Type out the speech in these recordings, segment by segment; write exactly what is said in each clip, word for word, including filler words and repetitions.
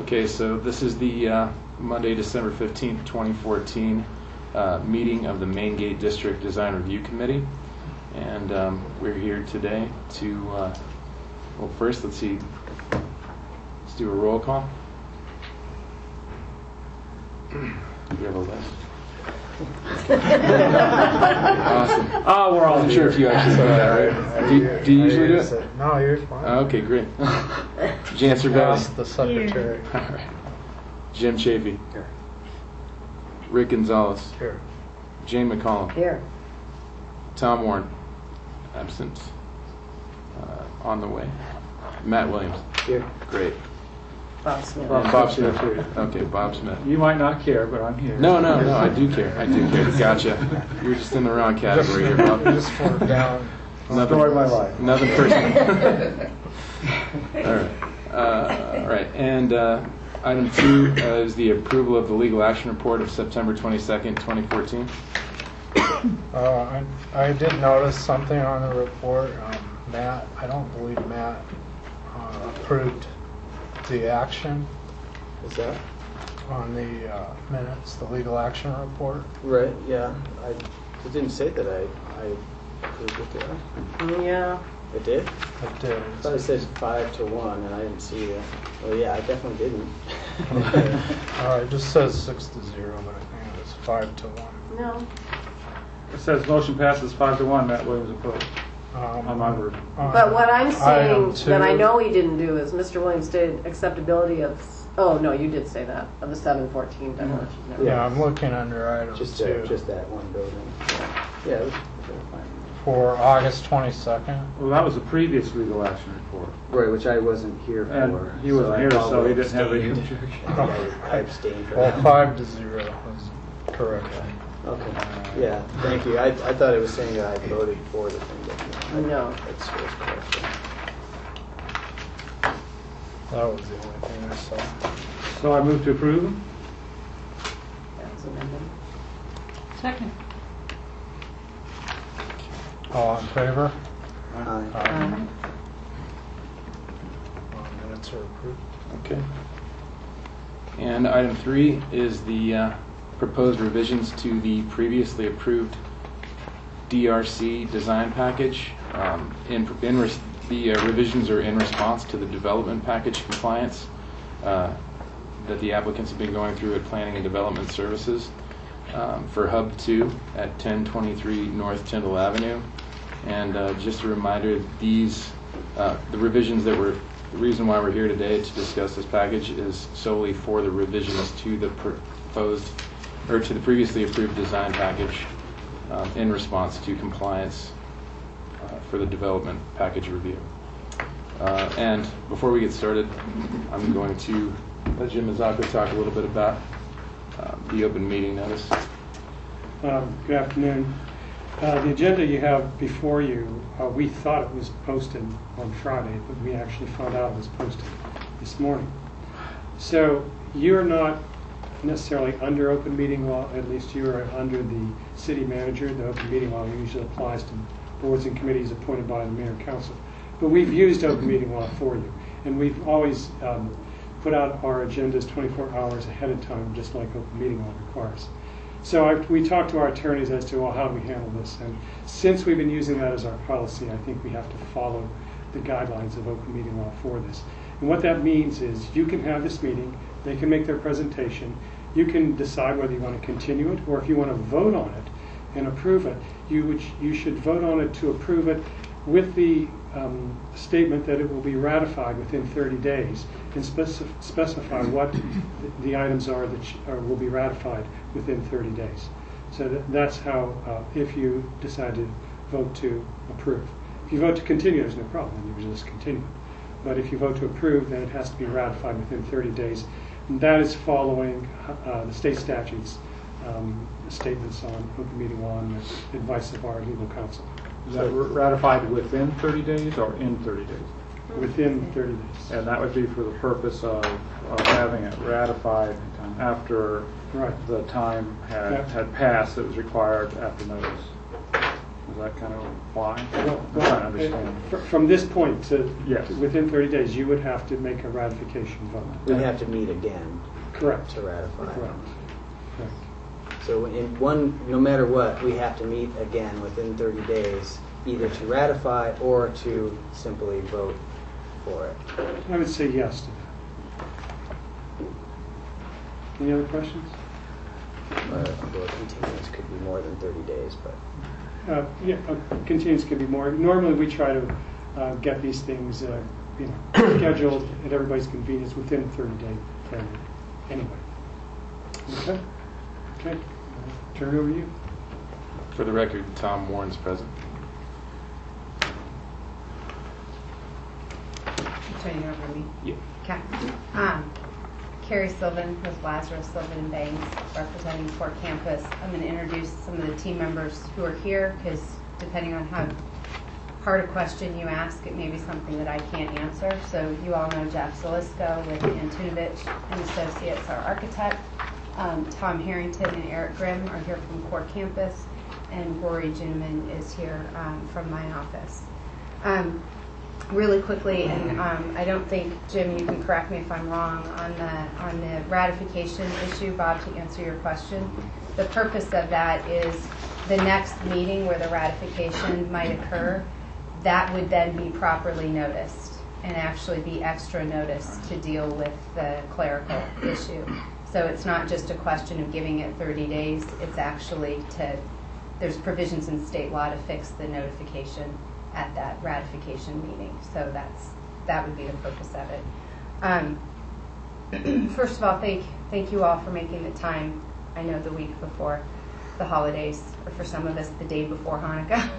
Okay, so this is the uh, Monday, December fifteenth, twenty fourteen uh, meeting of the Main Gate District Design Review Committee. And um, we're here today to, uh, well, first, let's see, let's do a roll call. Do you have a list? Awesome. Oh, we're all I'm here. sure if you actually do that, right? Do you, do you usually do it? No, you're fine. Okay, great. Jan Cervelli. Ask the secretary. All right. Jim Chafee. Here. Rick Gonzalez. Here. Jane McCollum. Here. Tom Warren. Absent. Uh, on the way. Matt Williams. Here. Great. Bob Smith. And Bob Smith. Okay, Bob Smith. You might not care, but I'm here. No, no, no, I do care. I do care. Gotcha. You're just in the wrong category here, Bob. Just for down. Nothing, Story of my life. Nothing personal. All right. Uh, all right. And uh, item two uh, is the approval of the legal action report of September twenty-second, twenty fourteen. Uh, I, I did notice something on the report. Um, Matt, I don't believe Matt uh, approved the action. Is that on the uh, minutes, the legal action report. right? Yeah, I it didn't say that I I approved it. Did I? Yeah. It did. It did. I thought it said five to one, and I didn't see it. Well, yeah, I definitely didn't. Okay. All right, it just says six to zero, but I think it was five to one. No. It says motion passes five to one. Matt Williams opposed. Um, On my version. on But what I'm item saying that I two- know he didn't do is Mister Williams stated acceptability of, oh, no, you did say that, of the seven fourteen demolition. No. Yeah, I'm looking under item just two uh, just that one building. Yeah, yeah it was, it was fine. for August twenty-second. Well, that was the previous legal action report. Right, which I wasn't here for. And he wasn't here, so he didn't have any abstained. objection. I, I abstained for Well, that. five to zero is correct. Okay. Yeah, thank you. I, I thought it was saying that I voted for the thing, but no. No. That's, that's correct. That was the only thing I saw. So I move to approve them. That was amended. Second. All in favor? Aye. Aye. Uh, Minutes are approved. Okay. And item three is the uh, proposed revisions to the previously approved D R C design package. Um, in, in res- the uh, revisions are in response to the development package compliance uh, that the applicants have been going through at Planning and Development Services um, for Hub two at ten twenty-three North Tyndall Avenue. And uh, just a reminder, these uh, the revisions that were the reason why we're here today to discuss this package is solely for the revisions to the proposed or to the previously approved design package um, in response to compliance uh, for the development package review. Uh, and before we get started, I'm going to let Jim Mazzocco talk a little bit about uh, the open meeting notice. Um, Good afternoon. Uh, The agenda you have before you, uh, we thought it was posted on Friday, but we actually found out it was posted this morning. So you're not necessarily under open meeting law, at least you are under the city manager. The open meeting law usually applies to boards and committees appointed by the mayor and council. But we've used open meeting law for you, and we've always um, put out our agendas twenty-four hours ahead of time, just like open meeting law requires. So I, we talked to our attorneys as to, well, how do we handle this? And since we've been using that as our policy, I think we have to follow the guidelines of open meeting law for this. And what that means is you can have this meeting, they can make their presentation, you can decide whether you want to continue it, or if you want to vote on it and approve it, you, would, you should vote on it to approve it with the um, statement that it will be ratified within thirty days, and specif- specify what the, the items are that sh- are, will be ratified within thirty days. So that, that's how, uh, if you decide to vote to approve. If you vote to continue, there's no problem, then you just continue. But if you vote to approve, then it has to be ratified within thirty days. And that is following uh, the state statutes, um, statements on open meeting law and the advice of our legal counsel. Is that ratified within thirty days or in thirty days? Within thirty days. And that would be for the purpose of, of having it ratified after Right. the time had, Yeah. had passed that was required after notice. Is that kind of why? Well, I'm trying to understand. fr- From this point to, Yes. to within thirty days, you would have to make a ratification vote. We have to meet again Correct. to ratify. Correct. Correct. So in one, no matter what, we have to meet again within thirty days, either to ratify or to simply vote for it. I would say yes to that. Any other questions? Uh, Although a continuance could be more than thirty days, but Uh, Yeah, uh, continuance can be more. Normally, we try to uh, get these things, uh, you know, scheduled at everybody's convenience within a thirty-day period. Anyway. Okay. Okay. Uh, Turn it over to you. For the record, Tom Warren's present. Turning it over to me. Yeah. Okay. Um, Carrie Sylvan with Lazarus Sylvan and Banks, representing Fort Campus. I'm going to introduce some of the team members who are here because depending on how hard a question you ask, it may be something that I can't answer. So you all know Jeff Zalisco with Antunovich and Associates, our architect. Um, Tom Harrington and Eric Grimm are here from Core Campus, and Rory Juneman is here um, from my office. Um, really quickly, and um, I don't think, Jim, you can correct me if I'm wrong, on the on the ratification issue, Bob, to answer your question. The purpose of that is the next meeting where the ratification might occur, that would then be properly noticed and actually be extra notice to deal with the clerical issue. So it's not just a question of giving it thirty days, it's actually to, there's provisions in state law to fix the notification at that ratification meeting. So that's, that would be the purpose of it. Um, first of all, thank, thank you all for making the time. I know the week before the holidays, or for some of us, the day before Hanukkah.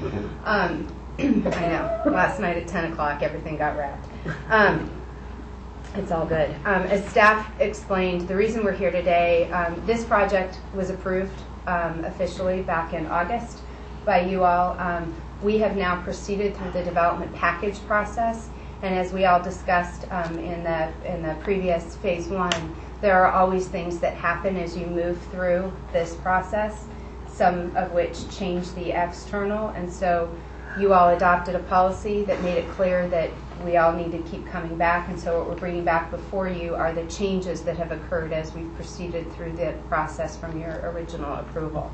um, I know, last night at ten o'clock, everything got wrapped. Um, It's all good. Um, as staff explained, the reason we're here today, um, this project was approved um, officially back in August by you all. Um, we have now proceeded through the development package process, and as we all discussed um, in the in the previous phase one, there are always things that happen as you move through this process, some of which change the external, and so you all adopted a policy that made it clear that we all need to keep coming back, and so what we're bringing back before you are the changes that have occurred as we've proceeded through the process from your original approval.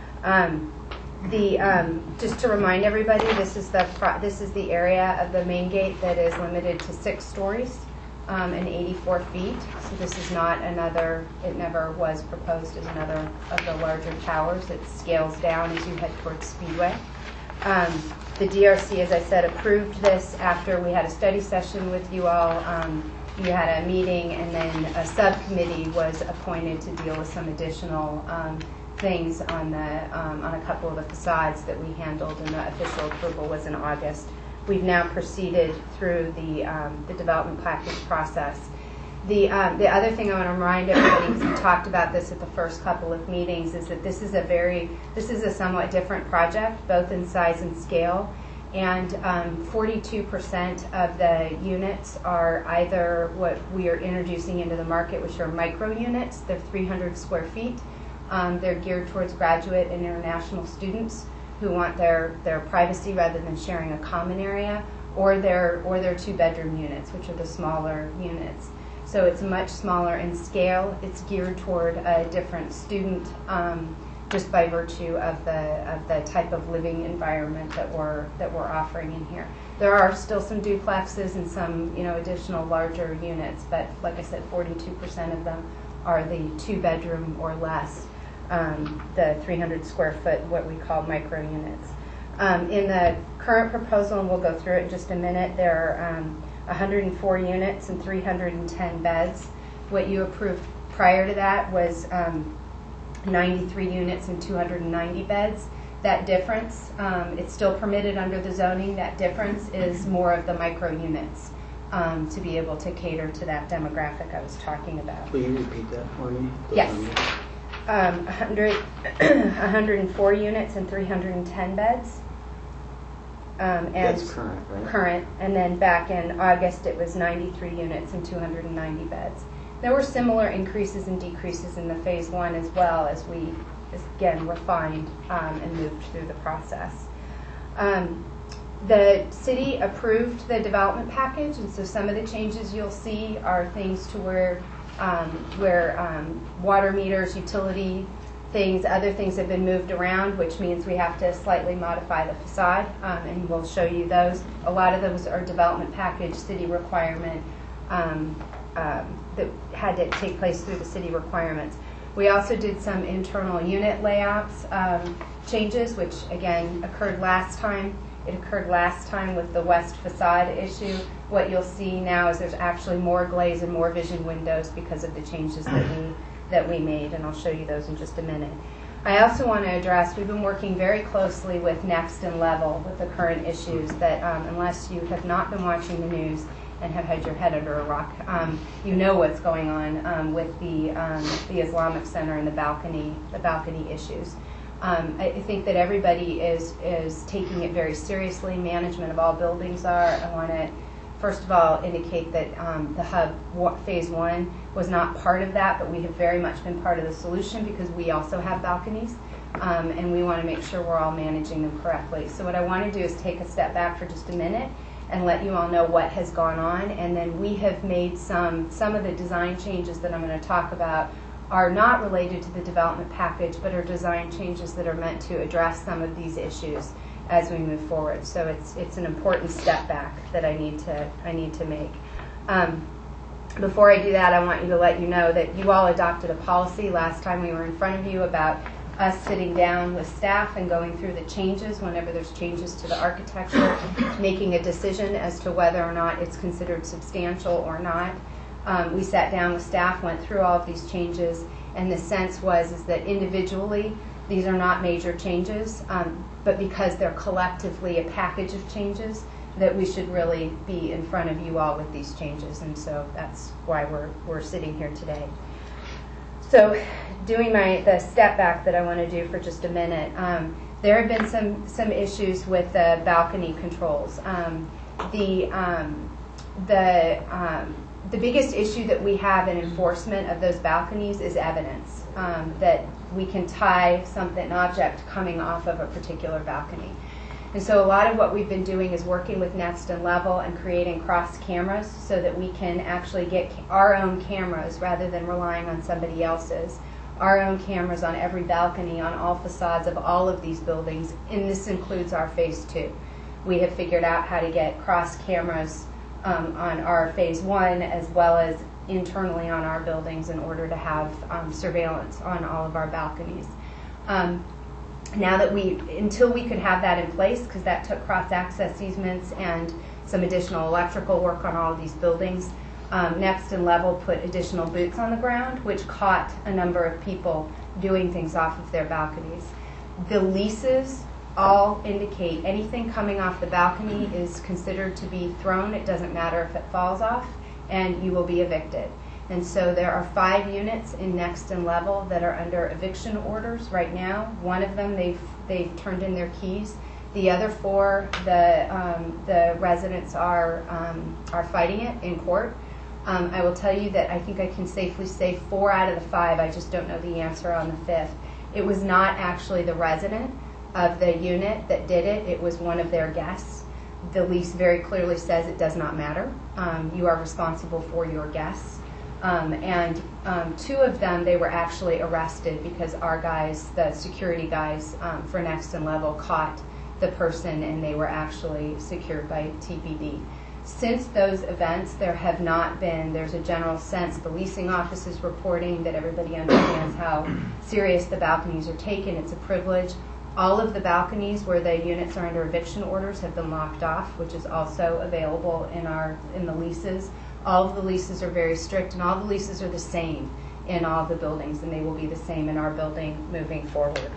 Um, the um, just to remind everybody, this is the pro this is the area of the main gate that is limited to six stories um, and eighty-four feet. So this is not another. It never was proposed as another of the larger towers. It scales down as you head towards Speedway. Um, the D R C, as I said, approved this after we had a study session with you all. Um, you had a meeting, and then a subcommittee was appointed to deal with some additional um, things on the um, on a couple of the facades that we handled, and the official approval was in August. We've now proceeded through the um, the development package process. The, um, the other thing I want to remind everybody, because we talked about this at the first couple of meetings, is that this is a very, this is a somewhat different project, both in size and scale. And um, forty-two percent of the units are either what we are introducing into the market, which are micro units. They're three hundred square feet. Um, they're geared towards graduate and international students who want their, their privacy rather than sharing a common area, or their, or their two-bedroom units, which are the smaller units. So it's much smaller in scale. It's geared toward a different student, um, just by virtue of the of the type of living environment that we're that we're offering in here. There are still some duplexes and some you know additional larger units, but like I said, forty-two percent of them are the two bedroom or less, um, the three hundred square foot, what we call micro units. Um, in the current proposal, and we'll go through it in just a minute, there are um, one hundred four units and three hundred ten beds. What you approved prior to that was um, ninety-three units and two hundred ninety beds. That difference, um, it's still permitted under the zoning. That difference is more of the micro units um, to be able to cater to that demographic I was talking about. Will you repeat that for me? Yes. Um, one hundred, one hundred four units and three hundred ten beds. Um, and That's current, right? Current, and then back in August it was ninety-three units and two hundred ninety beds. There were similar increases and decreases in the phase one as well as we, again, refined um, and moved through the process. Um, the city approved the development package, and so some of the changes you'll see are things to where um, where um, water meters, utility things, other things have been moved around, which means we have to slightly modify the facade, um, and we'll show you those. A lot of those are development package, city requirement, um, um, that had to take place through the city requirements. We also did some internal unit layouts um, changes, which again occurred last time. It occurred last time with the west facade issue. What you'll see now is there's actually more glaze and more vision windows because of the changes that we that we made, and I'll show you those in just a minute. I also want to address, we've been working very closely with Next and Level with the current issues that um, unless you have not been watching the news and have had your head under a rock, um, you know what's going on um, with the um, the Islamic Center and the balcony the balcony issues. Um, I, I think that everybody is is taking it very seriously. Management of all buildings are. I want to first of all indicate that um, the hub wa- phase one was not part of that, but we have very much been part of the solution because we also have balconies, um, and we want to make sure we're all managing them correctly. So what I want to do is take a step back for just a minute and let you all know what has gone on, and then we have made some some of the design changes that I'm going to talk about are not related to the development package, but are design changes that are meant to address some of these issues as we move forward. So it's it's an important step back that I need to I need to make. Um, before I do that, I want you to let you know that you all adopted a policy last time we were in front of you about us sitting down with staff and going through the changes whenever there's changes to the architecture, making a decision as to whether or not it's considered substantial or not. Um, we sat down with staff, went through all of these changes, and the sense was is that individually these are not major changes, um, but because they're collectively a package of changes, that we should really be in front of you all with these changes, and so that's why we're we're sitting here today. So, doing my the step back that I want to do for just a minute, um, there have been some some issues with the balcony controls. Um, the um, the um, the biggest issue that we have in enforcement of those balconies is evidence um, that we can tie something, an object coming off of a particular balcony. And so a lot of what we've been doing is working with Next and Level and creating cross cameras so that we can actually get our own cameras rather than relying on somebody else's. Our own cameras on every balcony, on all facades of all of these buildings, and this includes our phase two. We have figured out how to get cross cameras um, on our phase one as well as internally on our buildings in order to have um, surveillance on all of our balconies. Um, Now that we, until we could have that in place, because that took cross-access easements and some additional electrical work on all of these buildings, um, Next and Level put additional boots on the ground, which caught a number of people doing things off of their balconies. The leases all indicate anything coming off the balcony is considered to be thrown. It doesn't matter if it falls off, and you will be evicted. And so there are five units in Next and Level that are under eviction orders right now. One of them, they've they've turned in their keys. The other four, the um, the residents are um, are fighting it in court. Um, I will tell you that I think I can safely say four out of the five. I just don't know the answer on the fifth. It was not actually the resident of the unit that did it. It was one of their guests. The lease very clearly says it does not matter. Um, you are responsible for your guests. Um, and um, two of them, they were actually arrested because our guys, the security guys um, for Next and Level, caught the person, and they were actually secured by T P D. Since those events, there have not been, there's a general sense, the leasing office is reporting that everybody understands how serious the balconies are taken. It's a privilege. All of the balconies where the units are under eviction orders have been locked off, which is also available in our in the leases. All of the leases are very strict, and all the leases are the same in all the buildings, and they will be the same in our building moving forward.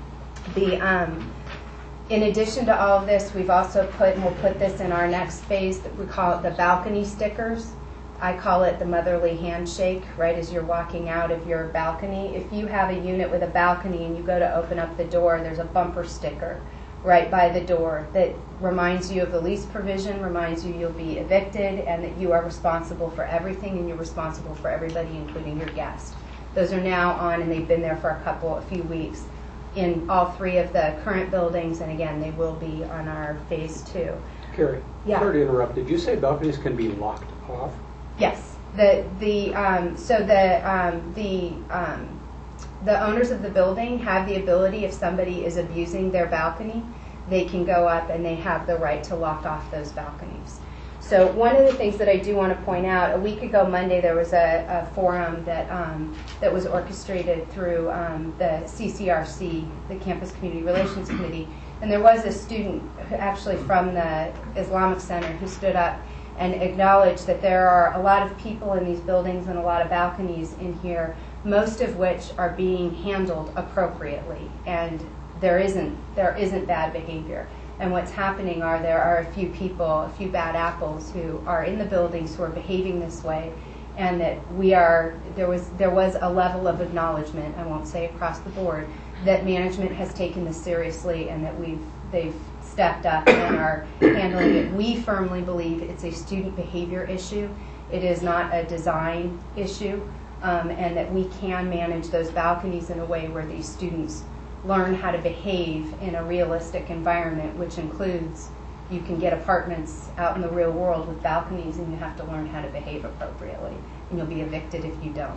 The um, in addition to all of this, we've also put, and we'll put this in our next phase, that we call it the balcony stickers. I call it the motherly handshake, right as you're walking out of your balcony. If you have a unit with a balcony and you go to open up the door, there's a bumper sticker right by the door that reminds you of the lease provision, reminds you you'll be evicted, and that you are responsible for everything, and you're responsible for everybody, including your guest. Those are now on, and they've been there for a couple, a few weeks. in all three of the current buildings, and again, they will be on our phase two. Carrie, Yeah. sorry to interrupt. Did you say balconies can be locked off? Yes, the, the, um, so the, um, the, um, the owners of the building have the ability, if somebody is abusing their balcony, they can go up and they have the right to lock off those balconies. So one of the things that I do want to point out, a week ago Monday, there was a, a forum that um, that was orchestrated through um, the C C R C, the Campus Community Relations Committee, and there was a student who actually from the Islamic Center who stood up and acknowledged that there are a lot of people in these buildings and a lot of balconies in here, most of which are being handled appropriately, and there isn't there isn't bad behavior. And what's happening are there are a few people, a few bad apples who are in the buildings who are behaving this way, and that we are there was there was a level of acknowledgement, I won't say across the board, that management has taken this seriously and that we've they've stepped up and are handling it. We firmly believe it's a student behavior issue. It is not a design issue, um, and that we can manage those balconies in a way where these students learn how to behave in a realistic environment, which includes you can get apartments out in the real world with balconies, and you have to learn how to behave appropriately, and you'll be evicted if you don't.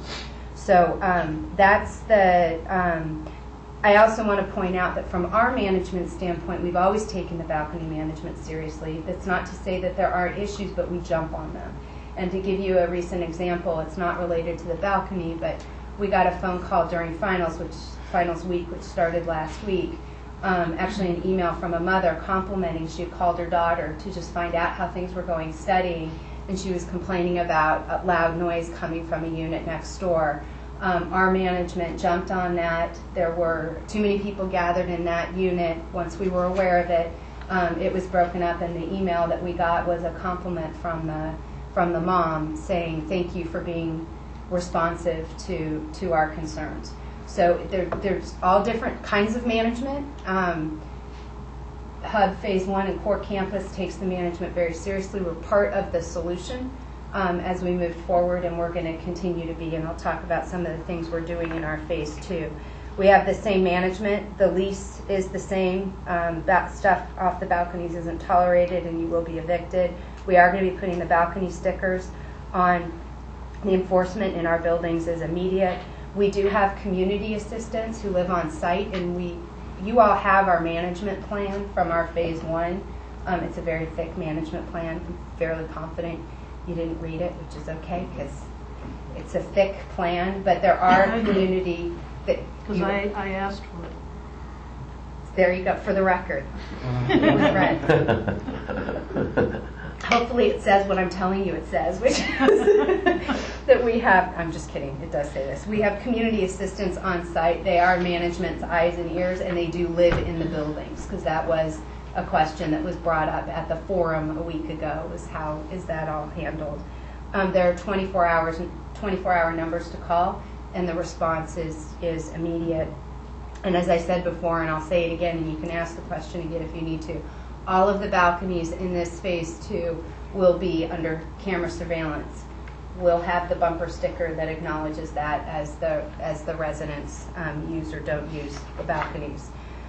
So um, that's the. Um, I also want to point out that from our management standpoint, we've always taken the balcony management seriously. That's not to say that there aren't issues, but we jump on them. And to give you a recent example, it's not related to the balcony, but we got a phone call during finals, which finals week, which started last week, um, actually an email from a mother complimenting. She had called her daughter to just find out how things were going studying, and she was complaining about a loud noise coming from a unit next door. Um, our management jumped on that. There were too many people gathered in that unit. Once we were aware of it, um, it was broken up, and the email that we got was a compliment from the from the mom saying thank you for being responsive to to our concerns. So there, there's all different kinds of management. Um, Hub Phase One and Core Campus takes the management very seriously. We're part of the solution um, as we move forward, and we're going to continue to be. And I'll talk about some of the things we're doing in our Phase Two. We have the same management. The lease is the same. Um, that stuff off the balconies isn't tolerated, and you will be evicted. We are going to be putting the balcony stickers on. The enforcement in our buildings is immediate. We do have community assistants who live on site, and we, you all have our management plan from our phase one. Um, it's a very thick management plan. I'm fairly confident you didn't read it, which is okay because it's a thick plan, but there are community that. Because I, I asked for it. There you go, for the record. It was read. Hopefully it says what I'm telling you it says, which is that we have, I'm just kidding, it does say this. We have community assistants on site. They are management's eyes and ears, and they do live in the buildings, because that was a question that was brought up at the forum a week ago, was how is that all handled? Um, there are twenty-four hours, twenty-four hour numbers to call, and the response is, is immediate. And as I said before, and I'll say it again, and you can ask the question again if you need to, all of the balconies in this phase two will be under camera surveillance. We'll have the bumper sticker that acknowledges that as the as the residents um, use or don't use the balconies.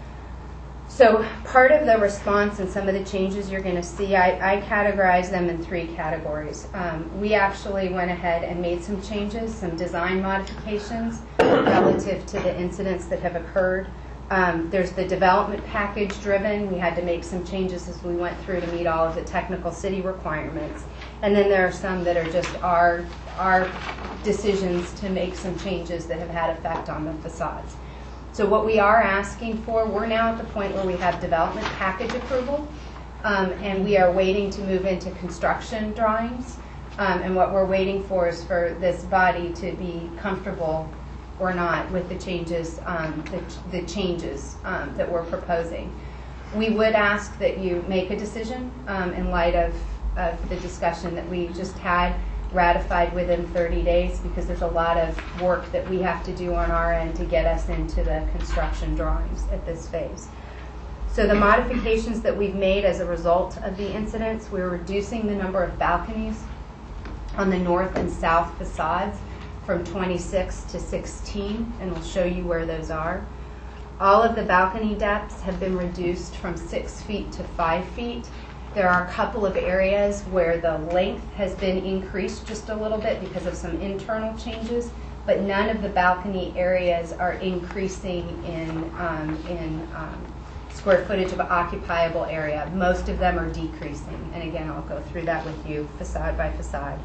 So part of the response and some of the changes you're going to see, I, I categorize them in three categories. Um, we actually went ahead and made some changes, some design modifications relative to the incidents that have occurred. Um, there's the development package driven. We had to make some changes as we went through to meet all of the technical city requirements. And then there are some that are just our, our decisions to make some changes that have had effect on the facades. So what we are asking for, we're now at the point where we have development package approval, um, and we are waiting to move into construction drawings. Um, and what we're waiting for is for this body to be comfortable or not with the changes, um, the, the changes um, that we're proposing. We would ask that you make a decision um, in light of, of the discussion that we just had, ratified within thirty days, because there's a lot of work that we have to do on our end to get us into the construction drawings at this phase. So the modifications that we've made as a result of the incidents, we're reducing the number of balconies on the north and south facades from twenty-six to sixteen, and we'll show you where those are. All of the balcony depths have been reduced from six feet to five feet. There are a couple of areas where the length has been increased just a little bit because of some internal changes, but none of the balcony areas are increasing in, um, in um, square footage of occupiable area. Most of them are decreasing. And again, I'll go through that with you facade by facade.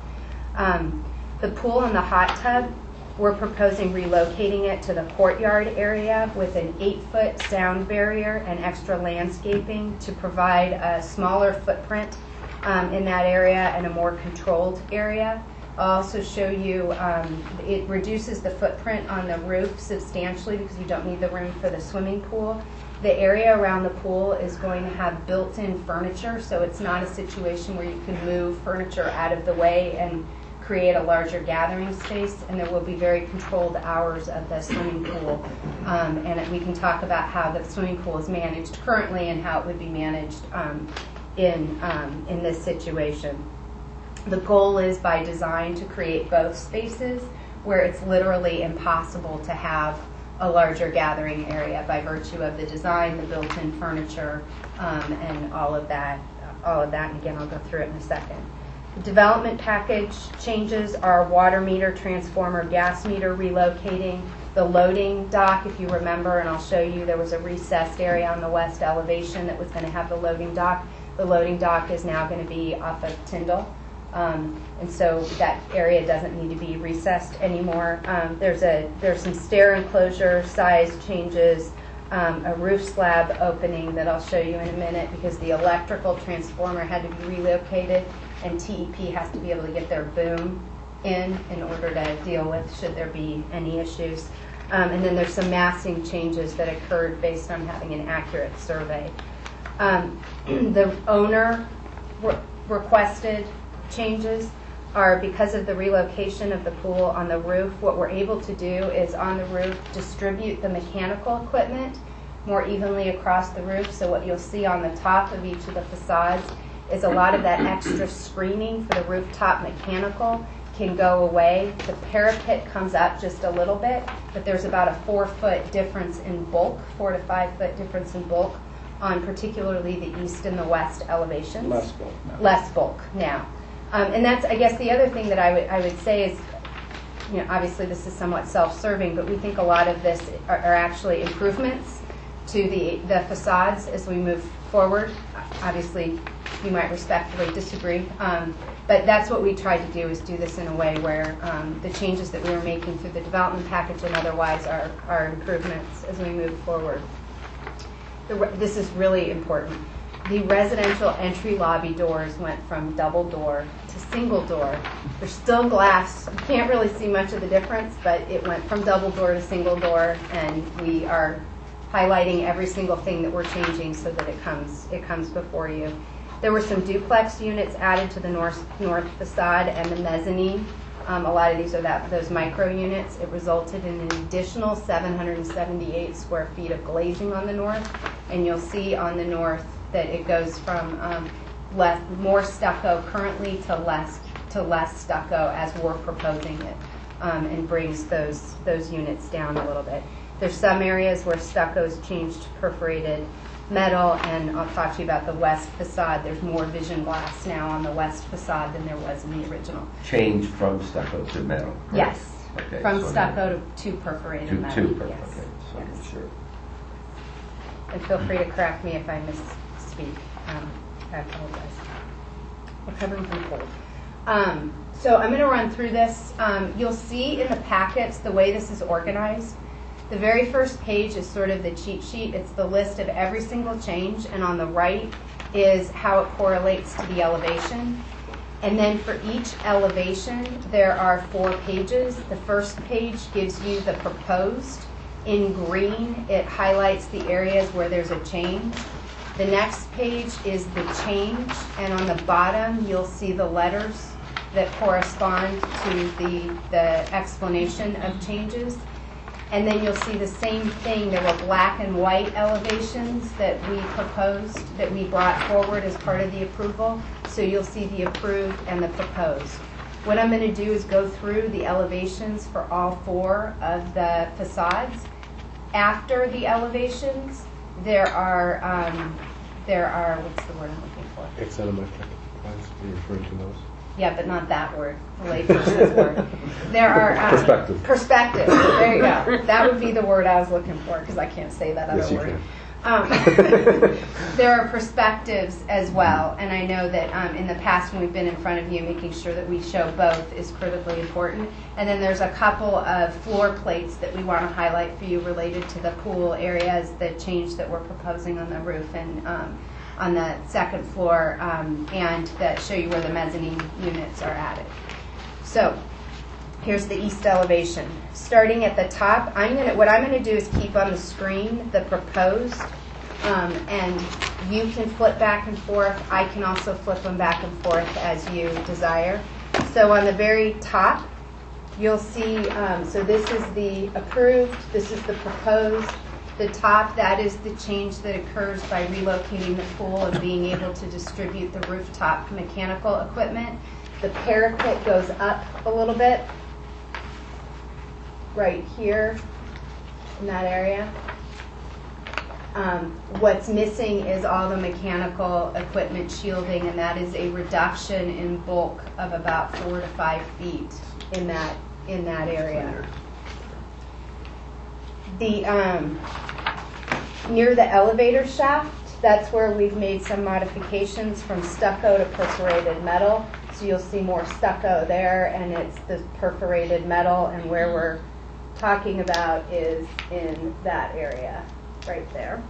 Um, the pool and the hot tub, we're proposing relocating it to the courtyard area with an eight-foot sound barrier and extra landscaping to provide a smaller footprint um, in that area and a more controlled area. I'll also show you, um, it reduces the footprint on the roof substantially because you don't need the room for the swimming pool. The area around the pool is going to have built-in furniture, so it's not a situation where you can move furniture out of the way and create a larger gathering space, and there will be very controlled hours of the swimming pool. Um, and we can talk about how the swimming pool is managed currently and how it would be managed um, in, um, in this situation. The goal is by design to create both spaces where it's literally impossible to have a larger gathering area by virtue of the design, the built-in furniture, um, and all of that. All of that, and again, I'll go through it in a second. The development package changes are water meter, transformer, gas meter relocating, the loading dock, if you remember, and I'll show you there was a recessed area on the west elevation that was going to have the loading dock. The loading dock is now going to be off of Tyndall. Um, and so that area doesn't need to be recessed anymore. Um, there's a there's some stair enclosure size changes, um, a roof slab opening that I'll show you in a minute because the electrical transformer had to be relocated, and T E P has to be able to get their boom in in order to deal with should there be any issues. Um, and then there's some massing changes that occurred based on having an accurate survey. Um, the owner re- requested changes are because of the relocation of the pool on the roof. What we're able to do is on the roof distribute the mechanical equipment more evenly across the roof. So what you'll see on the top of each of the facades is a lot of that extra screening for the rooftop mechanical can go away. The parapet comes up just a little bit, but there's about a four foot difference in bulk, four to five foot difference in bulk on particularly the east and the west elevations. Less bulk now. Less bulk now. Um, and that's, I guess, the other thing that I would I would say is, you know, obviously this is somewhat self-serving, but we think a lot of this are, are actually improvements to the the facades as we move forward. Obviously, you might respectfully disagree, um, but that's what we tried to do is do this in a way where um, the changes that we were making through the development package and otherwise are, are improvements as we move forward. The, this is really important. The residential entry lobby doors went from double door to single door. There's still glass. You can't really see much of the difference, but it went from double door to single door, and we are highlighting every single thing that we're changing so that it comes it comes before you. There were some duplex units added to the north north facade and the mezzanine. Um, a lot of these are that those micro units. It resulted in an additional seven hundred seventy-eight square feet of glazing on the north, and you'll see on the north that it goes from um, less, more stucco currently to less to less stucco as we're proposing it, um, and brings those those units down a little bit. There's some areas where stucco's changed to perforated metal, and I'll talk to you about the west facade. There's more vision glass now on the west facade than there was in the original. Change from stucco to metal? Correct? Yes, Okay, from so stucco to, to perforated To metal. two, perfect, Yes. okay, so I'm Yes. sure. And feel free to correct me if I misspeak. Um, I apologize. Recovering from cold. Um, so I'm going to run through this. Um, you'll see in the packets the way this is organized. The very first page is sort of the cheat sheet. It's the list of every single change, and on the right is how it correlates to the elevation. And then for each elevation, there are four pages. The first page gives you the proposed. In green, it highlights the areas where there's a change. The next page is the change, and on the bottom, you'll see the letters that correspond to the, the explanation of changes. And then you'll see the same thing. There were black and white elevations that we proposed, that we brought forward as part of the approval. So you'll see the approved and the proposed. What I'm going to do is go through the elevations for all four of the facades. after the elevations, there are, um, there are, what's the word I'm looking for? Axonometric plans, are you referring to those? Yeah, but not that word, the layperson's word. There are um, Perspective. Perspective. There you go. That would be the word I was looking for because I can't say that other Yes, you word. can. Um, there are perspectives as well, and I know that um, in the past when we've been in front of you, making sure that we show both is critically important. And then there's a couple of floor plates that we want to highlight for you related to the pool areas, the change that we're proposing on the roof and um, on the second floor, um, and that show you where the mezzanine units are added. So here's the east elevation. Starting at the top, I'm gonna. What I'm going to do is keep on the screen the proposed, um, and you can flip back and forth. I can also flip them back and forth as you desire. So on the very top, you'll see. Um, so this is the approved. This is the proposed. The top, that is the change that occurs by relocating the pool and being able to distribute the rooftop mechanical equipment. The parapet goes up a little bit. Right here in that area. Um, what's missing is all the mechanical equipment shielding, and that is a reduction in bulk of about four to five feet in that in that area. The um, near the elevator shaft, that's where we've made some modifications from stucco to perforated metal. So you'll see more stucco there, and it's the perforated metal, and where we're talking about is in that area right there.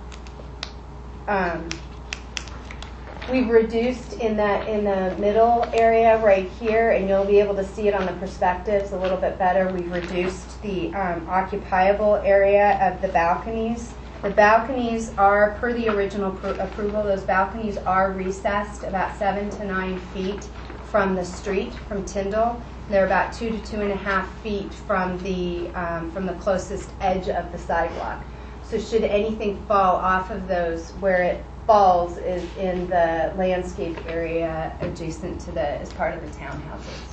Um, we've reduced in that in the middle area right here, and you'll be able to see it on the perspectives a little bit better. We've reduced the um, occupiable area of the balconies. The balconies are, per the original pro- approval, those balconies are recessed about seven to nine feet from the street, from Tyndall. They're about two to two and a half feet from the um, from the closest edge of the sidewalk. So should anything fall off of those, where it falls is in the landscape area adjacent to the, as part of the townhouses.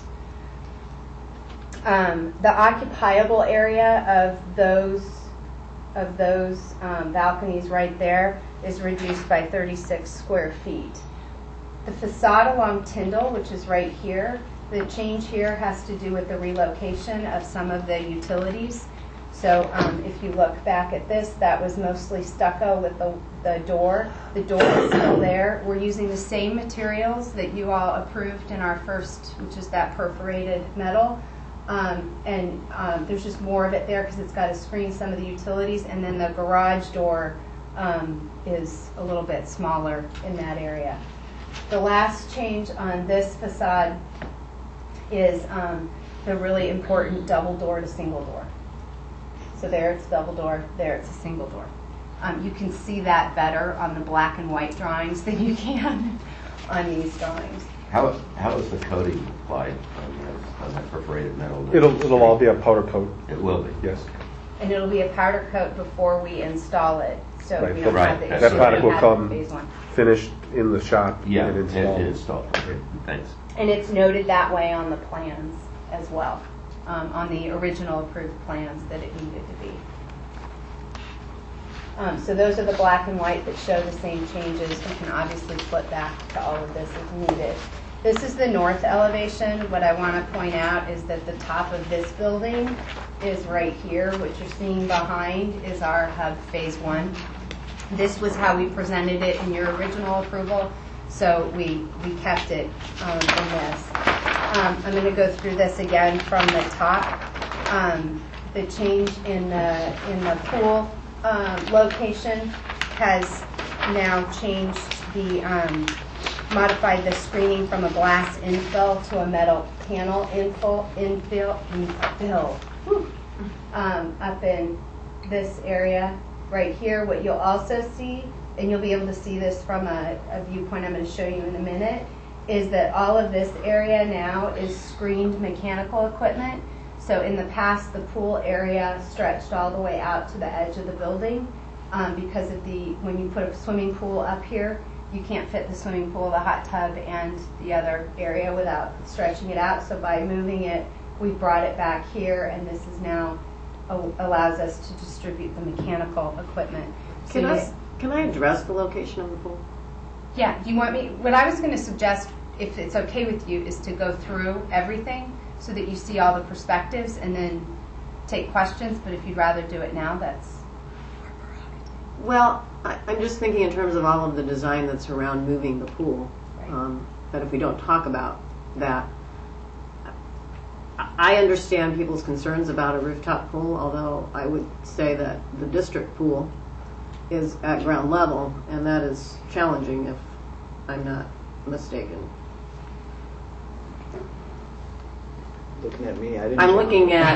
Um, the occupiable area of those of those um, balconies right there is reduced by thirty-six square feet. The facade along Tyndall, which is right here, the change here has to do with the relocation of some of the utilities. So um, if you look back at this, that was mostly stucco with the, the door. The door is still there. We're using the same materials that you all approved in our first, which is that perforated metal. Um, and um, there's just more of it there because it's got to screen some of the utilities. And then the garage door um, is a little bit smaller in that area. The last change on this facade is um, the really important double door to single door. So there it's double door, there it's a single door. Um, you can see that better on the black and white drawings than you can on these drawings. How, how is the coating applied on, the, on that perforated metal? It'll, it'll all be a powder coat. It will be. Yes. And it'll be a powder coat before we install it, so Right. we don't Right. have the That issue product we will had come- in phase one. Finished in the shop Yeah, and and installed. and installed. Okay, thanks. And it's noted that way on the plans as well, um, on the original approved plans that it needed to be. Um, so those are the black and white that show the same changes. You can obviously flip back to all of this if needed. This is the north elevation. What I want to point out is that the top of this building is right here. What you're seeing behind is our hub phase one. This was how we presented it in your original approval, so we, we kept it um, in this. Um, I'm going to go through this again from the top. Um, the change in the, in the pool um, location has now changed the, um, modified the screening from a glass infill to a metal panel infill, infill, infill whew, um, up in this area. Right here, what you'll also see, and you'll be able to see this from a, a viewpoint I'm going to show you in a minute, is that all of this area now is screened mechanical equipment. So in the past, the pool area stretched all the way out to the edge of the building um, because of the, when you put a swimming pool up here, you can't fit the swimming pool, the hot tub, and the other area without stretching it out. So by moving it, we brought it back here, and this is now al- allows us to distribute the mechanical equipment. So Can I, yes- can I address the location of the pool? Yeah, do you want me, what I was going to suggest, if it's okay with you, is to go through everything so that you see all the perspectives and then take questions, but if you'd rather do it now, that's Well, I, I'm just thinking in terms of all of the design that's around moving the pool. Right. Um, that if we don't talk about that, I- I understand people's concerns about a rooftop pool, although I would say that the district pool is at ground level, and that is challenging if I'm not mistaken. Looking at me, I didn't. I'm looking at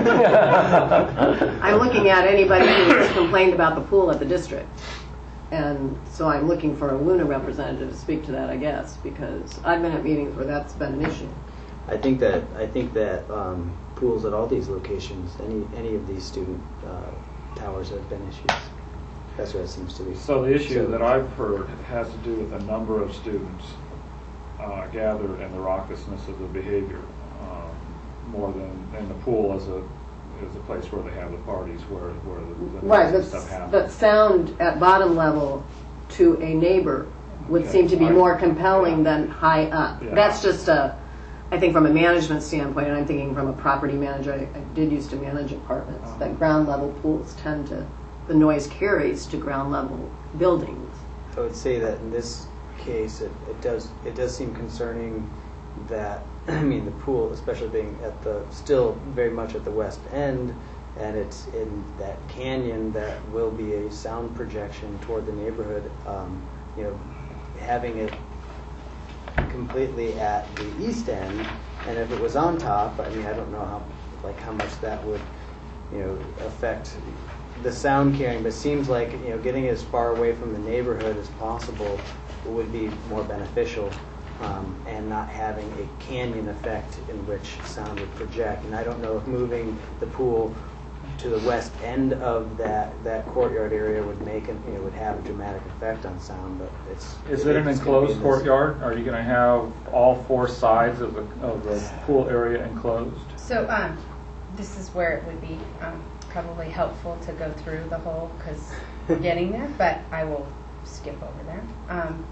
I'm looking at anybody who has complained about the pool at the district. And so I'm looking for a Luna representative to speak to that, I guess, because I've been at meetings where that's been an issue. I think that I think that um, pools at all these locations, any any of these student uh, towers, have been issues. That's what it seems to be. So the issue So- that I've heard has to do with the number of students uh, gathered and the raucousness of the behavior, um, more than in the pool as a as a place where they have the parties, where where the, the Right, noise and but, stuff happens. but sound at bottom level to a neighbor would Okay. seem to be I- more compelling yeah. than high up. Yeah. That's just a, I think from a management standpoint, and I'm thinking from a property manager, I, I did used to manage apartments, Uh-huh. that ground level pools tend to, the noise carries to ground level buildings. I would say that in this case, it, it does it does seem concerning that I mean the pool, especially being at the still very much at the west end, and it's in that canyon that will be a sound projection toward the neighborhood. Um, you know, having it completely at the east end, and if it was on top, I mean I don't know how like how much that would you know affect the sound carrying, but it seems like you know getting as far away from the neighborhood as possible would be more beneficial, um, and not having a canyon effect in which sound would project. And I don't know if moving the pool to the west end of that, that courtyard area would make an, you know would have a dramatic effect on sound. But it's Is it an it's gonna be enclosed in this- courtyard? Are you going to have all four sides of the of the pool area enclosed? So um, this is where it would be um, probably helpful to go through the whole, because we're getting there, but I will skip over there. Um,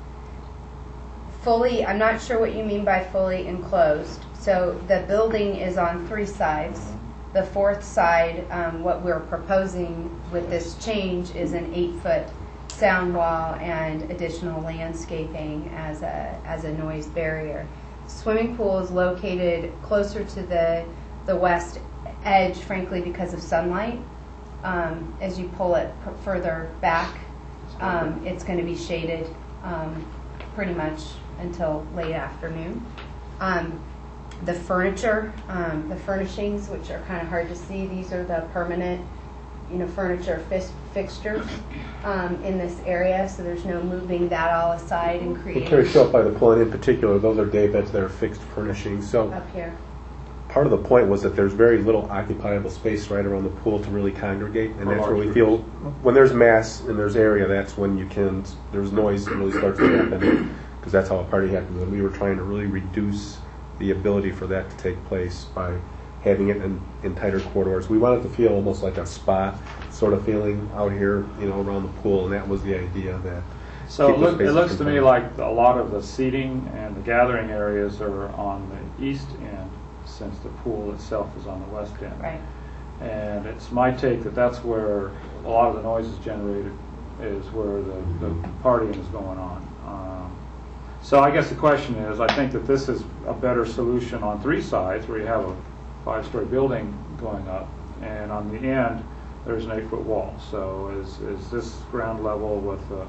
fully, I'm not sure what you mean by fully enclosed. So the building is on three sides. The fourth side, um, what we're proposing with this change is an eight-foot sound wall and additional landscaping as a as a noise barrier. Swimming pool is located closer to the the west edge, frankly, because of sunlight. Um, as you pull it p- further back, um, it's going to be shaded um, pretty much until late afternoon. Um, the furniture, um, the furnishings, which are kind of hard to see, these are the permanent, you know, furniture fis- fixtures um, in this area, so there's no moving that all aside and They creating carry show up by the pool, and in particular, those are day beds that are fixed furnishings. So up here. part of the point was that there's very little occupiable space right around the pool to really congregate, and For that's where large we feel when there's mass and there's area, that's when you can there's noise that really starts to happen, because that's how a party happens. And we were trying to really reduce the ability for that to take place by having it in, in tighter corridors. We wanted to feel almost like a spa sort of feeling out here, you know, around the pool, and that was the idea that. So keep it, the look, it spaces looks to me contained. like a lot of the seating and the gathering areas are on the east end, since the pool itself is on the west end. Right. And it's my take that that's where a lot of the noise is generated, is where the, the partying is going on. Um, so I guess the question is, I think that this is a better solution on three sides, where you have a five-story building going up, and on the end, there's an eight-foot wall. So is, is this ground level with uh,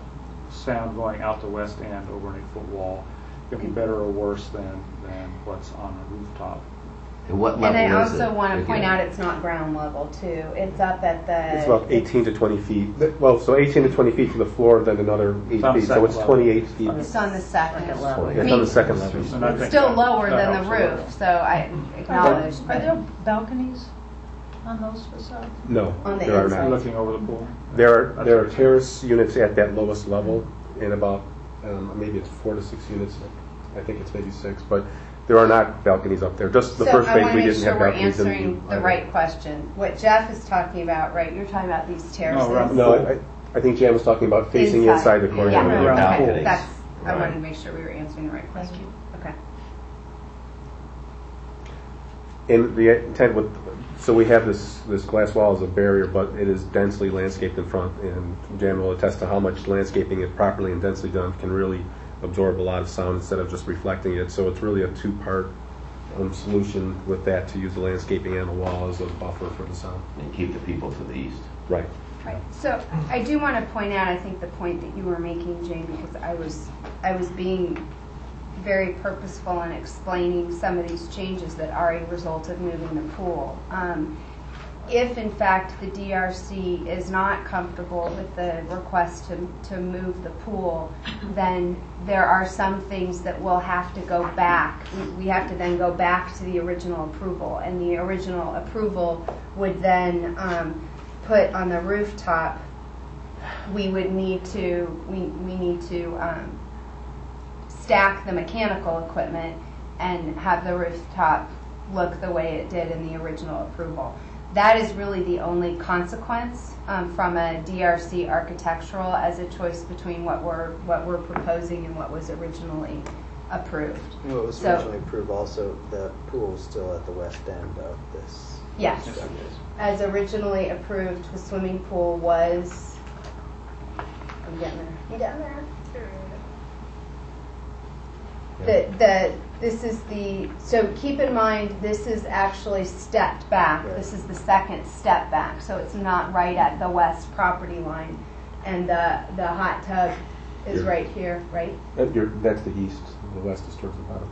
sound going out the west end over an eight-foot wall going to be better or worse than, than what's on a rooftop? And what And level I is it? also want to Again. point out it's not ground level too. It's up at the. It's about eighteen to twenty feet. Well, so eighteen to twenty feet to the floor, then another eight It's on the feet. So second it's level. twenty-eight feet. It's on the second Second level. level. It's on the second level. And I It's think still that- lower that than the helps a lot. roof, so I acknowledge. Are but- there balconies on those facades? No, On the there are inside. not. Looking over the pool? There are That's there are what- terrace units at that lowest level, and about um, maybe it's four to six units. I think it's maybe six, but There are not balconies up there. Just the So first I phase, wanna we make didn't sure have we're balconies. in answering the either. right question. What Jeff is talking about, right, you're talking about these terraces? around No, I, I think Jan was talking about facing inside, the courtyard. Yeah, Around the okay, pool. that's, I Right. wanted to make sure we were answering the right question. Okay. And the intent with, so we have this, this glass wall as a barrier, but it is densely landscaped in front, and Jan will attest to how much landscaping, if properly and densely done, can really absorb a lot of sound instead of just reflecting it. So it's really a two-part um, solution with that, to use the landscaping and the wall as a buffer for the sound. And keep the people to the east. Right. Right. So I do want to point out, I think the point that you were making, Jane, because I was, I was being very purposeful in explaining some of these changes that are a result of moving the pool. Um, if in fact the D R C is not comfortable with the request to, to move the pool, then there are some things that will have to go back. We- We have to then go back to the original approval, and the original approval would then um, put on the rooftop, we would need to, we, we need to um, stack the mechanical equipment and have the rooftop look the way it did in the original approval. That is really the only consequence um, from a D R C architectural as a choice between what we're, what we're proposing and what was originally approved. And what was So- originally approved also, the pool's still at the west end of this. Yes. As originally approved, the swimming pool was, I'm getting there. You getting there? The, the, this is the, so keep in mind, this is actually stepped back. Right. This is the second step back, so it's not right at the west property line. And the, the hot tub is Here. right here, right? That, you're, that's the east, the west is towards the bottom.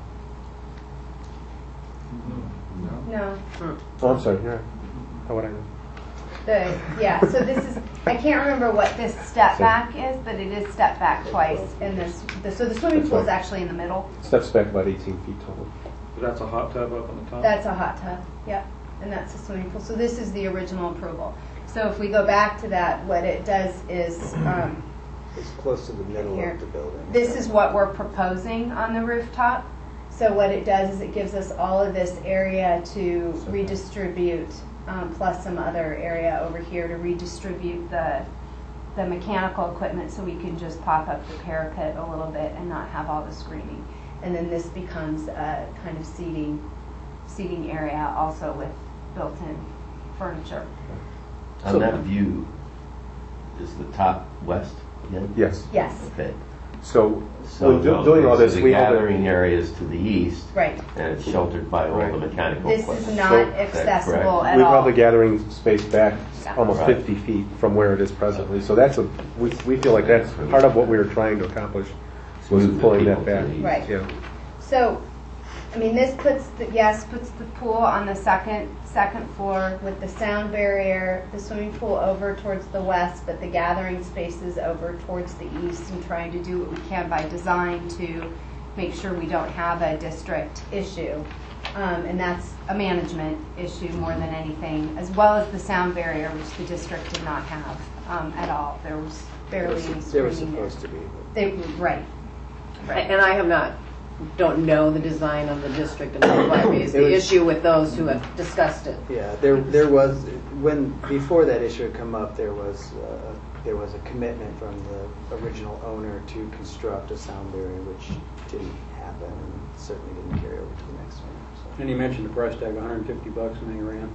No. Oh, I'm sorry, you're right. How would I know? The, yeah, so this is, I can't remember what this step back is, but it is step back twice in this, the, so the swimming That's pool is right. actually in the middle. Steps back about eighteen feet total. That's a hot tub up on the top? That's a hot tub, yep, and that's the swimming pool. So this is the original approval. So if we go back to that, what it does is, um, It's close to the middle Here. of the building. this is what we're proposing on the rooftop. So what it does is it gives us all of this area to redistribute, um, plus some other area over here to redistribute the, the mechanical equipment so we can just pop up the parapet a little bit and not have all the screening. And then this becomes a kind of seating, seating area also with built-in furniture. On that view, is the top west again? Yes. Yes, Okay. So, So when do- no, doing all so this, the we have gathering it. area is to the east, right. and it's sheltered by all Right. the mechanical This equipment. is not So- accessible correct? at We all. brought the gathering space back Yeah. almost Right. fifty feet from where it is presently. So that's a, we, we feel like that's part of what we were trying to accomplish, was Move the pulling people that to back. the east. Right. Yeah. So, I mean, this puts, the yes, puts the pool on the second, second floor with the sound barrier, the swimming pool over towards the west, but the gathering spaces over towards the east, and trying to do what we can by design to make sure we don't have a district issue. Um, and that's a management issue more than anything, as well as the sound barrier, which the district did not have um, at all. There was barely any They were screening there. supposed to be. They, right, right. And I have not, don't know the design of the district, and that's why I raised It the was- issue with those who have discussed it. Yeah, there, there was, when, before that issue had come up, there was, uh, there was a commitment from the original owner to construct a sound barrier, which didn't happen, and certainly didn't carry over to the next one. so. And he mentioned the price tag, one hundred fifty bucks, and then he ran.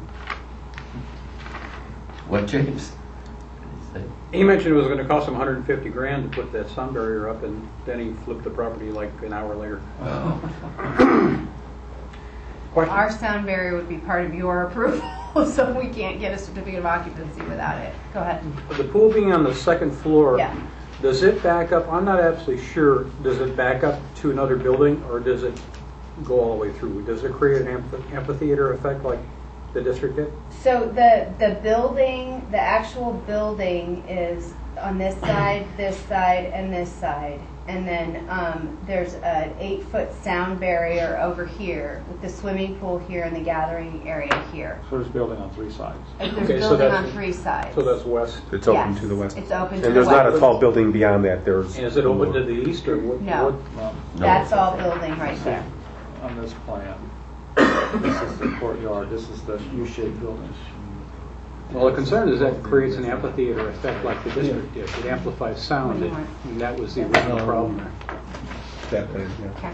What, James? What did he say? He mentioned it was going to cost him one hundred fifty grand to put that sound barrier up, and then he flipped the property like an hour later. Oh. Question? Our sound barrier would be part of your approval, so we can't get a certificate of occupancy without it. Go ahead. The pool being on the second floor, Yeah. does it back up, I'm not absolutely sure, does it back up to another building, or does it go all the way through? Does it create an amphi- amphitheater effect like the district did? So the, the building, the actual building is on this side, this side, and this side. And then um, there's an eight-foot sound barrier over here with the swimming pool here and the gathering area here. So there's building on three sides. And there's Okay, so building that's- on three sides. So that's west. It's open Yes, to the west. it's open to And the there's not a west. tall building beyond that. There's. And is it open to the east, or what? No. what- Well, No, That's it's all okay. building right there. on this plan. This is the courtyard, this is the U-shaped building. Well, the concern is that it creates an amphitheater effect like the district did. It amplifies sound, and and that was the original problem there. That plan, yeah. Okay.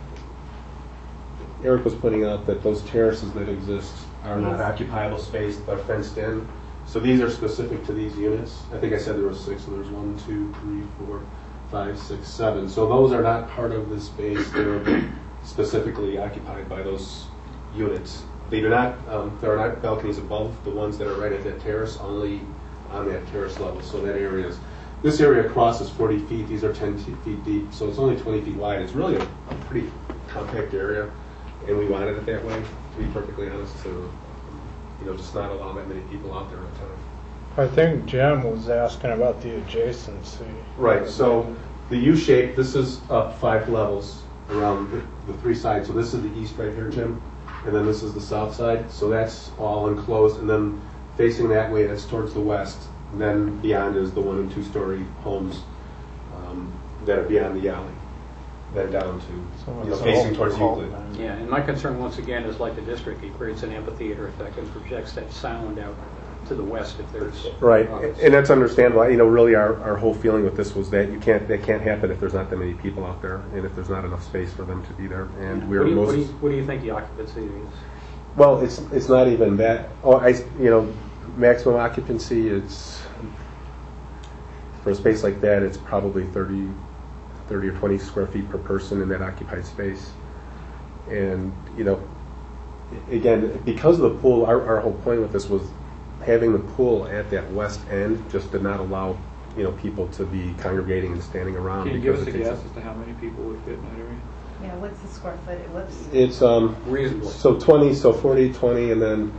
Eric was pointing out that those terraces that exist are not occupiable space, they're fenced in. So these are specific to these units. I think I said there were six, so there's one, two, three, four, five, six, seven. So those are not part of this space. They're specifically occupied by those units. They do not, um, there are not balconies above the ones that are right at that terrace, only on that terrace level. So that area is, this area across is forty feet. These are ten feet deep, so it's only twenty feet wide. It's really a, a pretty compact area, and we wanted it that way, to be perfectly honest, to, you know, just not allow that many people out there at a time. I think Jim was asking about the adjacency. Right, so the U shape, this is up five levels around the, the three sides. So this is the east right here, Jim, and then this is the south side. So that's all enclosed, and then facing that way, that's towards the west. And then beyond is the one and two story homes um, that are beyond the alley. Then down to, So you know, it's facing all- towards all Euclid. then. Yeah, and my concern once again is like the district, it creates an amphitheater effect and projects that sound out to the west if there's. Right, uh, and that's understandable. You know, really, our, our whole feeling with this was that you can't, that can't happen if there's not that many people out there, and if there's not enough space for them to be there. And we're What do you, what most do you, what do you think the occupancy is? well, it's it's not even that. Oh, I, you know, maximum occupancy. It's for a space like that, it's probably thirty, thirty or twenty square feet per person in that occupied space. And you know, again, because of the pool, our, our whole point with this was having the pool at that west end just did not allow, you know, people to be congregating and standing around. Can you give us a because it takes guess as to how many people would fit in that area? Yeah, what's the square foot? What's It's um Reasonable. so twenty, so forty, twenty, and then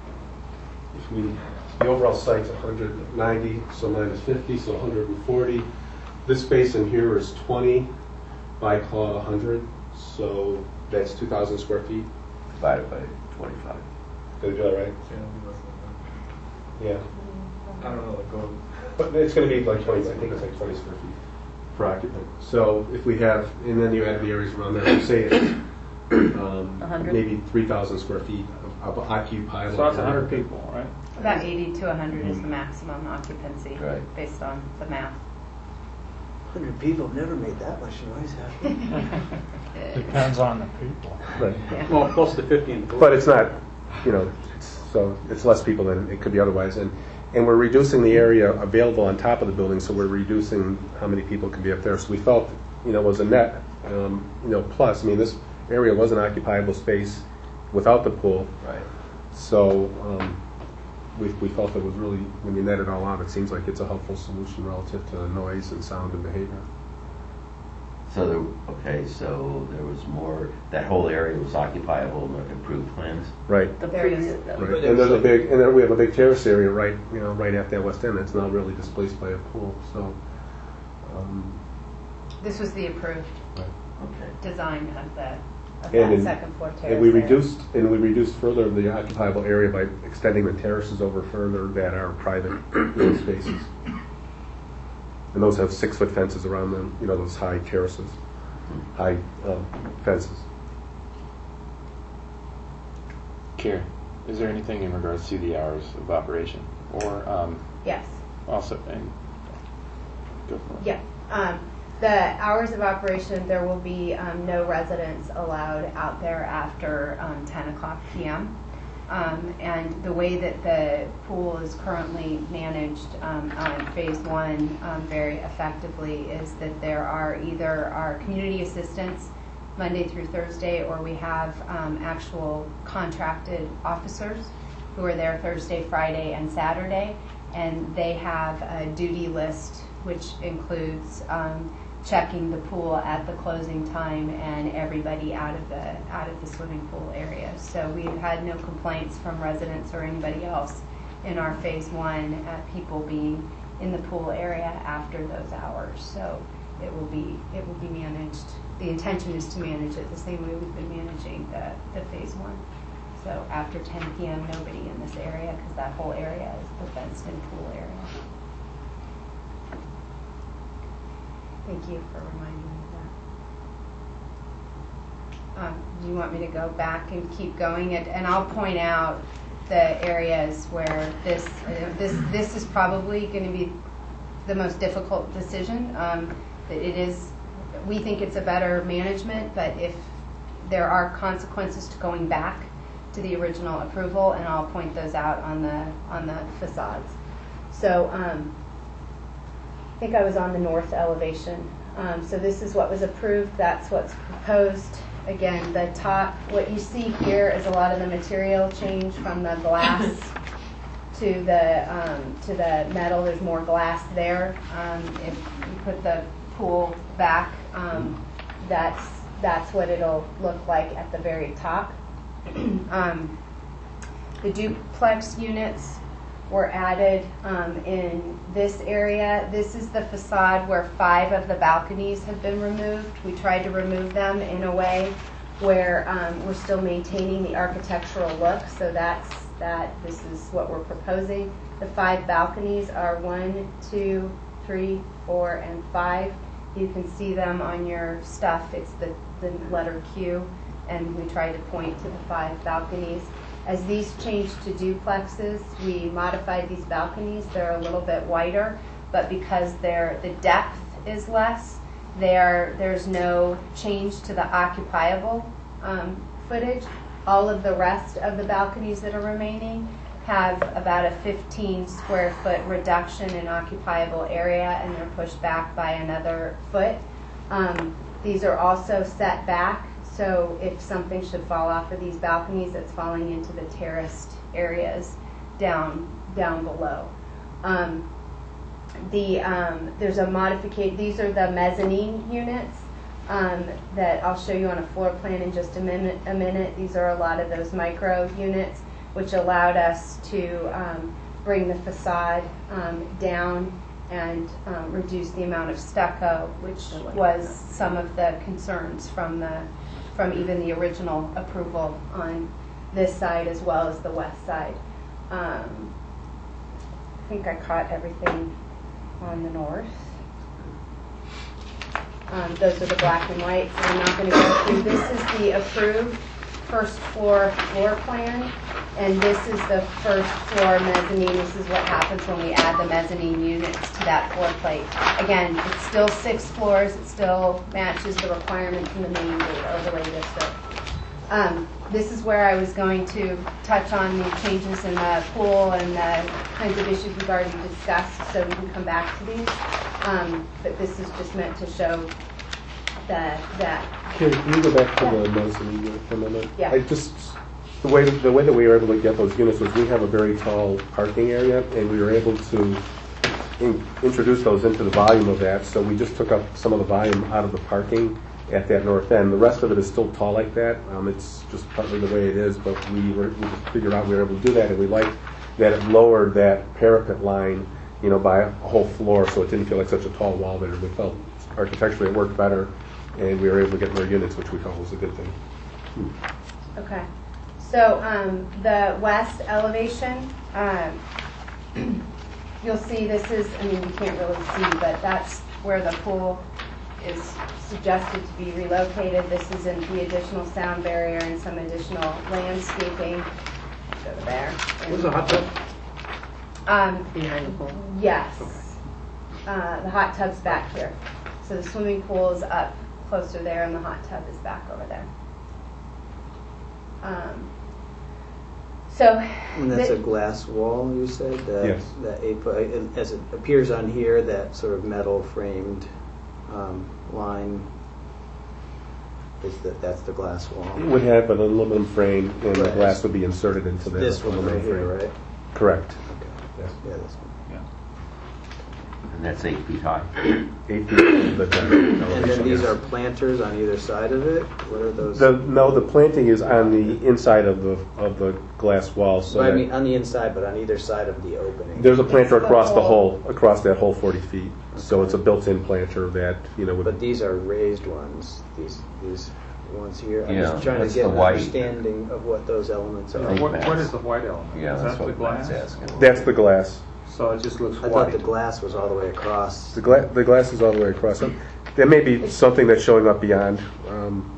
if we the overall site's one hundred ninety, so minus fifty, so one hundred forty. This space in here is twenty by call one hundred, so that's two thousand square feet. Divided by twenty-five. Did I do that right? Yeah. I don't know the code. But it's going to be like twenty, I think it's like twenty square feet per occupant. So if we have, and then you add the areas around there, say it's um, A hundred? maybe three thousand square feet of, of occupiable. So that's one area. hundred people, right? about eighty to one hundred is the maximum occupancy Right. based on the math. one hundred people have never made that much noise, have they? Depends on the people. Right. Yeah. Well, plus the fifty in the But it's not, you know, it's, so it's less people than it could be otherwise. And and we're reducing the area available on top of the building, so we're reducing how many people can be up there. So we felt, you know, was a net, um, you know, plus. I mean, this area was an occupiable space without the pool. Right. So um, we, we felt it was really, when you net it all out, it seems like it's a helpful solution relative to noise and sound and behavior. So there, okay, so there was more, that whole area was occupiable in the improved plans? Right. The There is- previous, Right. And there's a big, and then we have a big terrace area right, you know, right at that west end that's now really displaced by a pool. So, um, This was the approved Okay. design of the of And that in- second floor terrace. and we area. reduced, and we reduced further the occupiable area by extending the terraces over further that are private little spaces. And those have six foot fences around them. You know, those high terraces, high um, fences. Karen, is there anything in regards to the hours of operation, or um, Yes. also and go for it? Yeah. Um, the hours of operation, there will be um, no residents allowed out there after um, ten o'clock p m Um, and the way that the pool is currently managed um, on phase one um, very effectively is that there are either our community assistants Monday through Thursday, or we have um, actual contracted officers who are there Thursday, Friday, and Saturday, and they have a duty list which includes um, checking the pool at the closing time and everybody out of the out of the swimming pool area. So we've had no complaints from residents or anybody else in our phase one at people being in the pool area after those hours. So it will be it will be managed. The intention is to manage it the same way we've been managing the, the phase one. So after ten p m nobody in this area, because that whole area is the fenced-in pool area. Thank you for reminding me of um, do you want me to go back and keep going? And, and I'll point out the areas where this, uh, this, this is probably going to be the most difficult decision. Um, it is, we think it's a better management, but if there are consequences to going back to the original approval, and I'll point those out on the on the facades. So um, I think I was on the north elevation. Um, so this is what was approved. That's what's proposed. Again, the top, what you see here is a lot of the material change from the glass to the um, to the metal. There's more glass there. Um, if you put the pool back, um, that's that's what it'll look like at the very top. um, the duplex units were added um, in this area. This is the facade where five of the balconies have been removed. We tried to remove them in a way where um, we're still maintaining the architectural look. So that's that. This is what we're proposing. The five balconies are one, two, three, four, and five. You can see them on your stuff. It's the, the letter Q, and we tried to point to the five balconies. As these changed to duplexes, we modified these balconies. They're a little bit wider, but because they're, the depth is less, there there's no change to the occupiable um, footage. All of the rest of the balconies that are remaining have about a fifteen square foot reduction in occupiable area, and they're pushed back by another foot. Um, these are also set back. So if something should fall off of these balconies, it's falling into the terraced areas down down below. Um, the um, there's a modification. These are the mezzanine units um, that I'll show you on a floor plan in just a minute. A minute. These are a lot of those micro units, which allowed us to um, bring the facade um, down and um, reduce the amount of stucco, which was some of the concerns from the from even the original approval on this side as well as the west side. Um, I think I caught everything on the north. Um, those are the black and whites. I'm not going to go through. This is the approved first floor floor plan, and this is the first floor mezzanine. This is what happens when we add the mezzanine units to that floor plate. Again, it's still six floors. It still matches the requirements in the main gate overlay district. Um, this is where I was going to touch on the changes in the pool and the kinds of issues we've already discussed, so we can come back to these. Um, but this is just meant to show that that. Can, can you go back to the mezzanine unit for a minute? Yeah. I just, the way, the way that we were able to get those units was we have a very tall parking area, and we were able to in, introduce those into the volume of that, so we just took up some of the volume out of the parking at that north end. The rest of it is still tall like that. Um, it's just partly the way it is, but we, were, we just figured out we were able to do that, and we liked that it lowered that parapet line, you know, by a whole floor, so it didn't feel like such a tall wall there. We felt architecturally it worked better, and we were able to get more units, which we felt was a good thing. Okay. So um, the west elevation, um, you'll see this is, I mean, you can't really see, but that's where the pool is suggested to be relocated. This is in the additional sound barrier and some additional landscaping. Go there. Where's the hot tub? Um, Behind the pool. yes. Uh, the hot tub's back here. So the swimming pool is up closer there, and the hot tub is back over there. Um, so, And that's the- a glass wall, you said? That, Yes. That eight foot, as it appears on here, that sort of metal framed um, line, is that, that's the glass wall? It would have an aluminum frame, and the Right. glass would be inserted into that This one aluminum right here, frame. right? Correct. Okay. Yes. Yeah, this one. And that's eight feet high. Eight feet. But, uh, And elevation, then these yes. are planters on either side of it? What are those? The, no, the planting is on the inside of the of the glass wall. So Well, I that mean, on the inside, but on either side of the opening. there's a planter It's the across the whole- whole across that whole forty feet. So it's a built-in planter that you know would. But these are raised ones, these these ones here. I'm Yeah, just trying to that's get the an white. understanding of what those elements are. think What, Matt's- what is the white element? Yeah, Is that's that the what Matt's glass? asking. That's the glass. So it just looks I white. thought the glass was all the way across. The, gla- the glass is all the way across. There may be something that's showing up beyond. Um,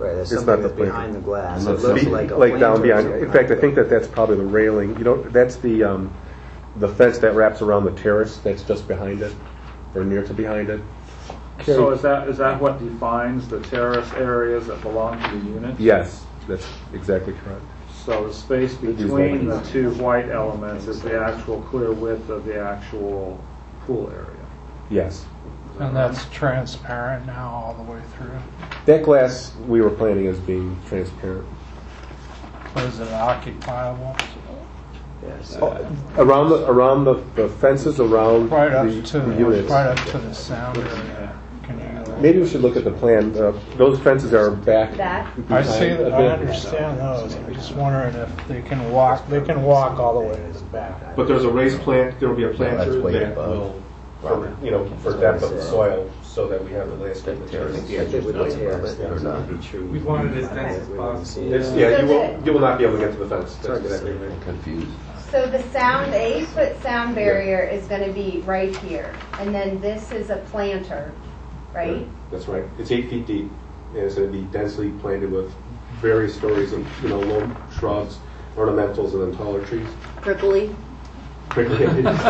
Right, there's It's something not the that's behind the planter. glass. It Looks looks Be- like a like down planter or beyond. something In fact, I like think that that's probably the railing. You know, that's the um, the fence that wraps around the terrace. That's just behind it, or near to behind it. So is that, is that what defines the terrace areas that belong to the unit? Yes, that's exactly correct. So the space between the two white elements is the actual clear width of the actual pool area. Yes. And that's transparent now all the way through. That glass we were planning as being transparent. Was it occupiable? Yes. Around the around the, the fences around Right up the, to the the, units. right up to the sound area. Can you? Maybe we should look at the plan. Uh, those fences are back. That? I behind see. a That, I bit. understand those. I'm just wondering if they can walk. They can walk all the way to the back. But there's a raised plant. There will be a That's planter way that above. will, for, you know, for depth of the soil, so that we have the landscape material. I think with the terrace, Or there's not. not be true. We want it as dense as We wouldn't possible. see It's, it. yeah, So you will the- you will not be able to get to the fence. It's hard That's to exactly see. right. Confused. So the sound, the eight foot sound barrier is gonna be right here, and then this is a planter, right? That's right. It's eight feet deep, and it's going to be densely planted with various stories of, you know, low shrubs, ornamentals, and then taller trees. Prickly. Prickly.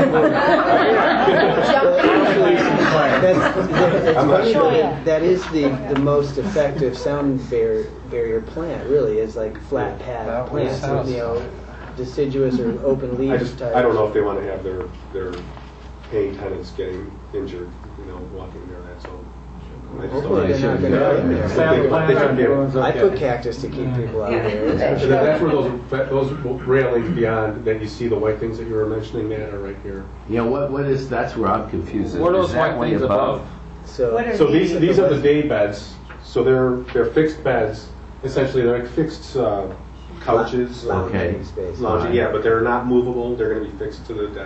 That's, it's I'm not funny sure. that that is the, the most effective sound barrier, barrier plant, really, is like flat pad That plants, sounds you know, deciduous or open I leaves just, type. I don't know if they want to have their, their paying tenants getting injured, you know, walking there, that's all. I just don't Hopefully know. they're not gonna be in there. Sound planter, everyone's I okay. put cactus to keep people out of there. And then that's where those, those railings beyond, that you see the white things that you were mentioning, Matt, are right here. Yeah, what, what is, that's where I'm confused. What are Is those that white way things above? So, What are So these? these, these are the day beds, so they're, they're fixed beds, essentially, they're like fixed uh, couches. or Okay. lounging space. Lounging, yeah, but they're not movable, they're gonna be fixed to the deck.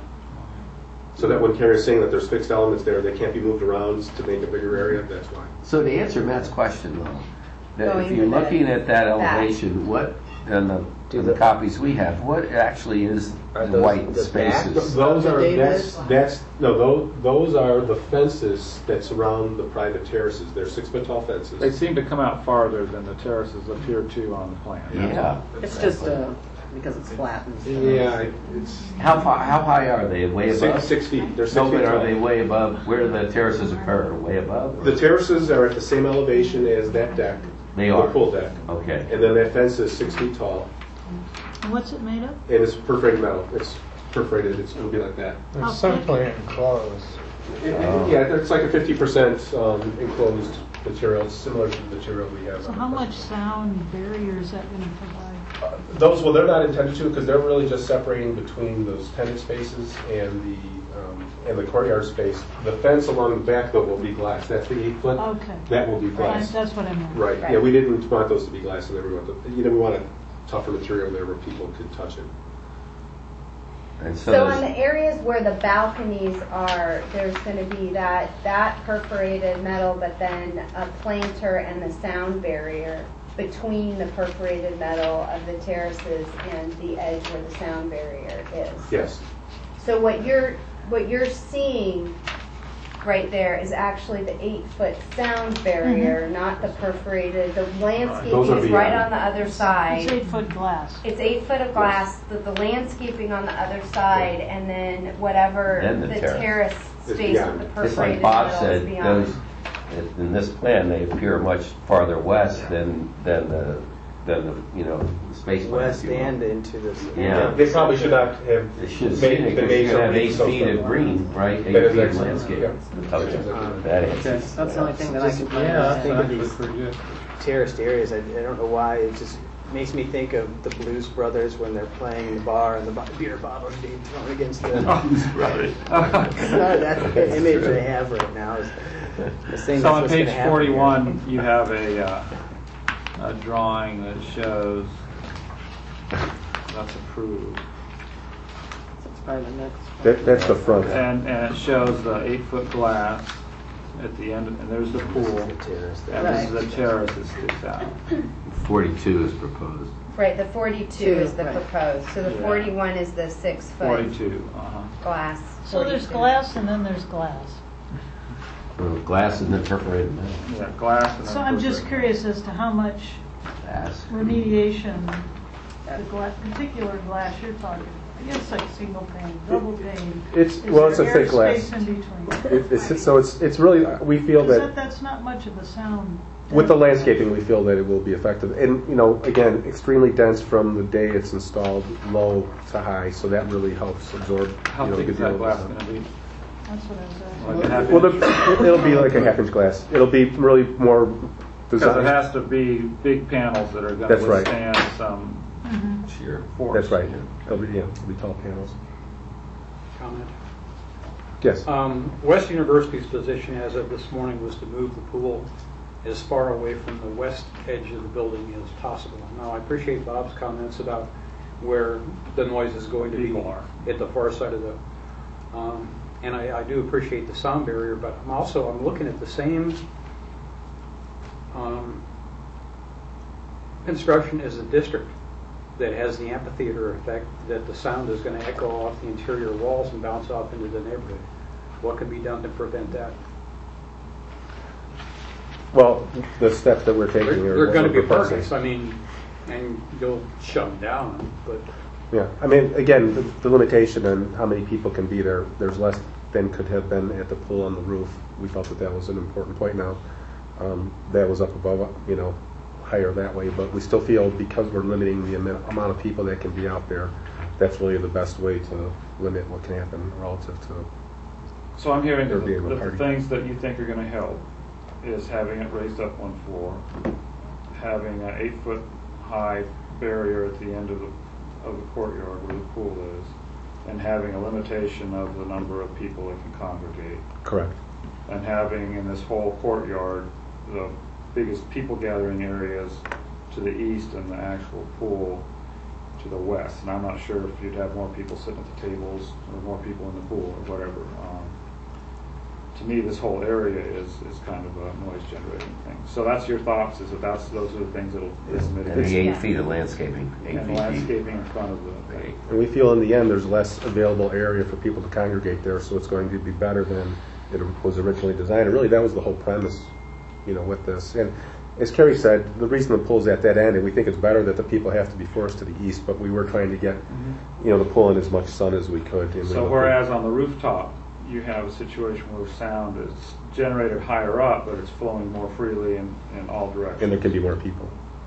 So that when Carrie's saying that there's fixed elements there, they can't be moved around to make a bigger area, that's why. So to answer Matt's question though, that Going if you're to the looking at that back. elevation, what, and the, Do and the the- copies we have, what actually is Are the those white the back? spaces? Those are, Day that's, beds? that's, no, those, those are the fences that surround the private terraces. They're six foot tall They fences. seem to come out farther than the terraces appear to on the plan. Yeah. It's just uh, because it's flat. And stuff. Yeah, it's How far, how high are they? Way above? six, six feet, they're six No, feet but are tall. they way above, where do the terraces occur? Way above? The terraces are at the same elevation as that deck. They are? The pool deck. Okay. And then that fence is six feet tall, And what's it made of? and it's perforated metal. It's perforated, it's, it'll be like that. They're simply enclosed. It- it- Yeah, it's like a fifty percent um, enclosed material, it's similar to the material we have. So on how the much fences. sound barrier is that going to provide? Uh, Those, well, they're not intended to, because they're really just separating between those tenant spaces and the, um, and the courtyard space. The fence along the back, though, will be glass. That's the eight foot. Okay. That will be Right, glass. that's what I meant. Right, yeah, we didn't want those to be glass, and then we want the, you know, we want a tougher material there where people could touch it. And so So on there's- the areas where the balconies are, there's gonna be that, that perforated metal, but then a planter and the sound barrier between the perforated metal of the terraces and the edge where the sound barrier is. Yes. So what you're, what you're seeing right there is actually the eight-foot sound barrier, not the perforated. The Those landscaping are is right beyond. on the other side. It's eight-foot glass. It's eight foot of glass, the, the landscaping on the other side, and then whatever Then the the terrace. terrace It's space beyond. with the It's like perforated Bob metal is said, beyond. those, in this plan, they appear much farther west than, than the, than the, you know, space plan. west if you will. and into this. Yeah. They probably should not have They should have made, seen it, been because made you're gonna have eight so feet of green, right? Eight That is feet of excellent. landscape. Yeah. Okay, that Okay. answers. That's the only thing that I Just- can find. yeah, out. think of these Pretty good. terraced areas. I, I don't know why. It just makes me think of the Blues Brothers when they're playing in the bar and the bo- beer bottles being thrown against the. Right. That's the image I have right now. Is this thing So that's on what's page gonna happen forty-one, you have a, uh, a drawing that shows that's approved. It's probably the next. That, that's the front. And, and it shows the eight-foot glass at the end, and there's the pool. here. The terrace. And this is the terrace that sticks out. Forty-two is proposed. Right, the forty-two Two, is the right. proposed, so the Yeah. forty-one is the six foot Forty-two, uh-huh. glass. So there's forty-two. glass and then there's glass. Well, glass and then perforated metal. Yeah, glass and then. So I'm just perforated. curious as to how much Glass. remediation, the gla- particular glass you're talking about. I guess like single pane, double pane. It's- Is well, it's there a thick air glass. space in between? It- It's, so it's, it's really, we feel Because that that, that's not much of a sound. with the landscaping, we feel that it will be effective. And, you know, again, extremely dense from the day it's installed, low to high, so that really helps absorb, How you know, a thick good is deal that of glass the going sun. to be? That's what I was asking. Like a half Well, inch? the, it'll be like a half inch glass. It'll be really more Because it designed. has to be big panels that are going That's to right. withstand some Mhm. Sheer. force. That's right. It'll be, yeah, it'll be tall panels. Comment. Yes. Um, West University's position as of this morning was to move the pool as far away from the west edge of the building as possible. Now, I appreciate Bob's comments about where the noise is going to be People are. at the far side of the, um, and I, I do appreciate the sound barrier, but I'm also, I'm looking at the same um, construction as the district that has the amphitheater effect, that the sound is going to echo off the interior walls and bounce off into the neighborhood. What can be done to prevent that? Well, the steps that we're taking There are. are going to be proposing. permits, I mean, and you'll shut them down, but Yeah, I mean, again, the, the limitation on how many people can be there, there's less than could have been at the pool on the roof. We felt that that was an important point now. Um, that was up above, you know, higher that way, but we still feel because we're limiting the amo- amount of people that can be out there, that's really the best way to limit what can happen relative to. So I'm hearing There that being the, a that the party. things that you think are going to help is having it raised up one floor, having an eight-foot high barrier at the end of the of the courtyard where the pool is, and having a limitation of the number of people that can congregate, Correct. and having in this whole courtyard the biggest people gathering areas to the east and the actual pool to the west. And I'm not sure if you'd have more people sitting at the tables or more people in the pool or whatever. Um, to me, this whole area is, is kind of a noise generating thing. So that's your thoughts, is that that's, those are the things that'll that'll And mitigate. the eight Yeah. feet of landscaping, eight And feet deep. landscaping in front of the, Right. And we feel in the end there's less available area for people to congregate there, so it's going to be better than it was originally designed. And really, that was the whole premise, you know, with this. And as Kerry said, the reason the pool's at that end, and we think it's better that the people have to be forced to the east, but we were trying to get, you know, the pool in as much sun as we could. And we so looked whereas at- on the rooftop, you have a situation where sound is generated higher up, but it's flowing more freely in, in all directions. and there can be more people.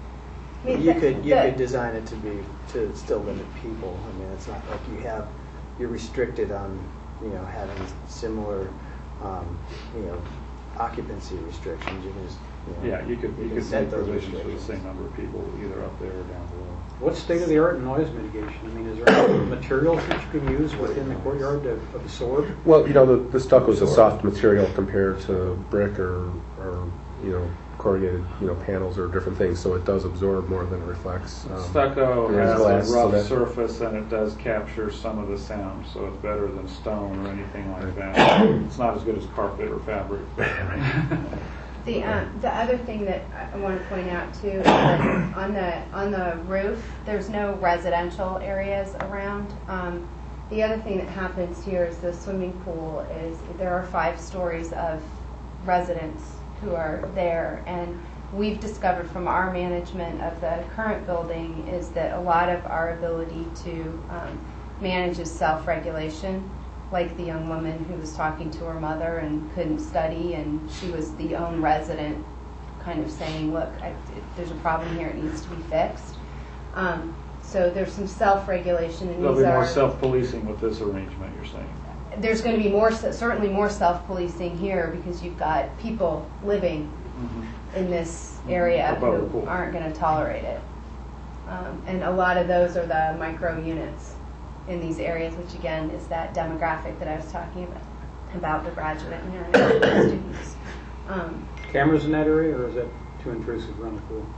I mean, You the- could, you the- could design it to be, to still limit people. I mean, it's not like you have, you're restricted on, you know, having similar, um, you know, occupancy restrictions. You can just, you know. Yeah, you could, you can could set make those provisions for the restrictions. same number of people, either up there or down below. what's state of the art in noise mitigation? I mean, is there any materials that you can use within the courtyard to absorb? Well, you know, the, the stucco is a soft material compared to brick or, or, you know, corrugated, you know, panels or different things, so it does absorb more than it reflects. Um, Stucco there is has glass, a so rough that- surface and it does capture some of the sound, so it's better than stone or anything like that. It's not as good as carpet or fabric. The, um, the other thing that I want to point out too is that on the, on the roof, there's no residential areas around. Um, the other thing that happens here is the swimming pool is, there are five stories of residents who are there, and we've discovered from our management of the current building is that a lot of our ability to um, manage is self-regulation. Like the young woman who was talking to her mother and couldn't study, and she was the own resident kind of saying, look, I, there's a problem here, it needs to be fixed. Um, so there's some self-regulation, and There'll these be more are, self-policing with this arrangement, you're saying. there's going to be more, certainly more self-policing here because you've got people living in this area Above the who pool. aren't going to tolerate it. Um, and a lot of those are the micro units in these areas, which again is that demographic that I was talking about, about the graduate and international students. Um, Cameras in that area, or is that too intrusive around the pool?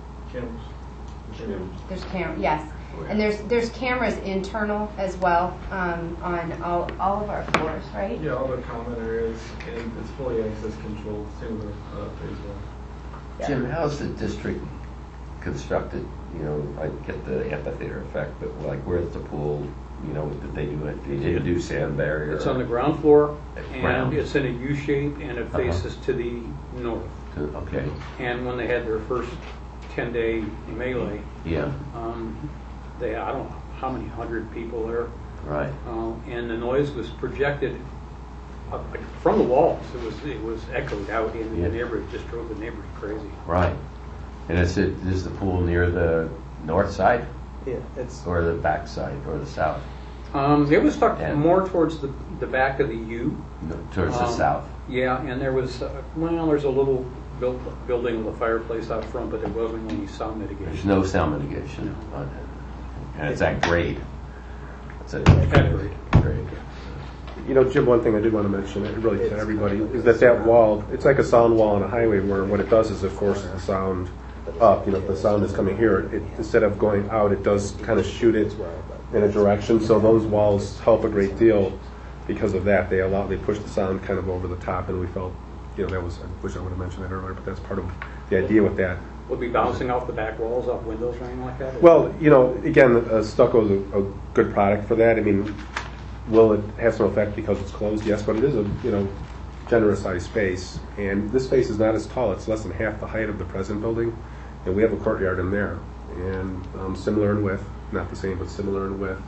there's cam, yes, and there's there's cameras internal as well um, on all all of our floors, right? Yeah, all the common areas, and it's fully access controlled, same with uh, phase one. Jim, how's the district constructed, you know, I get the amphitheater effect, but like where's the pool? You know, did they do it? Did they do sand barrier? It's on the ground floor, and Ground. it's in a U shape, and it Uh-huh. faces to the north. Okay, And when they had their first ten-day melee, yeah, um, they, I don't know how many hundred people there, right. uh, and the noise was projected up, like, from the walls. It was it was echoed out in Yeah. the neighborhood, just drove the neighborhood crazy. Right. And is it, is the pool near the north side Yeah, it's, or the back side or the south? Um, it was tucked And- more towards the, the back of the U. No, towards the Um, south? Yeah, and there was, uh, well, there's a little built building with a fireplace out front, but there wasn't any sound There's mitigation. no sound mitigation on it. And it's at grade. It's at At grade. grade. You know, Jim, one thing I did want to mention, it really to everybody, is that that wall, it's like a sound wall on a highway where what it does is it forces the sound up. You know, if the sound is coming here, it, instead of going out, it does kind of shoot it in a direction. So those walls help a great deal because of that. They allow, they push the sound kind of over the top, and we felt, you know, that was, I wish I would have mentioned that earlier, but that's part of the idea with that. Would be bouncing off the back walls, off windows or anything like that? Well, you know, again, uh, stucco is a, a good product for that. I mean, will it have some effect because it's closed? Yes, but it is a, you know, generous sized space. And this space is not as tall. It's less than half the height of the present building. And we have a courtyard in there. And um, similar in width, not the same, but similar in width.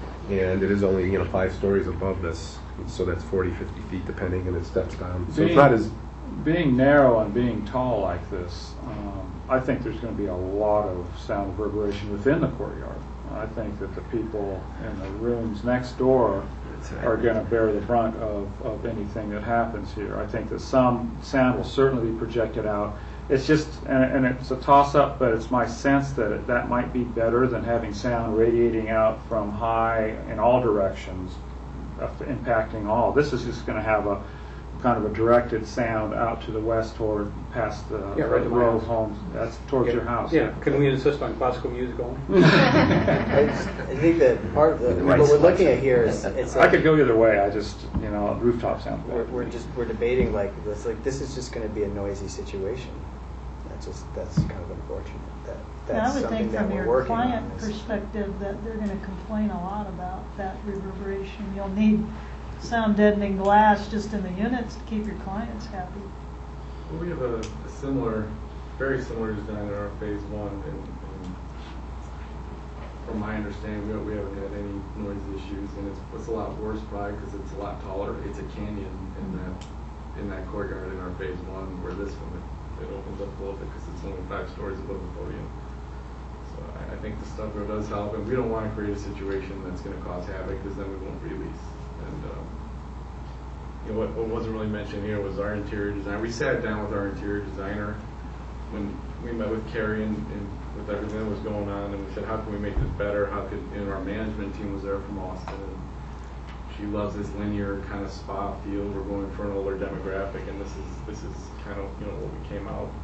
And it is only, you know, five stories above this. So that's forty, fifty feet depending, and it steps down. So it's not as... Being narrow and being tall like this, um, I think there's going to be a lot of sound reverberation within the courtyard. I think that the people in the rooms next door are going to bear the brunt of, of anything that happens here. I think that some sound will certainly be projected out. It's just, and, and it's a toss-up, but it's my sense that it, that might be better than having sound radiating out from high in all directions, uh, impacting all. This is just going to have a kind of a directed sound out to the west toward past the, Yeah, right to my row of house. homes. That's towards Yeah. your house. Yeah, can we insist on classical music only? I, just, I think that part of the, Right. what we're looking at here is, it's I like, could go either way. I just, you know, rooftop sounds we're, better. we're just, we're debating like this, like this is just gonna be a noisy situation. That's just, that's kind of unfortunate. That, And I that's would something think that from we're your working client on. is- perspective that they're gonna complain a lot about that reverberation. You'll need sound deadening glass just in the units to keep your clients happy. Well, we have a, a similar, very similar design in our phase one, and, and from my understanding, we, we haven't had any noise issues, and it's, it's a lot worse probably because it's a lot taller. It's a canyon in that in that courtyard in our phase one, where this one it, it opens up a little bit because it's only five stories above the podium. So I, I think the stucco does help, and we don't want to create a situation that's going to cause havoc because then we won't release. And um, you know, what, what wasn't really mentioned here was our interior design. We sat down with our interior designer when we met with Carrie and, and with everything that was going on, and we said, how can we make this better? How could, and our management team was there from Austin, and she loves this linear kind of spa feel. We're going for an older demographic, and this is this is kind of, you know, what we came out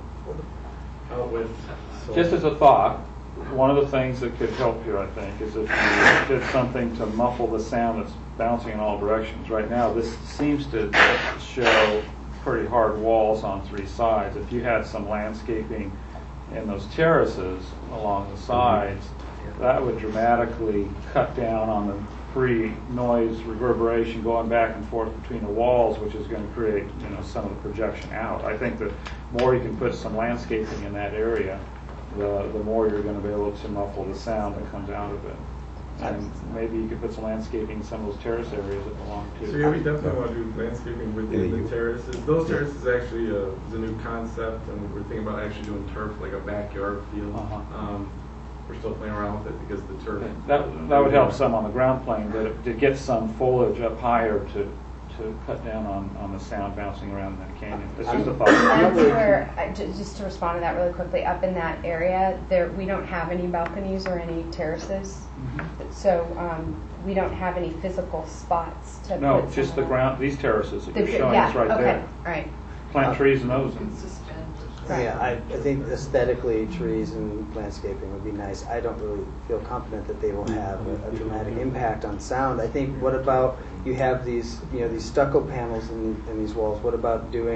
uh, out with. So, Just as a thought, one of the things that could help here, I think, is if you did something to muffle the sound that's bouncing in all directions. Right now, this seems to show pretty hard walls on three sides. If you had some landscaping in those terraces along the sides, that would dramatically cut down on the pre-noise reverberation going back and forth between the walls, which is going to create, you know, some of the projection out. I think the more you can put some landscaping in that area, the the more you're going to be able to muffle the sound that comes out of it. And maybe you could put some landscaping in some of those terrace areas that belong to. So yeah, we definitely want to do landscaping within the terraces. Those terraces actually uh, is a new concept, and we're thinking about actually doing turf, like a backyard feel. Uh-huh. Um, we're still playing around with it because the turf. That, that would help some on the ground plane, but to get some foliage up higher to, to cut down on, on the sound bouncing around in that canyon. It's just a thought. That's where, I- ju- just to respond to that really quickly, up in that area, there, we don't have any balconies or any terraces. So, um, we don't have any physical spots to No, put just the someone- ground, these terraces that The- you're showing yeah, us right okay, there. all right. Plant trees in those. and- Yeah, I, I think aesthetically, trees and landscaping would be nice. I don't really feel confident that they will have a, a dramatic impact on sound. I think, what about, you have these, you know, these stucco panels in, in these walls. What about doing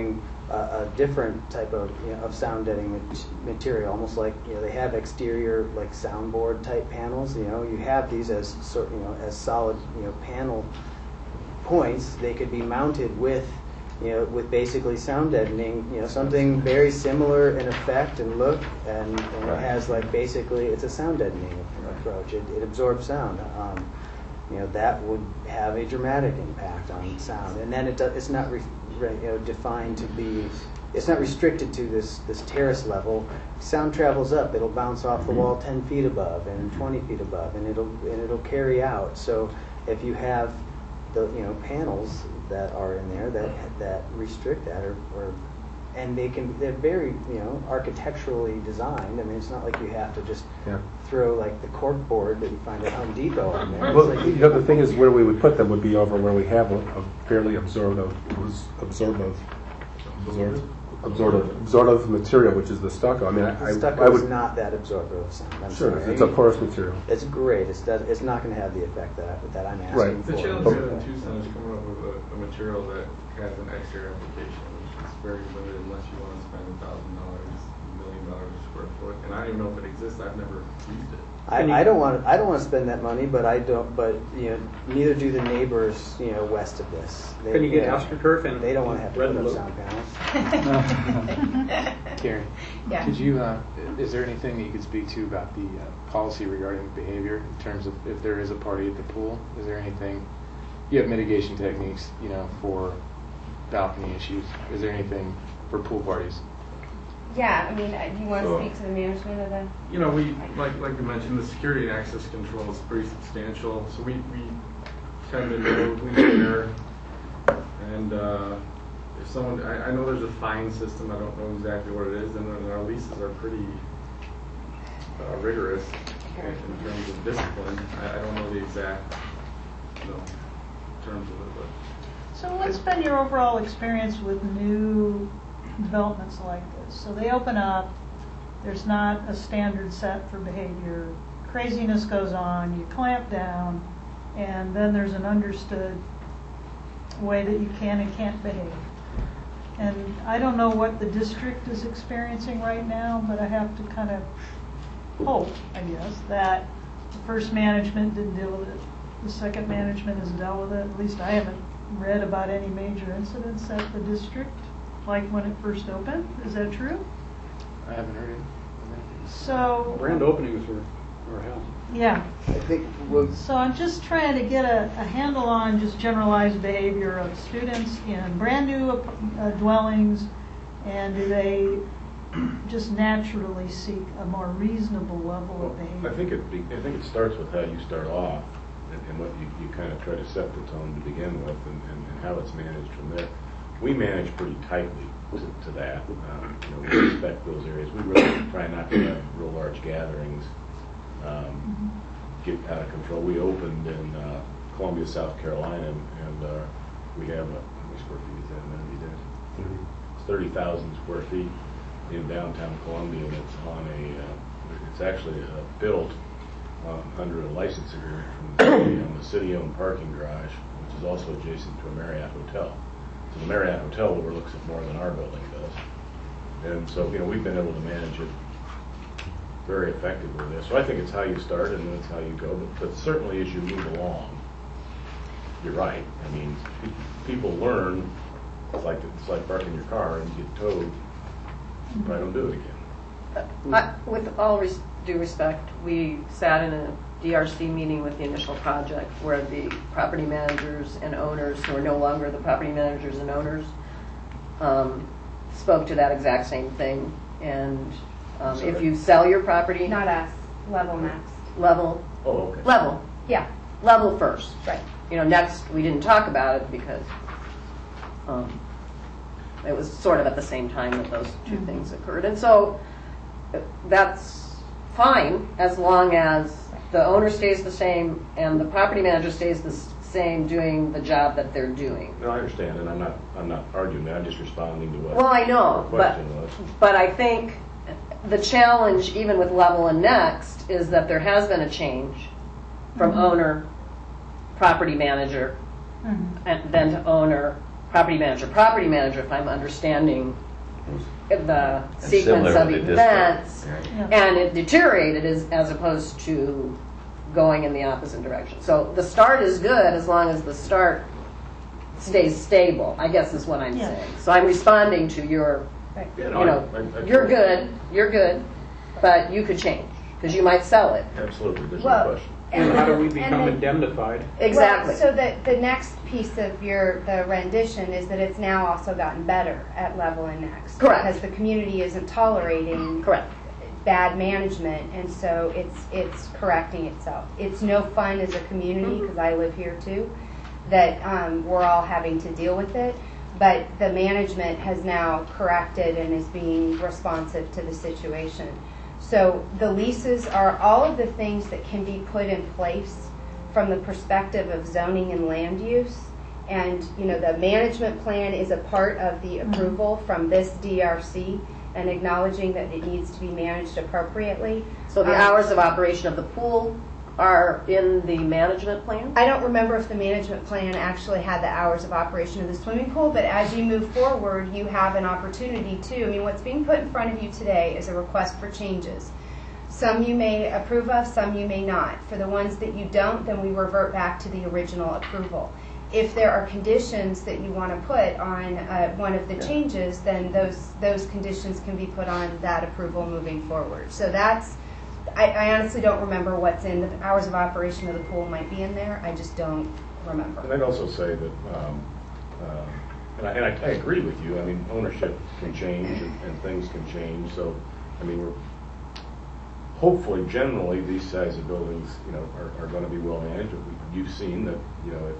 a, a different type of you know, of sound deadening mat- material, almost like you know they have exterior like soundboard type panels. You know, you have these as sort you know as solid you know panel points. They could be mounted with you know with basically sound deadening. You know, something very similar in effect and look, and, and it has like basically it's a sound deadening approach. It, it absorbs sound. Um, you know that would have a dramatic impact on sound, and then it does, it's not re, re, you know, defined to be. It's not restricted to this this terrace level. Sound travels up. It'll bounce off the wall ten feet above and twenty feet above, and it'll and it'll carry out. So if you have the you know panels that are in there that that restrict that, or, or and they can they're very you know architecturally designed. I mean, it's not like you have to just Yeah. throw like the cork board that you find at Home Depot on there. Well, It's like you know, the thing is, where we would put them would be over where we have a, a fairly absorptive, absorptive, absorptive, absorptive, absorptive material, which is the stucco. I mean, I, the I, stucco I is would not that absorptive of sound. I'm sure sorry. it's a porous material. It's great. It's that, it's not going to have the effect that I, that I'm asking Right. for. The challenge we have in Tucson is coming up with a, a material that has an exterior application, which is very limited unless you want to spend a thousand dollars, a million dollars a square foot. And I don't even know if it exists. I've never used it. I, I don't want I don't want to spend that money, but I don't. But you know, neither do the neighbors. You know, west of this. They, Can you get know, AstroTurf and They don't want to have to red put up look? sound panels. Karen, Yeah. could you, uh, is there anything that you could speak to about the uh, policy regarding behavior in terms of if there is a party at the pool? Is there anything, you have mitigation techniques, you know, for balcony issues. Is there anything for pool parties? Yeah, I mean, uh, do you want to Well- speak to the management of the? You know, we, like, like you mentioned, the security and access control is pretty substantial, so we, we tend to know who's there. And, uh, if someone, I, I know there's a fine system, I don't know exactly what it is, and then our leases are pretty, uh, rigorous in, in terms of discipline. I, I don't know the exact, you know, terms of it, but. So what's been your overall experience with new developments like this? So they open up, there's not a standard set for behavior, craziness goes on, you clamp down, and then there's an understood way that you can and can't behave. And I don't know what the district is experiencing right now, but I have to kind of hope, I guess, that the first management didn't deal with it. The second management has dealt with it. At least I haven't read about any major incidents at the district, like when it first opened. Is that true? I haven't heard it. So, Grand openings were, were hell. yeah. I think we'll, So I'm just trying to get a, a handle on just generalized behavior of students in brand new uh, dwellings, and do they just naturally seek a more reasonable level of behavior? I think it, be- I think it starts with how you start off and, and what you, you kind of try to set the tone to begin with, and, and, and how it's managed from there. We manage pretty tightly to, to that. Um, you know, we respect those areas. We really try not to have real large gatherings um, get out of control. We opened in uh, Columbia, South Carolina, and, and uh, we have a, how many square feet is that? Maybe that's It's thirty thousand square feet in downtown Columbia, and it's on a, uh, it's actually uh, built uh, under a license agreement from the city on the city-owned parking garage, which is also adjacent to a Marriott hotel. So the Marriott hotel overlooks it more than our building does. And so, you know, we've been able to manage it very effectively there. So I think it's how you start and then it's how you go. But, but certainly as you move along, you're right. I mean, pe- people learn. It's like it's like parking your car and you get towed. You probably don't do it again. I, with all res- due respect, we sat in a D R C meeting with the initial project where the property managers and owners, who are no longer the property managers and owners, um, spoke to that exact same thing. And um, if you sell your property, Not us, Level Next. level, Oh, okay. level, Yeah, level first. right. You know, next we didn't talk about it because um, it was sort of at the same time that those two Mhm. things occurred. And so uh, that's fine as long as the owner stays the same and the property manager stays the s- same doing the job that they're doing. No, I understand, and I'm not I'm not arguing that. I'm just responding to what Well, I know, the but, question was. but I think the challenge, even with Level and Next, is that there has been a change from Mhm. owner, property manager, Mhm. and then to owner, property manager, property manager, if I'm understanding the sequence similar of with the events, district, right. and it deteriorated as, as opposed to going in the opposite direction. So the start is good as long as the start stays stable, I guess is what I'm Yeah. saying. So I'm responding to your, Right. Yeah, you no, know, I- I- I- you're good, you're good, but you could change, because you might sell it. Absolutely, there's no Well, question. And how do we and become then- indemnified? Exactly. Well, so the, the next piece of your, the rendition is that it's now also gotten better at Level and Next. Correct. Because the community isn't tolerating Correct. bad management, and so it's, it's correcting itself. It's no fun as a community, because I live here too, that um, we're all having to deal with it. But the management has now corrected and is being responsive to the situation. So the leases are all of the things that can be put in place from the perspective of zoning and land use. And, you know, the management plan is a part of the approval from this D R C and acknowledging that it needs to be managed appropriately. So the Um, hours of operation of the pool are in the management plan? I don't remember if the management plan actually had the hours of operation of the swimming pool, but as you move forward, you have an opportunity to. I mean, what's being put in front of you today is a request for changes. Some you may approve of, some you may not. For the ones that you don't, then we revert back to the original approval. If there are conditions that you want to put on uh, one of the changes, then those those conditions can be put on that approval moving forward. So that's, I, I honestly don't remember what's in the hours of operation of the pool might be in there. I just don't remember. And I'd also say that, um, uh, and, I, and I, I agree with you. I mean, ownership can change and, and things can change. So, I mean, we're hopefully, generally, these size of buildings, you know, are, are going to be well managed. You've seen that, you know, it,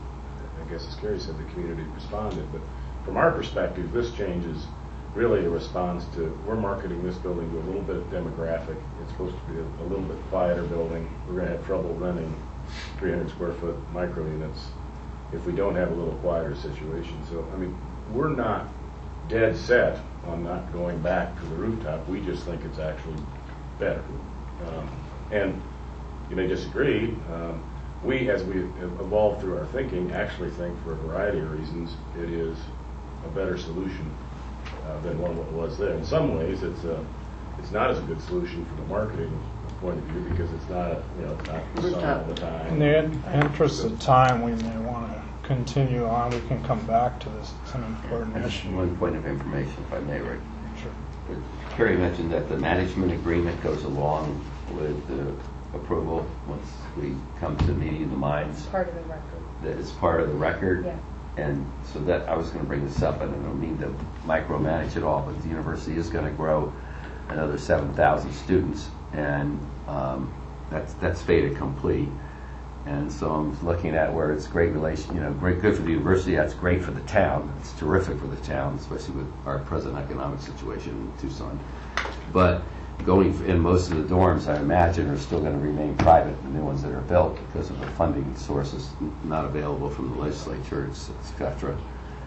I guess as Carrie said, the community responded. But from our perspective, this change is really a response to, we're marketing this building to a little bit of demographic. It's supposed to be a, a little bit quieter building. We're going to have trouble renting three hundred square foot micro units if we don't have a little quieter situation. So, I mean, we're not dead set on not going back to the rooftop. We just think it's actually better. Um, and you may disagree. Um, we, as we have evolved through our thinking, actually think for a variety of reasons it is a better solution uh, than one what was there. In some ways, it's a, it's not as a good solution from a marketing point of view because it's not, a, you know, it's not the sun all the time. In the in- interest of time, we may want to continue on. We can come back to this. It's an important issue. One point of information, if I may, Rick. Sure. Carrie mentioned that the management agreement goes along with the approval once we come to meeting the minds. Part of the record. That is part of the record. Yeah. And so that, I was going to bring this up, and I don't mean to micromanage it all, but the university is going to grow another seven thousand students, and um, that's that's fait accompli. And so I'm looking at where it's great relation, you know, great, good for the university. That's great for the town. It's terrific for the town, especially with our present economic situation in Tucson. But going in most of the dorms, I imagine, are still going to remain private, the new ones that are built, because of the funding sources not available from the legislature, et cetera.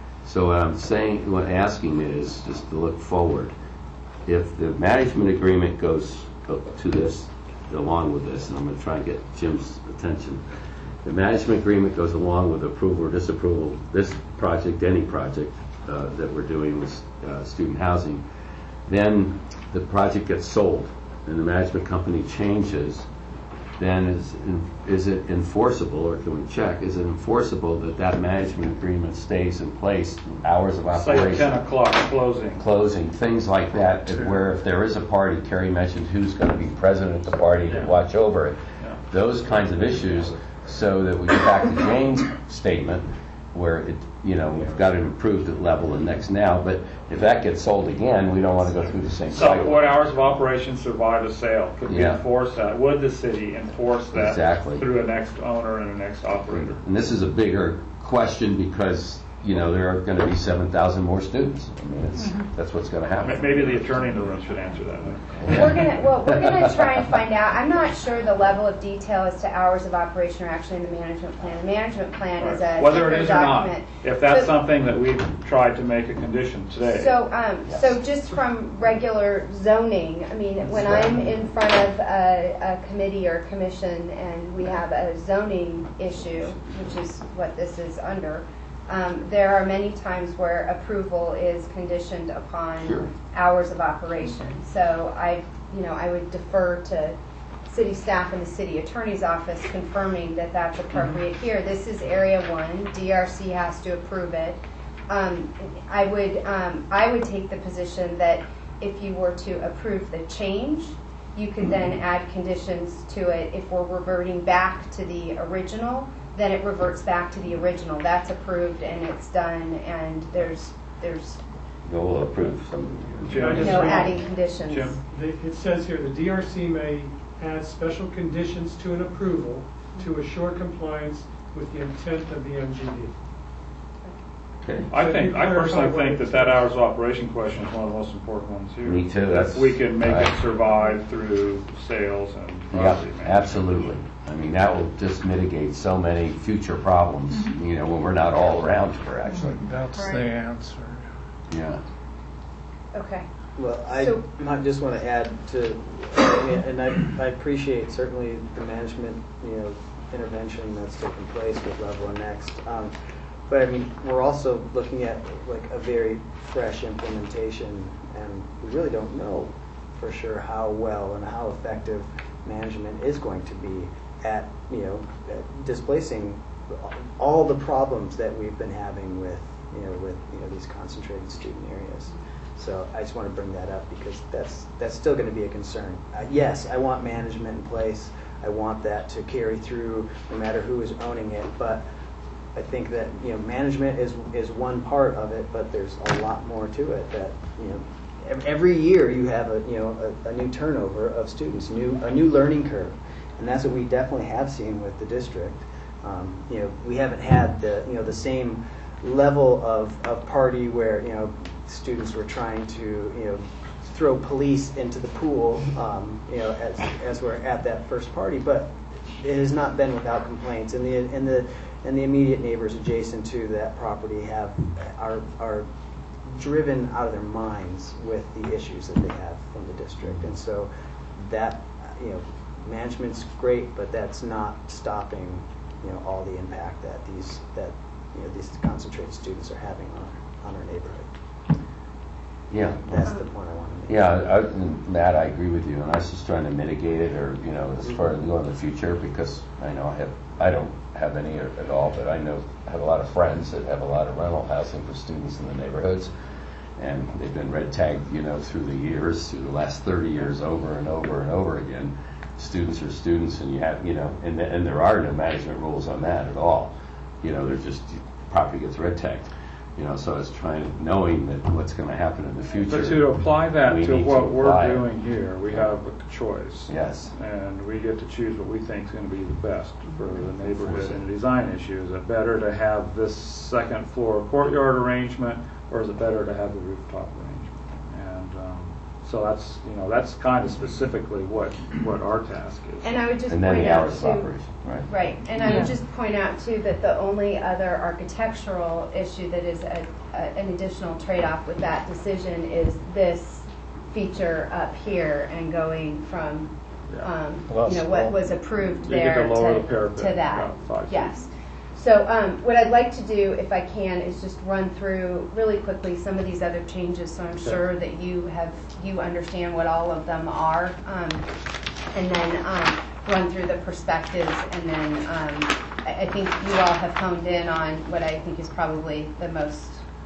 So what I'm saying, what I'm asking is just to look forward. If the management agreement goes to this, along with this, and I'm going to try and get Jim's attention. The management agreement goes along with approval or disapproval. This project, any project uh, that we're doing with uh, student housing, then the project gets sold and the management company changes, then is, is it enforceable, or can we check, is it enforceable that that management agreement stays in place, hours of Say operation? ten o'clock closing. Closing, things like that, Sure. where if there is a party, Kerry mentioned who's going to be present at the party to Yeah. watch over it. Yeah. Those kinds of issues, so that we get back to Jane's statement, where it, you know, we've got it improved at level and next now, but if that gets sold again, we don't want to go through the same So cycle. what hours of operation survive a sale? Could we Yeah. enforce that? Would the city enforce that Exactly. through a next owner and a next operator? And this is a bigger question because, you know, there are going to be seven thousand more students. I mean, it's, that's what's going to happen. Maybe the attorney in the room should answer that. We're gonna well, we're gonna try and find out. I'm not sure the level of detail as to hours of operation are actually in the management plan. The management plan is a Whether it different is or not, document. if that's So- something that we've tried to make a condition today. So, um, so just from regular zoning, I mean, when I'm in front of a, a committee or commission and we have a zoning issue, which is what this is under, Um, there are many times where approval is conditioned upon Sure. hours of operation. So I, you know, I would defer to city staff and the city attorney's office confirming that that's appropriate here. This is area one. D R C has to approve it. Um, I would, um, I would take the position that if you were to approve the change, you could then add conditions to it. If we're reverting back to the original, then it reverts back to the original. That's approved and it's done, and there's there's We'll approve some. Jim, I just no read- adding conditions. Jim? It says here, the D R C may add special conditions to an approval to assure compliance with the intent of the M G D. Okay. I think, I personally Clarify think what that that hours of operation question is one of the most important ones here. Me too, that's- If we can make right. it survive through sales and Yeah, property management. absolutely. I mean, that will just mitigate so many future problems, you know, when we're not all around here, actually. That's Right. the answer. Yeah. Okay. Well, I So- might just want to add to, I mean, and I, I appreciate certainly the management, you know, intervention that's taken place with Level and Next. Um, but I mean, we're also looking at like a very fresh implementation, and we really don't know for sure how well and how effective management is going to be at, you know, at displacing all the problems that we've been having with, you know, with you know these concentrated student areas. So I just want to bring that up because that's that's still going to be a concern. Uh, yes, I want management in place. I want that to carry through no matter who is owning it. But I think that you know management is is one part of it, but there's a lot more to it. That you know ev- every year you have a you know a, a new turnover of students, new a new learning curve, and that's what we definitely have seen with the district. Um, you know we haven't had the you know the same level of, of party where you know students were trying to you know throw police into the pool um, you know as, as we're at that first party, but it has not been without complaints, and the and the and the immediate neighbors adjacent to that property have are are driven out of their minds with the issues that they have from the district, and so that you know management's great, but that's not stopping you know all the impact that these that you know these concentrated students are having on our, on our neighborhood. Yeah. That's the point I want to make. Yeah, I, and Matt, I agree with you, and I was just trying to mitigate it, or you know, as far as going in the future, because I know I have, I don't have any at all, but I know I have a lot of friends that have a lot of rental housing for students in the neighborhoods, and they've been red tagged, you know, through the years, through the last thirty years, over and over and over again. Students are students, and you have, you know, and and there are no management rules on that at all. You know, they're just property gets red tagged. You know, so I was trying, knowing that what's going to happen in the future. But to apply that we to need what apply we're it. doing here, we have a choice. Yes. And we get to choose what we think is going to be the best for the neighborhood and design issue. Is it better to have this second floor courtyard arrangement, or is it better to have the rooftop arrangement? And um, so that's, you know, that's kind of specifically what, what our task is. And I would just And then point the out hours of too, operation, right? right, and I Yeah. would just point out too that the only other architectural issue that is a, a, an additional trade-off with that decision is this feature up here and going from, Yeah. um, Less you know, what wall. was approved You get to there lower to, the parapet to that. about five feet. Yes. So um, what I'd like to do, if I can, is just run through really quickly some of these other changes, so I'm Okay. sure that you have you understand what all of them are, um, and then um, run through the perspectives, and then um, I, I think you all have honed in on what I think is probably the most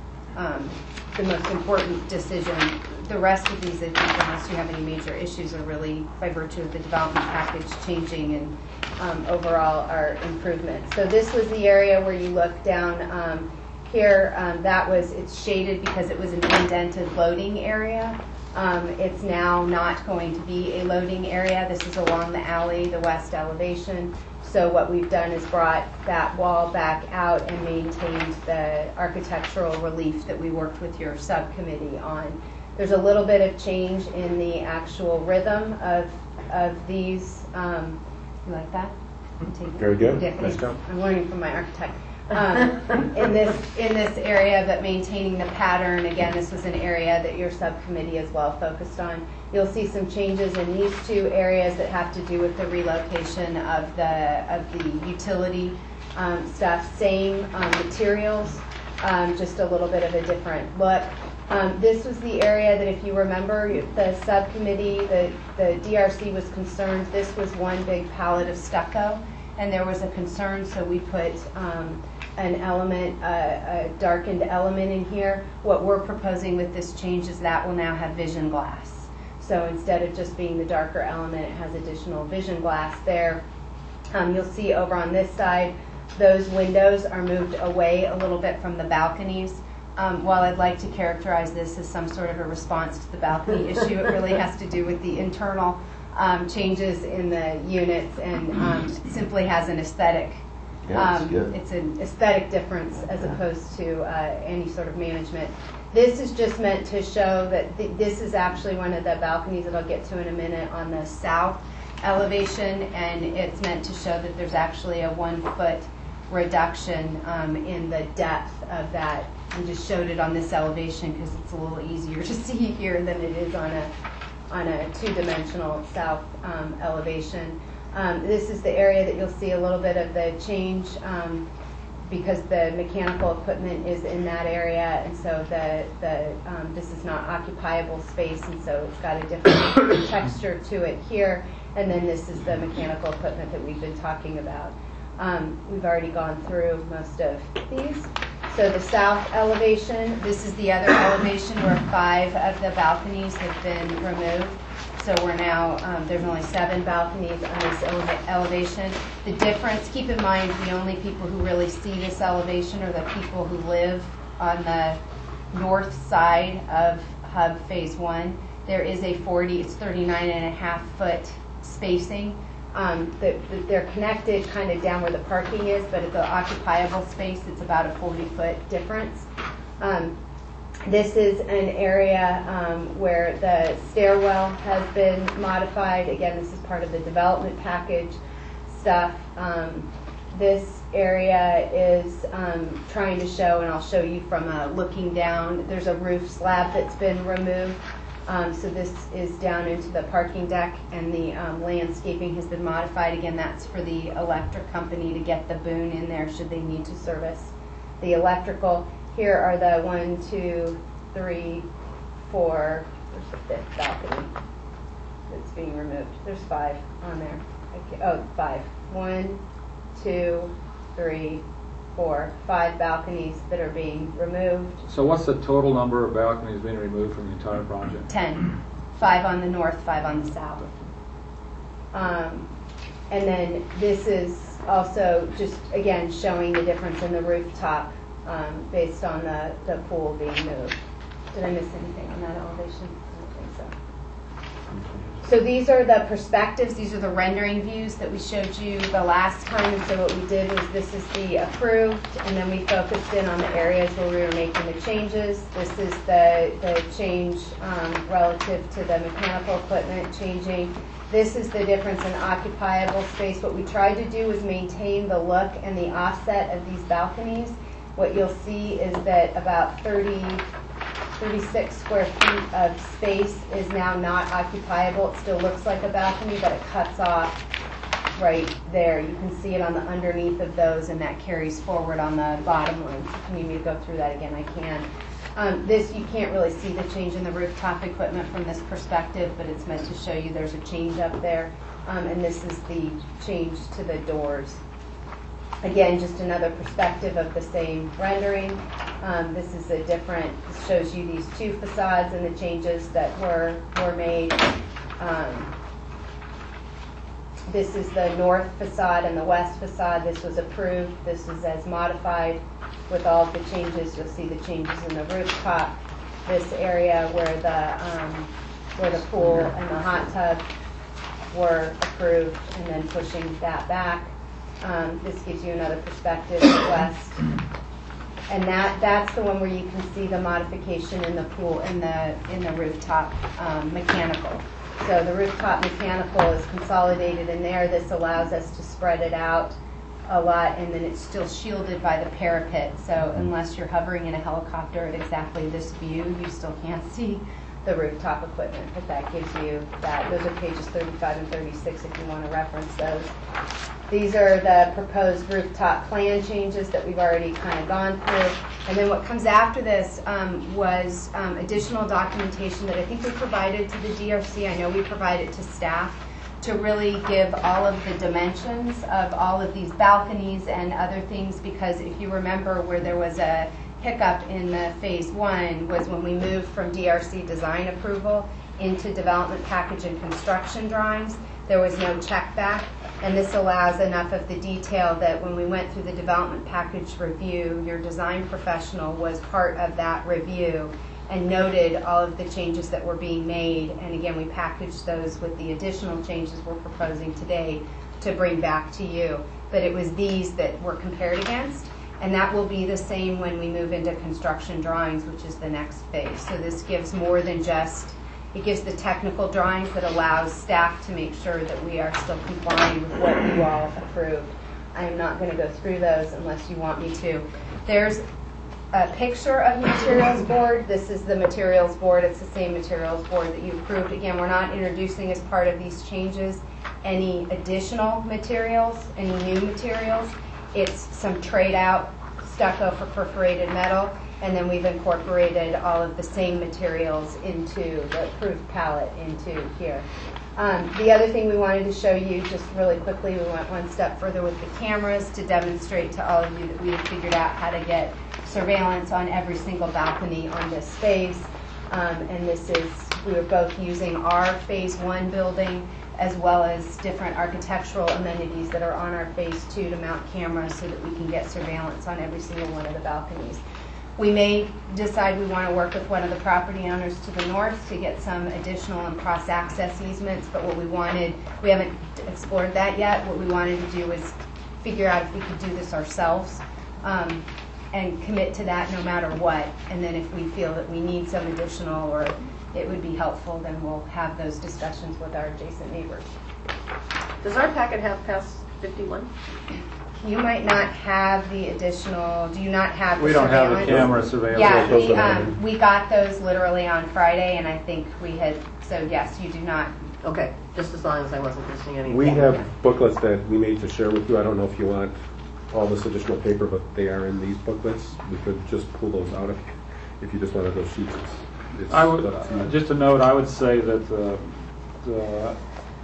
um, the most important decision. The rest of these, I think, unless you have any major issues, are really by virtue of the development package changing and um, overall are improvements. So this was the area where you look down um, here. Um, that was, it's shaded because it was an indented loading area. Um, it's now not going to be a loading area. This is along the alley, the west elevation. So what we've done is brought that wall back out and maintained the architectural relief that we worked with your subcommittee on. There's a little bit of change in the actual rhythm of of these. Um, you like that? Take it. Very good. Yeah, Nice thanks. job. I'm learning from my architect. Um, in this in this area, but maintaining the pattern. Again, this was an area that your subcommittee as well focused on. You'll see some changes in these two areas that have to do with the relocation of the of the utility um, stuff. Same um, materials, um, just a little bit of a different look. Um, this was the area that, if you remember, the subcommittee, the, the D R C was concerned this was one big palette of stucco, and there was a concern, so we put um, an element, uh, a darkened element in here. What we're proposing with this change is that will now have vision glass. So instead of just being the darker element, it has additional vision glass there. Um, you'll see over on this side, those windows are moved away a little bit from the balconies. Um, while I'd like to characterize this as some sort of a response to the balcony issue, it really has to do with the internal um, changes in the units, and um, simply has an aesthetic. Yeah, it's um, good. It's an aesthetic difference as opposed to uh, any sort of management. This is just meant to show that th this is actually one of the balconies that I'll get to in a minute on the south elevation, and it's meant to show that there's actually a one foot reduction um, in the depth of that. I just showed it on this elevation because it's a little easier to see here than it is on a on a two-dimensional south um, elevation. Um, this is the area that you'll see a little bit of the change um, because the mechanical equipment is in that area, and so the the um, this is not occupiable space, and so it's got a different texture to it here. And then this is the mechanical equipment that we've been talking about. Um, we've already gone through most of these. So the south elevation, this is the other elevation where five of the balconies have been removed. So we're now, um, there's only seven balconies on this eleva elevation. The difference, keep in mind, the only people who really see this elevation are the people who live on the north side of Hub Phase One. There is a forty, it's thirty-nine and a half foot spacing. Um, the, the, they're connected kind of down where the parking is, but at the occupiable space, it's about a forty foot difference. Um, this is an area um, where the stairwell has been modified. Again, this is part of the development package stuff. Um, this area is um, trying to show, and I'll show you from uh, looking down, there's a roof slab that's been removed. Um, so this is down into the parking deck, and the um, landscaping has been modified. Again, that's for the electric company to get the boon in there should they need to service the electrical. Here are the one, two, three, four, there's the fifth balcony that's being removed. There's five on there. Okay. Oh, five. One, two, three, four, five balconies that are being removed. So what's the total number of balconies being removed from the entire project? Ten. Five on the north, five on the south. Um, and then this is also just, again, showing the difference in the rooftop um, based on the, the pool being moved. Did I miss anything on that elevation? I don't think so. So these are the perspectives. These are the rendering views that we showed you the last time. And so what we did was, this is the approved, and then we focused in on the areas where we were making the changes. This is the, the change um, relative to the mechanical equipment changing. This is the difference in occupiable space. What we tried to do was maintain the look and the offset of these balconies. What you'll see is that about thirty, thirty-six square feet of space is now not occupiable. It still looks like a balcony, but it cuts off right there. You can see it on the underneath of those, and that carries forward on the bottom line. If you need me to go through that again, I can. Um, this, you can't really see the change in the rooftop equipment from this perspective, but it's meant to show you there's a change up there. Um, and this is the change to the doors. Again, just another perspective of the same rendering. Um, this is a different, this shows you these two facades and the changes that were, were made. Um, this is the north facade and the west facade. This was approved. This is as modified with all of the changes. You'll see the changes in the rooftop. This area where the, um, where the pool and the hot tub were approved, and then pushing that back. Um, this gives you another perspective of west. And that, that's the one where you can see the modification in the pool, in the, in the rooftop um, mechanical. So the rooftop mechanical is consolidated in there. This allows us to spread it out a lot, and then it's still shielded by the parapet. So unless you're hovering in a helicopter at exactly this view, you still can't see the rooftop equipment. But that gives you that. Those are pages thirty-five and thirty-six if you want to reference those. These are the proposed rooftop plan changes that we've already kind of gone through. And then what comes after this um, was um, additional documentation that I think we provided to the D R C. I know we provided to staff to really give all of the dimensions of all of these balconies and other things, because if you remember where there was a hiccup in the phase one was when we moved from D R C design approval into development package and construction drawings. There was no check back, and this allows enough of the detail that when we went through the development package review, your design professional was part of that review and noted all of the changes that were being made. And again, we packaged those with the additional changes we're proposing today to bring back to you. But it was these that were compared against, and that will be the same when we move into construction drawings, which is the next phase. So this gives more than just, it gives the technical drawings that allows staff to make sure that we are still complying with what you all approved. I am not going to go through those unless you want me to. There's a picture of materials board. This is the materials board. It's the same materials board that you approved. Again, we're not introducing as part of these changes any additional materials, any new materials. It's some trade out stucco for perforated metal, and then we've incorporated all of the same materials into the approved palette into here. Um, the other thing we wanted to show you just really quickly, we went one step further with the cameras to demonstrate to all of you that we had figured out how to get surveillance on every single balcony on this space. Um, and this is, we were both using our phase one building as well as different architectural amenities that are on our phase two to mount cameras so that we can get surveillance on every single one of the balconies. We may decide we want to work with one of the property owners to the north to get some additional and cross-access easements, but what we wanted, we haven't explored that yet. What we wanted to do was figure out if we could do this ourselves um, and commit to that no matter what. And then if we feel that we need some additional or it would be helpful, then we'll have those discussions with our adjacent neighbors. Does our packet have past fifty-one? You might not have the additional, do you not have the We don't have the surveillance? camera surveillance. Yeah, we, um, we got those literally on Friday, and I think we had, so yes, you do not. Okay, just as long as I wasn't missing any. We have booklets that we made to share with you. I don't know if you want all this additional paper, but they are in these booklets. We could just pull those out if, if you just wanted those sheets. It's, it's I would, up to you. uh, just a note, I would say that the, the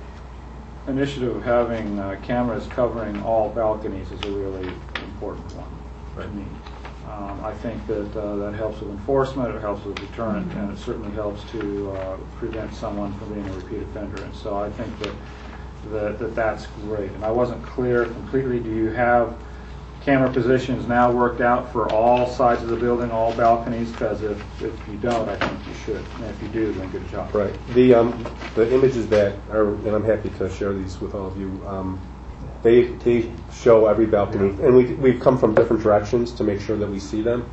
initiative of having uh, cameras covering all balconies is a really important one to me. Um, I think that uh, that helps with enforcement, it helps with deterrent, and it certainly helps to uh, prevent someone from being a repeat offender. And so I think that, that, that that's great. And I wasn't clear completely, do you have camera positions now worked out for all sides of the building, all balconies? Because if, if you don't, I think you should. And if you do, then good job. Right. The um, the images that are, and I'm happy to share these with all of you. Um, they they show every balcony, and we we've come from different directions to make sure that we see them,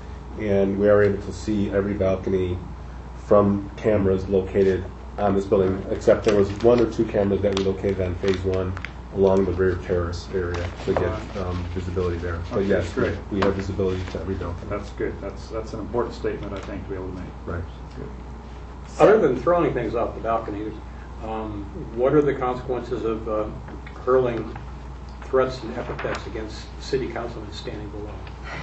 and we are able to see every balcony from cameras located on this building. Except there was one or two cameras that we located on phase one along the rear terrace area to get um, visibility there. But Okay, yes, great. we have visibility to every balcony. That's good. That's that's an important statement, I think, to be able to make. Right. Good. Other than throwing things off the balconies, um, what are the consequences of uh, hurling threats and epithets against city councilmen standing below?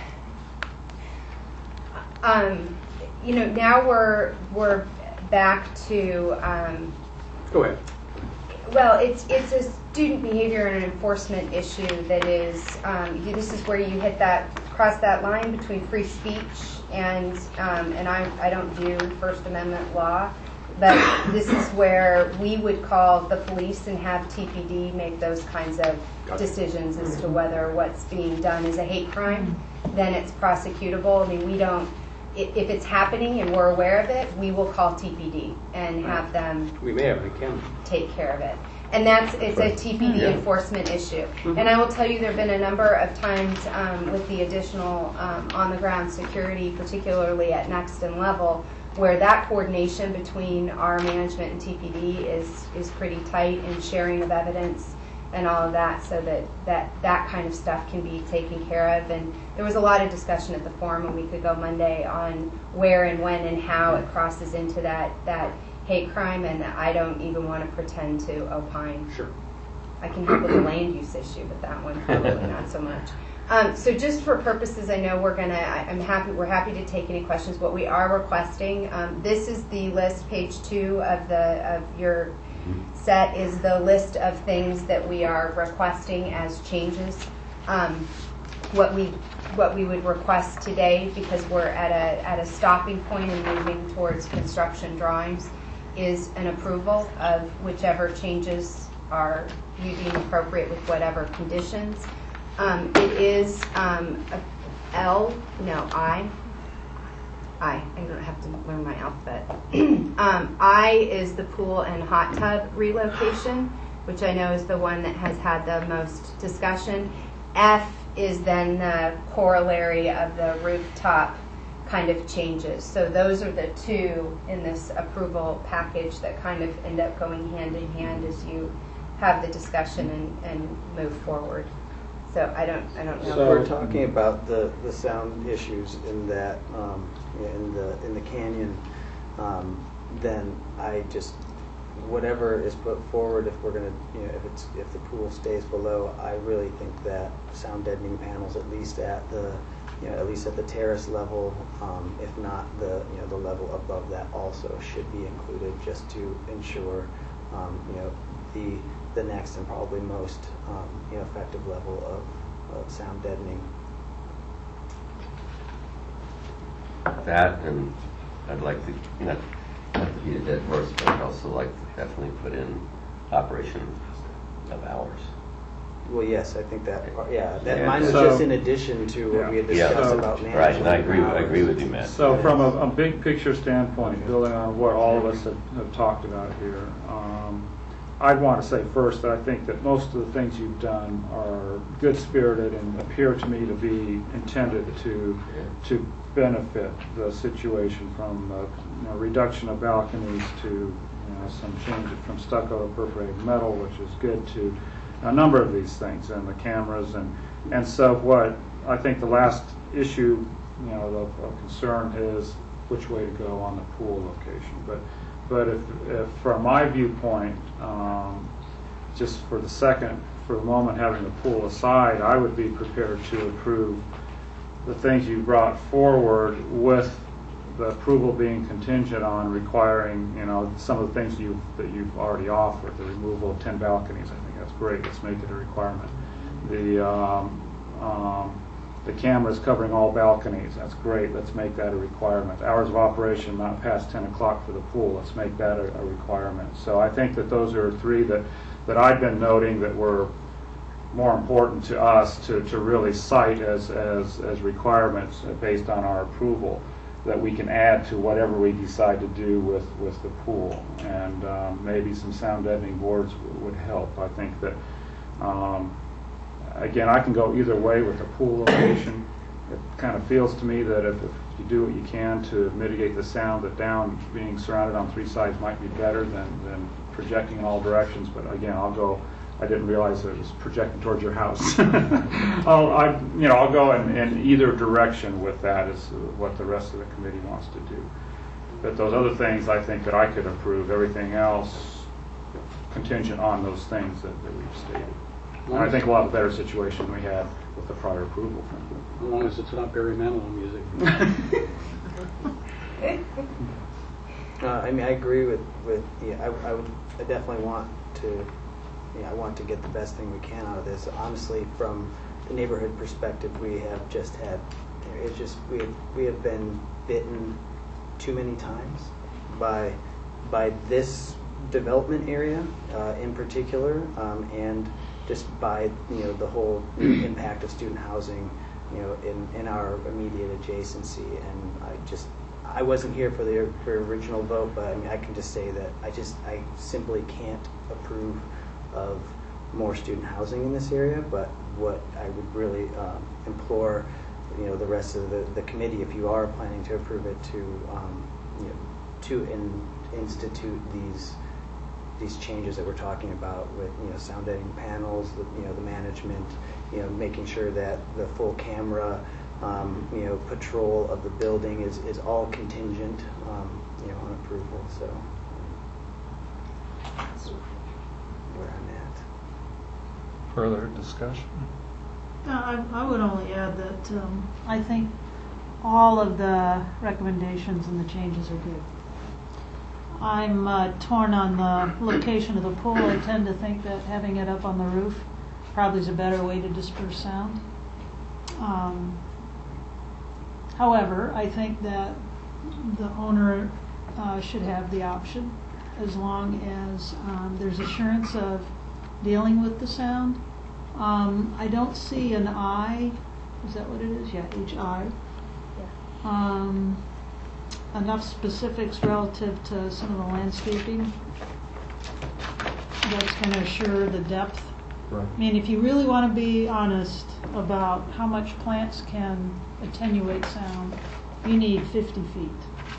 Um, you know, now we're we're back to. Um, Go ahead. Well, it's it's a student behavior and an enforcement issue that is. Um, you, this is where you hit that cross that line between free speech and um, and I I don't do First Amendment law, but this is where we would call the police and have T P D make those kinds of decisions as to whether what's being done is a hate crime. Then it's prosecutable. I mean, we don't. If it's happening and we're aware of it, we will call T P D and have them We may have a camera. take care of it. And that's, it's a T P D Yeah. enforcement issue. And I will tell you, there have been a number of times um, with the additional um, on-the-ground security, particularly at next and level, where that coordination between our management and T P D is, is pretty tight in sharing of evidence and all of that, so that, that that kind of stuff can be taken care of. And there was a lot of discussion at the forum a week ago Monday on where and when and how it crosses into that, that hate crime, and I don't even want to pretend to opine. Sure. I can help with the land use issue, but that one probably not so much. Um, so just for purposes, I know we're gonna, I, I'm happy, we're happy to take any questions. What we are requesting, um, this is the list, page two of the, of your set is the list of things that we are requesting as changes. Um, what we, what we would request today, because we're at a, at a stopping point and moving towards construction drawings, is an approval of whichever changes are you deem appropriate with whatever conditions. Um, it is um, a L, no, I. I. I don't have to learn my alphabet. um, I is the pool and hot tub relocation, which I know is the one that has had the most discussion. F is then the corollary of the rooftop kind of changes. So those are the two in this approval package that kind of end up going hand in hand as you have the discussion and, and move forward. So I don't, I don't know. So we're talking about the, the sound issues in that, um, in the in the canyon. Um, then I just, whatever is put forward, if we're gonna, you know, if it's if the pool stays below, I really think that sound deadening panels, at least at the, you know, at least at the terrace level, um, if not the, you know, the level above that, also should be included, just to ensure, um, you know, the the next and probably most um, you know, effective level of, of sound deadening. That, and I'd like to, not, not to beat a dead horse, but I'd also like to definitely put in operation of hours. Well, yes, I think that, yeah, that Yeah. mine was So- just in addition to what we had Yeah. discussed So- about management. Right, and I agree, I hours. agree with you, Matt. So from a, a big picture standpoint, building on what all of us have, have talked about here, um, I'd want to say first that I think that most of the things you've done are good-spirited and appear to me to be intended to to benefit the situation, from uh, you know, reduction of balconies to, you know, some change from stucco to perforated metal, which is good, to a number of these things, and the cameras, and and so what I think the last issue, you know, of, of concern is which way to go on the pool location. But but if, if from my viewpoint, um, just for the second, for the moment, having the pool aside, I would be prepared to approve the things you brought forward, with the approval being contingent on requiring, you know, some of the things you that you've already offered, the removal of ten balconies. I think that's great. Let's make it a requirement. The um, um, the cameras covering all balconies. That's great. Let's make that a requirement. Hours of operation not past ten o'clock for the pool. Let's make that a, a requirement. So I think that those are three that that I've been noting that were more important to us to, to really cite as, as, as requirements based on our approval, that we can add to whatever we decide to do with, with the pool. And um, maybe some sound deadening boards w- would help. I think that, um, again, I can go either way with the pool location. It kind of feels to me that if, if you do what you can to mitigate the sound, that down being surrounded on three sides might be better than, than projecting in all directions. But again, I'll go. I didn't realize it was projecting towards your house. I'll, I, you know, I'll go in, in either direction with that, is what the rest of the committee wants to do. But those other things, I think that I could approve. Everything else contingent on those things that, that we've stated. And I think we'll have a better situation than we had with the prior approval. As long as it's not Barry Manilow music. Uh, I mean, I agree with, with yeah, I, I would I definitely want to, yeah, I want to get the best thing we can out of this. Honestly, from the neighborhood perspective, we have just had, it's just, we have, we have been bitten too many times by, by this development area uh, in particular, um, and just by, you know, the whole impact of student housing, you know, in, in our immediate adjacency. And I just, I wasn't here for the for original vote, but I mean, I can just say that I just, I simply can't approve of more student housing in this area. But what I would really um, implore, you know, the rest of the, the committee, if you are planning to approve it, to um, you know, to in, institute these these changes that we're talking about with, you know, sound deadening panels, the, you know, the management, you know, making sure that the full camera, um, you know, patrol of the building is, is all contingent, um, you know, on approval. So that's where I'm at. further discussion? Uh, I, I would only add that um, I think all of the recommendations and the changes are good. I'm uh, torn on the location of the pool. I tend to think that having it up on the roof probably is a better way to disperse sound. Um, however, I think that the owner uh, should have the option, as long as um, there's assurance of dealing with the sound. Um, I don't see an I, is that what it is? Yeah, H I. Um, enough specifics relative to some of the landscaping that's going to assure the depth. Right. I mean, if you really want to be honest about how much plants can attenuate sound, you need fifty feet.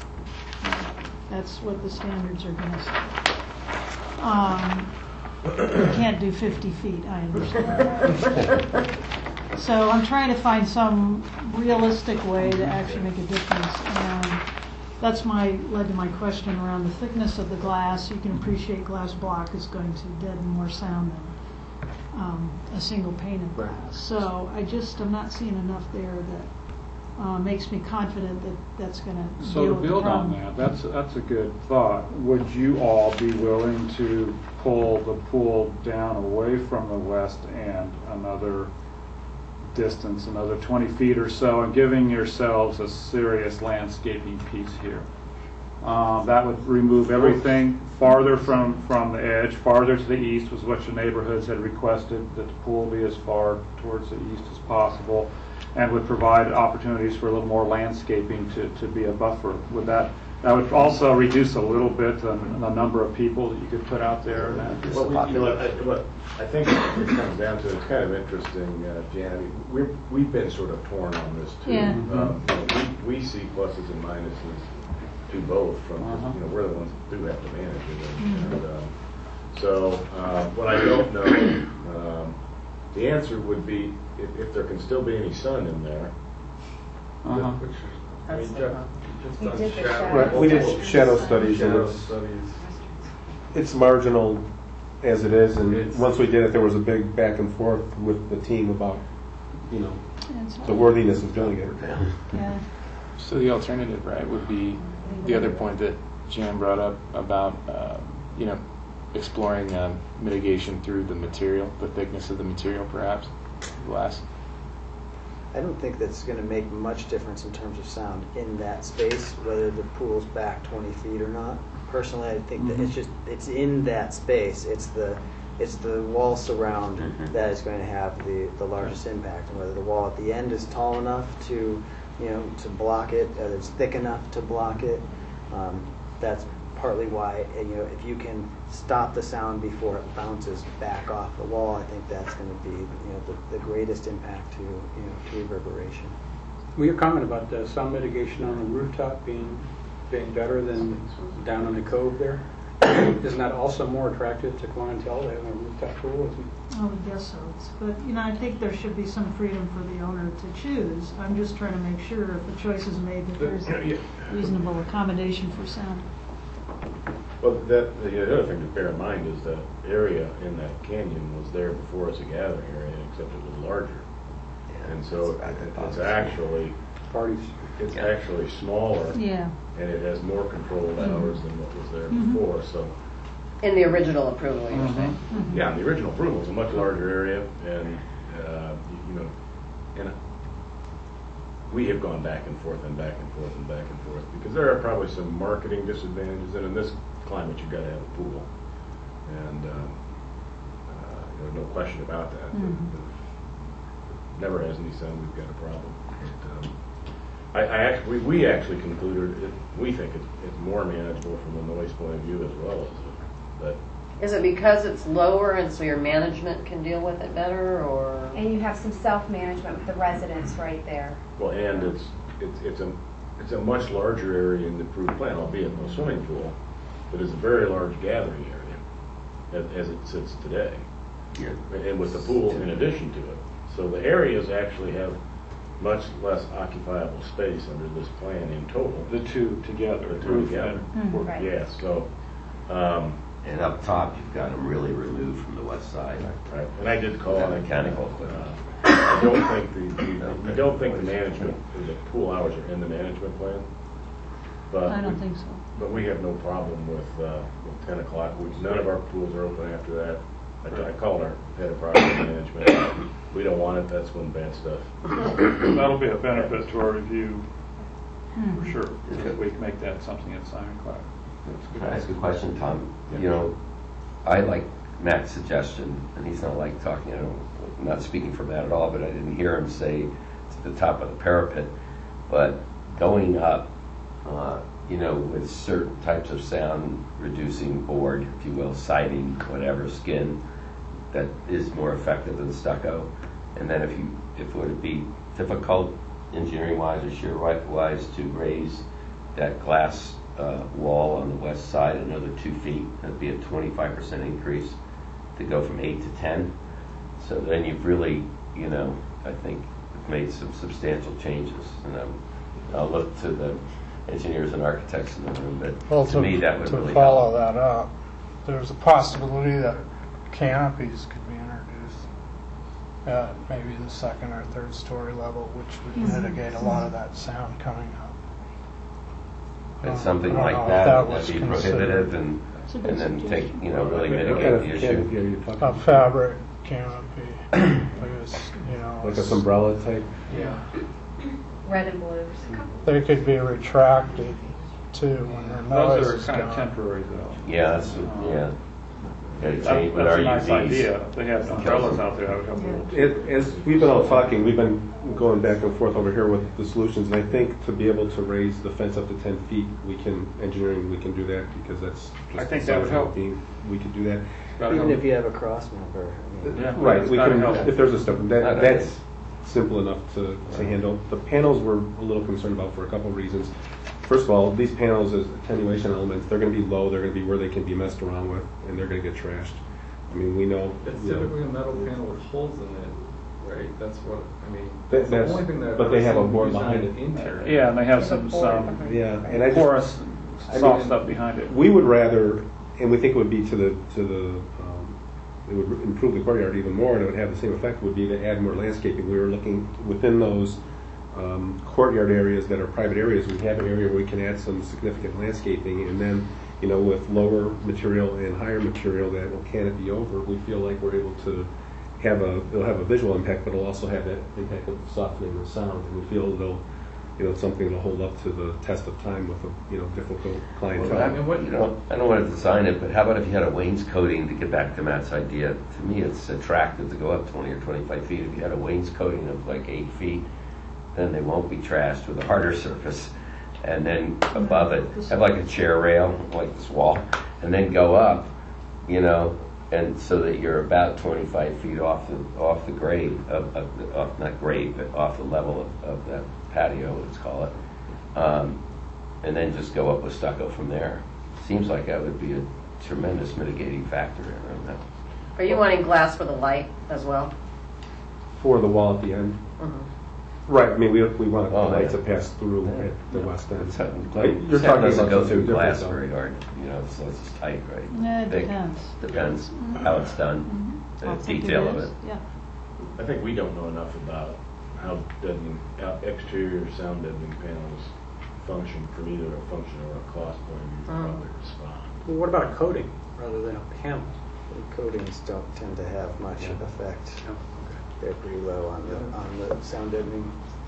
That's what the standards are going to say. Um, you can't do fifty feet, I understand. So I'm trying to find some realistic way to actually make a difference, and that's my led to my question around the thickness of the glass. You can appreciate glass block is going to deaden more sound than um, a single pane of glass. So I just am not seeing enough there that uh, makes me confident that that's going to So deal to with the build on problem. that, that's, that's a good thought. Would you all be willing to pull the pool down away from the west end another distance, another twenty feet or so, and giving yourselves a serious landscaping piece here? Um, that would remove everything farther from, from the edge, farther to the east was what your neighborhoods had requested, that the pool be as far towards the east as possible, and would provide opportunities for a little more landscaping to, to be a buffer. Would that, that would also reduce a little bit the, the number of people that you could put out there? And that. Well, we, you know, I, what I think it comes down to, it's kind of interesting, uh, Jan, I mean, we're, we've been sort of torn on this too. Yeah. Um, you know, we, we see pluses and minuses to both from, Uh-huh. you know, we're the ones that do have to manage it. And, and, um, so, uh, what I don't know, um, the answer would be if, if there can still be any sun in there. Uh-huh. Which, I mean, Jeff, just We on did the shadow. shadow. Right, we did shadow studies, and Shadow it's- studies. It's marginal as it is, and It's- once we did it, there was a big back and forth with the team about, you know, It's the worthiness of doing it. Yeah. So the alternative, right, would be the other point that Jan brought up about, uh, you know, exploring uh, mitigation through the material, the thickness of the material, perhaps, glass. I don't think that's going to make much difference in terms of sound in that space, whether the pool's back twenty feet or not. Personally, I think that it's just, it's in that space. It's the, it's the wall surround that is going to have the, the largest impact, and whether the wall at the end is tall enough to, you know, to block it, whether it's thick enough to block it. Um, that's partly why, you know, if you can stop the sound before it bounces back off the wall, I think that's going to be, you know, the, the greatest impact to, you know, to reverberation. Well, your comment about the sound mitigation on the rooftop being being better than down in the cove there, isn't that also more attractive to clientele to have a rooftop pool? Isn't it? I would guess so. It's- But, you know, I think there should be some freedom for the owner to choose. I'm just trying to make sure if the choice is made that there's a reasonable accommodation for sound. Well, that, the other thing to bear in mind is that area in that canyon was there before as a gathering area, except it was larger. And so it- it's actually, Parties. it's actually smaller, Yeah. and it has more controlled hours than what was there Mhm. before, so. In the original approval, you're saying? Yeah, the original approval was a much larger area, and, uh, you know, and we have gone back and forth and back and forth and back and forth, because there are probably some marketing disadvantages, and in this climate, you've got to have a pool. And, um, uh, there's no question about that. Mhm. If never has any sun, we've got a problem. But, um, I, I actually, we, we actually concluded, it, we think it's, it's more manageable from a noise point of view as well as, but Is it because it's lower and so your management can deal with it better, or? And you have some self-management with the residents right there. well, and it's, it's, it's a, it's a much larger area in the approved plan, albeit no swimming pool, but it's a very large gathering area as, as it sits today. Yeah. And with the pool in addition to it. So the areas actually have much less occupiable space under this plan in total. The two together. The two together. Mhm. Right. Yeah, so, um, and up top, you've got them really removed from the west side. Right, and I did call. That on- mechanical equipment. Uh, I don't think the, the- I don't think the management, the pool hours are in the management plan. But I don't we- think so. But we have no problem with, uh, with ten o'clock. We- None of our pools are open after that. I I called our head of project management. We don't want it, that's when bad stuff. That'll be a benefit to our review, Hmm. for sure, if we can make that something that's ironclad. Can I ask a question, Tom? You know, I like Matt's suggestion, and he's not like talking, I don't, I'm not speaking for Matt at all, but I didn't hear him say to the top of the parapet. But going up, uh, you know, with certain types of sound reducing board, if you will, siding, whatever, skin, that is more effective than stucco. And then if you, if it would be difficult engineering wise or shear wise to raise that glass uh, wall on the west side another two feet, that'd be a twenty-five percent increase to go from eight to ten. So then you've really, you know, I think made some substantial changes. And um, I'll look to the engineers and architects in the room, but Well, to, to, me that would to really follow help. that up, there's a possibility that canopies could be introduced at maybe the second or third story level, which would Mhm. mitigate a lot of that sound coming up. But Um, something I don't like know if that, that would was that be considered. prohibitive and, It's a good and then take, suggestion. you know, really What kind mitigate of the canopy issue? are you talking A about? fabric canopy, because, you know, Like a umbrella type? yeah, Red and blues. they could be retracted too when their noise Those is are kind of gone. temporary though. Yeah, that's, yeah. Gotta That- change with That's our a nice U Vs. idea. If they have umbrellas out there, I would have a little. It, as we've been all talking, we've been going back and forth over here with the solutions, and I think to be able to raise the fence up to ten feet, we can, engineering, we can do that, because that's just I think the that would size of help. the beam. We could do that. That'll Even help. if you have a cross member, I mean, Yeah. Right, we That'd can, help. if there's a step, that, That'd that's help. simple enough to, to handle. The panels we're a little concerned about for a couple of reasons. First of all, these panels as attenuation elements, they're gonna be low, they're gonna be where they can be messed around with, and they're gonna get trashed. I mean, we know. It's you know, typically a metal panel with holes in it, right? That's what, I mean, That- that's the that's- only thing that. but they have a I've board seen behind used it. on the interior. Yeah, and they have some, some Yeah, and I just. porous, I soft mean, stuff behind it. We would rather, and we think it would be to the, to the, um, it would improve the courtyard even more, and it would have the same effect, would be to add more landscaping. We were looking within those um, courtyard areas that are private areas, we have an area where we can add some significant landscaping, and then, you know, with lower material and higher material that will canopy over, we feel like we're able to have a, it'll have a visual impact, but it'll also have that impact of softening the sound, and we feel it'll, you know, it's something that'll hold up to the test of time with a, you know, difficult clientele. Well, I, you know, I don't want to design it, but how about if you had a wainscoting, to get back to Matt's idea? To me, it's attractive to go up twenty or twenty-five feet. If you had a wainscoting of like eight feet, then they won't be trashed with a harder surface. And then above it, have like a chair rail, like this wall, and then go up, you know, and so that you're about twenty-five feet off the off the grade of, of the, off, not grade, but off the level of, of that patio, let's call it, um, and then just go up with stucco from there. Seems like that would be a tremendous mitigating factor around that. Are you wanting glass for the light as well? For the wall at the end. Mhm. Right, I mean, we, we want the Oh, light yeah. to pass through Yeah. at the west end. It's not- Like, You're you're talking doesn't about go something through glass different, though. very hard, you know, so it's just tight, right? Yeah, it Thick. depends. Depends Mhm. how it's done, Mhm. I the think detail of is. it. Yeah. I think we don't know enough about how deadening, how exterior sound deadening panels function from either a function or a cost point of view to Mm. probably respond. Well, what about a coating rather than a panel? coatings don't tend to have much effect. Oh, okay. They're pretty low on the, on the sound deadening.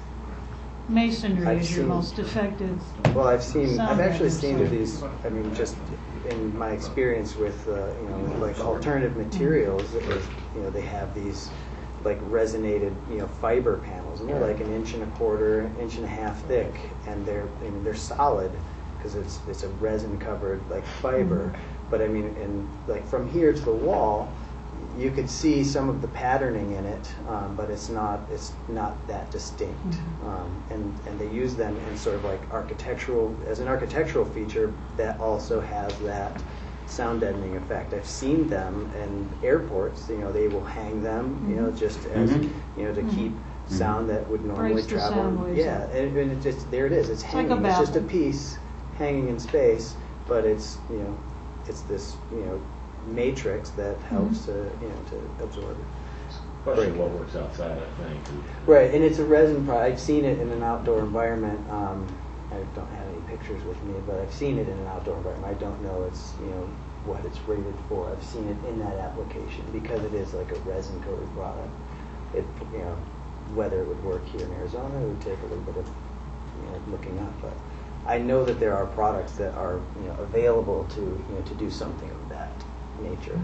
Masonry I've is your seen- most effective. Well, I've seen, I've Sound actually deadening, seen sorry. these, I mean, just in my experience with, uh, you know, like alternative materials, it was, you know, they have these like resonated, you know, fiber panels, and they're like an inch and a quarter, inch and a half thick, and they're, I mean, they're solid because it's it's a resin covered like fiber. But I mean, and like from here to the wall, you could see some of the patterning in it, um, but it's not it's not that distinct. Mhm. Um, and and they use them in sort of like architectural as an architectural feature that also has that sound deadening effect. I've seen them in airports. You know, they will hang them. You know, just as Mhm. you know to Mhm. keep sound that would normally Breaks the travel. sound waves Yeah, up. and, and it just there it is. It's It's like hanging. a It's just a baffle. piece hanging in space, but it's you know it's this, you know, matrix that helps to, you know, to absorb it. Especially what works outside, I think. Right, and it's a resin product. I've seen it in an outdoor environment. Um, I don't have any pictures with me, but I've seen it in an outdoor environment. I don't know it's, you know, what it's rated for. I've seen it in that application because it is like a resin coated product. It, you know, whether it would work here in Arizona, it would take a little bit of, you know, looking up. But I know that there are products that are, you know, available to, you know, to do something of that nature.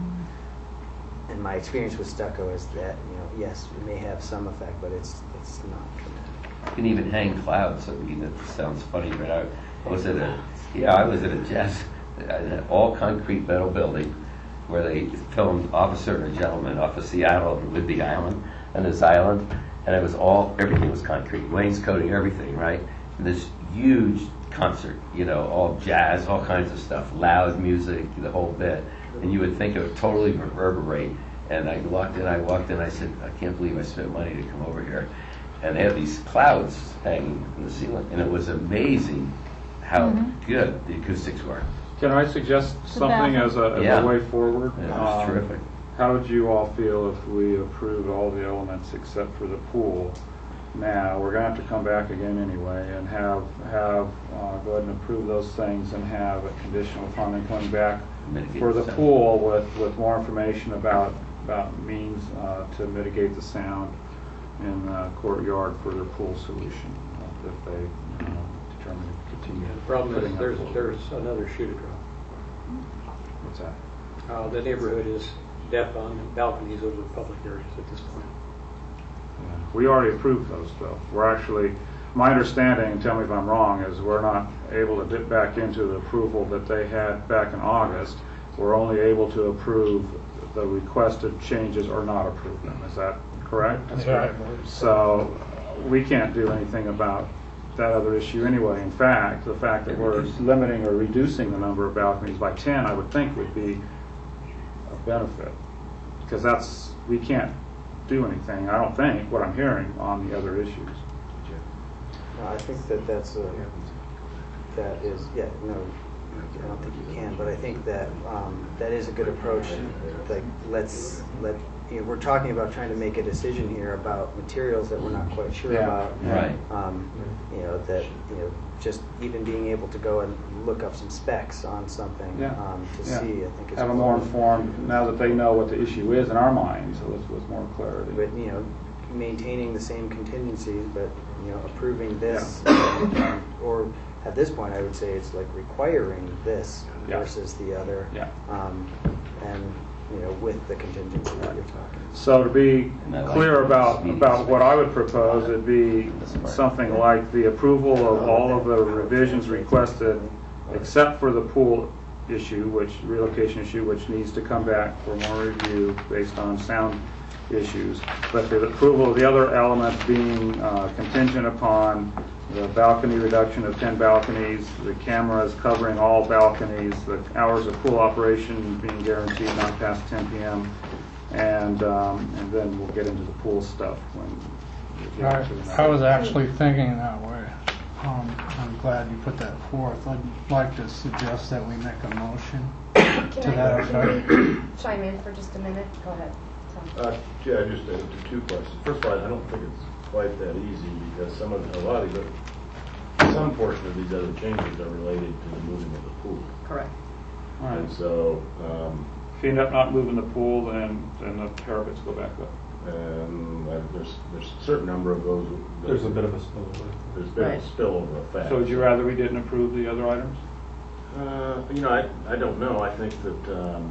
And my experience with stucco is that, you know, yes, it may have some effect, but it's it's not dramatic. You can even hang clouds. I mean, that sounds funny, but I, I was at a yeah, I was at a jazz, an all concrete metal building where they filmed Officer and a Gentleman off of Seattle with the island and this island, and it was all everything was concrete, wainscoting, everything, right? And this huge concert, you know, all jazz, all kinds of stuff, loud music, the whole bit. And you would think it would totally reverberate. And I walked in, I walked in, I said, I can't believe I spent money to come over here. And they had these clouds hanging in the ceiling. And it was amazing how Mhm. good the acoustics were. Can I suggest something as a, as Yeah. a way forward? Yeah, it was Um, terrific. How would you all feel if we approved all the elements except for the pool? Now, we're gonna have to come back again anyway and have, have, uh, go ahead and approve those things and have a conditional upon them coming back Mitigate for the the sound. pool with, with more information about, about means, uh, to mitigate the sound in the courtyard for their pool solution, uh, if they, you know, determine to continue. The problem putting is up there's, pools. there's another shoe to drop. What's that? Uh, the neighborhood is deaf on balconies over the public areas at this point. Yeah. We already approved those, though. We're actually, my understanding, and tell me if I'm wrong, is we're not able to dip back into the approval that they had back in August. We're only able to approve the requested changes or not approve them. Is that correct? That's Yeah, I correct. believe So we can't do anything about that other issue anyway. In fact, the fact that we're limiting or reducing the number of balconies by ten, I would think would be a benefit. Because that's, we can't do anything, I don't think, what I'm hearing on the other issues. No, I think that that's a, that is, yeah, no, I don't think you can, but I think that um, that is a good approach. Like, let's, let, you know, we're talking about trying to make a decision here about materials that we're not quite sure Yeah. about. Right. Um, you know, that, you know, just even being able to go and look up some specs on something Yeah. um, to Yeah. see, I think is Have a more informed, now that they know what the issue is in our minds, so with, with more clarity. But, you know, maintaining the same contingencies, but, you know, approving this, or at this point, I would say it's like requiring this Yeah. versus the other. Yeah. Um, and, you know, with the contingency that you're talking. So to be And I like clear the about, speed. about what I would propose, it'd be something like the approval of all of the revisions requested, except for the pool issue, which, relocation issue, which needs to come back for more review based on sound issues. But the approval of the other elements being uh, contingent upon the balcony reduction of ten balconies, the cameras covering all balconies, the hours of pool operation being guaranteed not past ten p m, and um, and then we'll get into the pool stuff when we get I, into the I was actually thinking that way. Um, I'm glad you put that forth. I'd like to suggest that we make a motion Can to I- that effect. can I chime in for just a minute? Go ahead, Tom. Uh, yeah, just uh, two questions. First of all, I don't think it's quite that easy because some of, a lot of these, other- some portion of these other changes are related to the moving of the pool. Correct. All right. And so, um, If you end up not moving the pool, then then the parapets go back up. and uh, there's, there's a certain number of those. There's a bit of a spillover. There's been a Right. spillover effect. So would you rather we didn't approve the other items? Uh, you know, I, I don't know. I think that, um,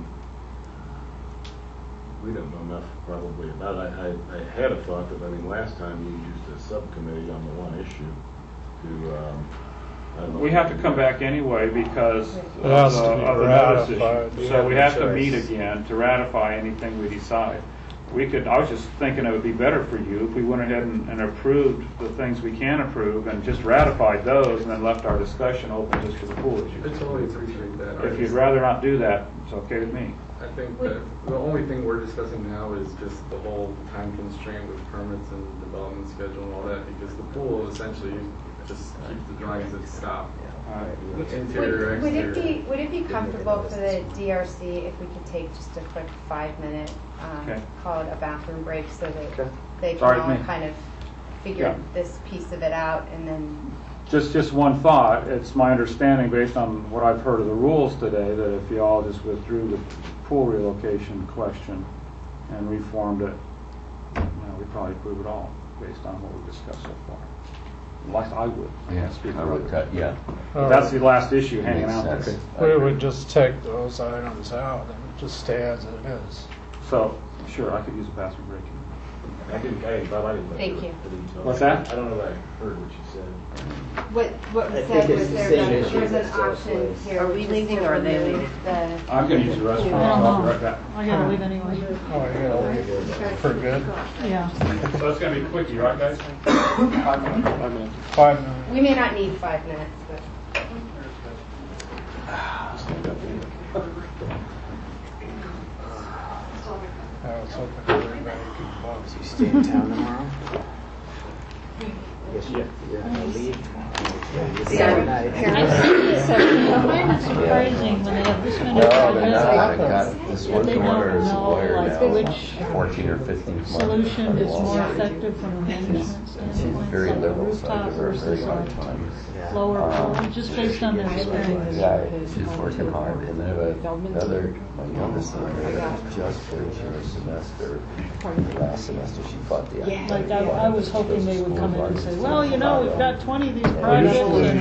we don't know enough probably about it. I, I, I had a thought that, I mean, last time you used a subcommittee on the one issue to, um, I don't know. We have to come back anyway because of It has the, to be of the notice ratified. issue. You So have we no have to choice. meet again to ratify anything we decide. We could, I was just thinking it would be better for you if we went ahead and, and approved the things we can approve and just ratified those and then left our discussion open just for the pool I issues. totally appreciate that. If you'd rather not do that, it's okay with me. I think that the only thing we're discussing now is just the whole time constraint with permits and development schedule and all that, because the pool essentially, just keep the drawings at stop. Would, Interior, would it exterior. be, would it be comfortable for the D R C if we could take just a quick five minute, um, Okay. call it a bathroom break so that Okay. they can Sorry, all me. kind of figure Yeah. this piece of it out and then, Just, just one thought, it's my understanding, based on what I've heard of the rules today, that if you all just withdrew the pool relocation question and reformed it, you know, we'd probably approve it all, based on what we've discussed so far. At least I would. I Yeah, can't speak I for would others. cut, yeah. But That's the last issue hanging Makes out sense. there. We would just take those items out and just stay as it is. So, sure, I could use a bathroom break. I didn't, I didn't, Bob, I didn't. Thank you. What's that? I don't know that I heard what you said. what, what I we think said it's was the there's same a, issue there's an that still option plays. here. Are we which is leaving to or are they remove leaving? The, I'm gonna use the restroom, I so don't I'll be know. right back. I gotta leave anyway. Oh, yeah, for good? Yeah. So it's gonna be quickie, right, guys? Five minutes. Five minutes. we may not need five minutes, but. I was hoping everybody could walk. So you stay in town tomorrow? I guess you're, you're gonna leave tomorrow. Yeah. I see this, I find it surprising when they have this many No, they're not. I projects. got this that work they don't order is know, lawyer like, now, which fourteen or fifteen months. solution is more effective from a management She's standpoint, very like a liberal, so I rooftop give her a very versus hard a time. lower Um, pool, just based on their experience. Yeah, she's working hard, and I have another, my youngest son, who just finished her semester. Last semester, she fought the. Like, I, I was hoping they would come in and say, well, you know, we've got twenty of these projects,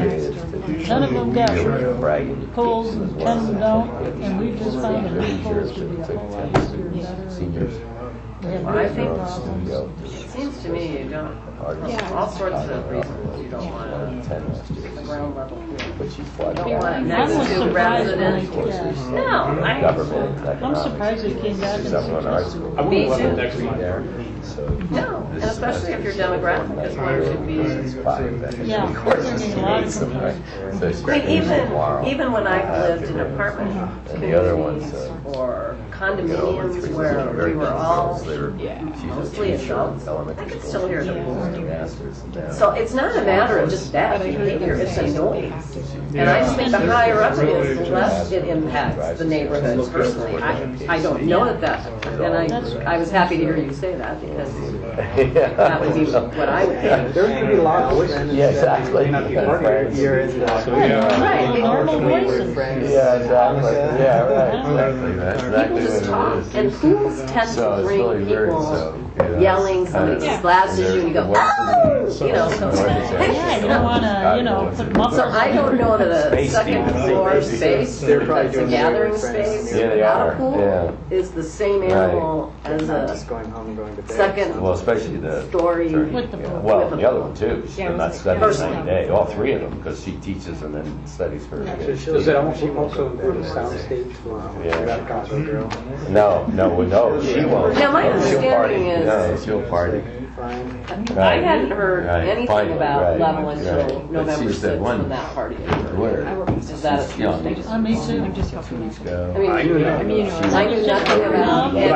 and none of them got pools, and ten of them don't, and we just found that these pools would be a whole lot easier and better. Seniors. They have Well, I no think- problems. It seems to me you don't, all sorts of reasons you don't want a ground level pool. But she fought. You don't want it I next was to surprised when residence. they, yeah. No, I, Government, I'm economics. surprised they came back and She's up on our suggested. school. I wouldn't love it next week there. So no, and this especially if your semester, demographic is going to be. It's five, that is Yeah, three courses there's she a lot of needs, so she's I mean, taking even, tomorrow. even when I've lived in apartment And the other one's, communities uh, or you know, condominiums three where very we were good all girls. They were- she's a mostly teacher, adults, elementary I could school still hear the teacher, pool. her masters and that. So it's not a matter of just bad behavior, it's a noise. And I just think the higher up it is, the less it impacts the neighborhood personally. I, I don't know that that, and I, I was happy to hear you say that because that would be what I would think. There's gonna be a lot of voices. Yeah, exactly. May not be part of it. You're in the. Right. Normal We were voices. friends. Yeah, exactly. Yeah, right, exactly. That's exactly People just talk, what it and is. pools tend So to it's bring really weird, people so, you know, yelling, it's somebody kind of- splashes you and you go, oh, you know, so. Yeah, you don't wanna, you know, put mufflers. So I don't know that a Space second needs- floor space They're probably that's a doing gathering the friends. space Yeah, they without are, a pool yeah. is the same Right. animal as Not just a going home and going to bed. second Well, especially the. story. With the Yeah, pool. Well, With the the other pool. one too, she's Yeah, not it was studying like- every day, all three of them, because she teaches and then studies for. Does that also also include a sound stage for Yeah. that concert girl? No, no, no, she won't. Now, my She'll party. understanding is- No, she'll party. Fine. I Right. hadn't heard Right. anything Finally, about right, level right. until But November she's the sixth one when that party Where? occurred. Is that a She's true young. statement? Uh, me too. Two weeks ago. I mean, I knew that. I knew nothing about No.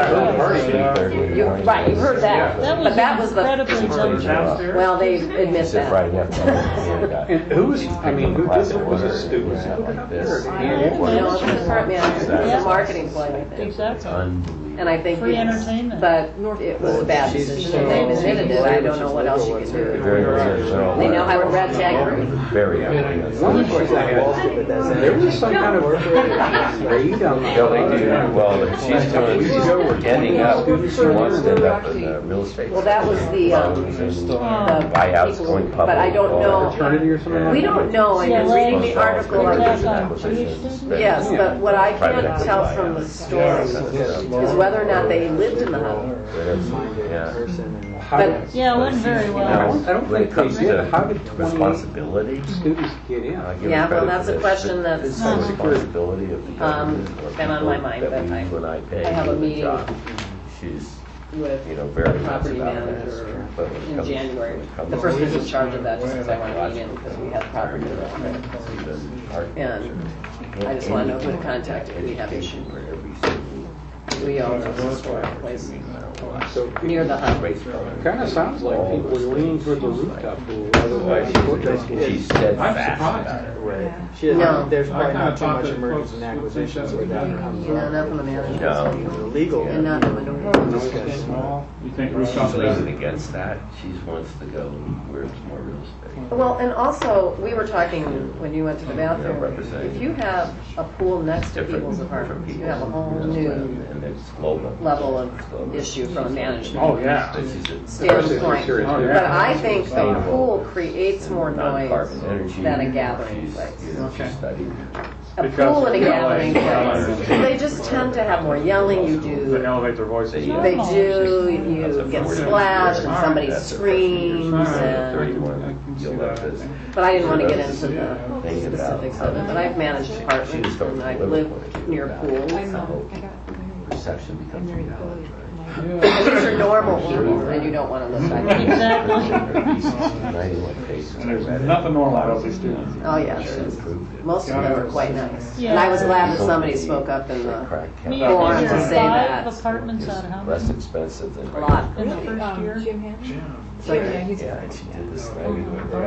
it. You, right, you heard that, That was but that was the, incredibly jumpy. well, they admit She's right that. after. And who was, I mean, who did it? Was it students? Like this. No, it's the department, it's a marketing play, I think. Exactly. Unbelievable. And I think, Free it's- entertainment. but it was a bad decision, and they've admitted it, I don't know what else you can Very, do. very, very. They now have a red tag group. Very. One of the questions I had, there was some kind of grade on the. Yeah, they do. Well, she's doing, ending up, she wants to end up in uh, real estate. Well, that was the, um, Loans and the Buyouts people, going public. but I don't know, Fraternity or something like we that? don't know, I was reading the article, I was Yes, but what I can't tell from the story is whether or not they lived in the house. Yeah. How But- did- Yeah, it went very I well. don't, I don't When it think they comes did. How did to twenty responsibility, students get in? I give Yeah, her well, credit that's for a this, question but that's, it's the responsibility of the um, government or been on my people mind, that but we, I- you and I pay I have a for the meeting job. She's, with you know, very the property much about that. manager But when it in comes- January. when it comes The to person who's in charge of that, just because I want to meet in, because we have property there. even architecture, And I just want to know who to contact if we have issues. for every single We own a historic place. So near the hub. Kind of sounds like people are leaning toward the rooftop pool rather than the courthouse pool. She said I'm fast surprised. about it. Right. She has, No. There's I probably kinda not too thought much that mergers folks and think acquisitions that where that was comes You know, up. not from the management. No. The legal. And not from the discussion. You think rooftop She's leaning against that. She wants to go where it's more real estate. Well, and also, we were talking when you went to the Yeah, bathroom, representing. if you have a pool next to Different- people's different apartments, you people. have a whole Yeah, new and it's global. level of It's global. issue from a management Oh, yeah. This is a- standpoint. Oh, yeah. But I think the Sustainable. pool creates more noise Non-carbon energy. than a gathering She's- place. you know, she Okay. studied. A Because pool and a of the gathering elevation. place, they just tend to have more yelling, you They do, elevate their voices. They- they do, That's you a get forty splashed and years. somebody That's a freshman screams year. and, thirty-one, you'll love this. but I didn't want to get into the Think about specifics of it, but I've managed She apartments was going and to I've live lived with it. near About pools. how Perception becomes reality. And these are normal people and you don't want to live by them. Exactly. ninety-one pages. And there's nothing normal about these students. Oh, yes. Most of them are quite nice. And I was glad that somebody spoke up in the Me, forum is to there say five that. apartments out of how Less many? expensive than. A lot. In the first year? So, Yeah, and she did this thing.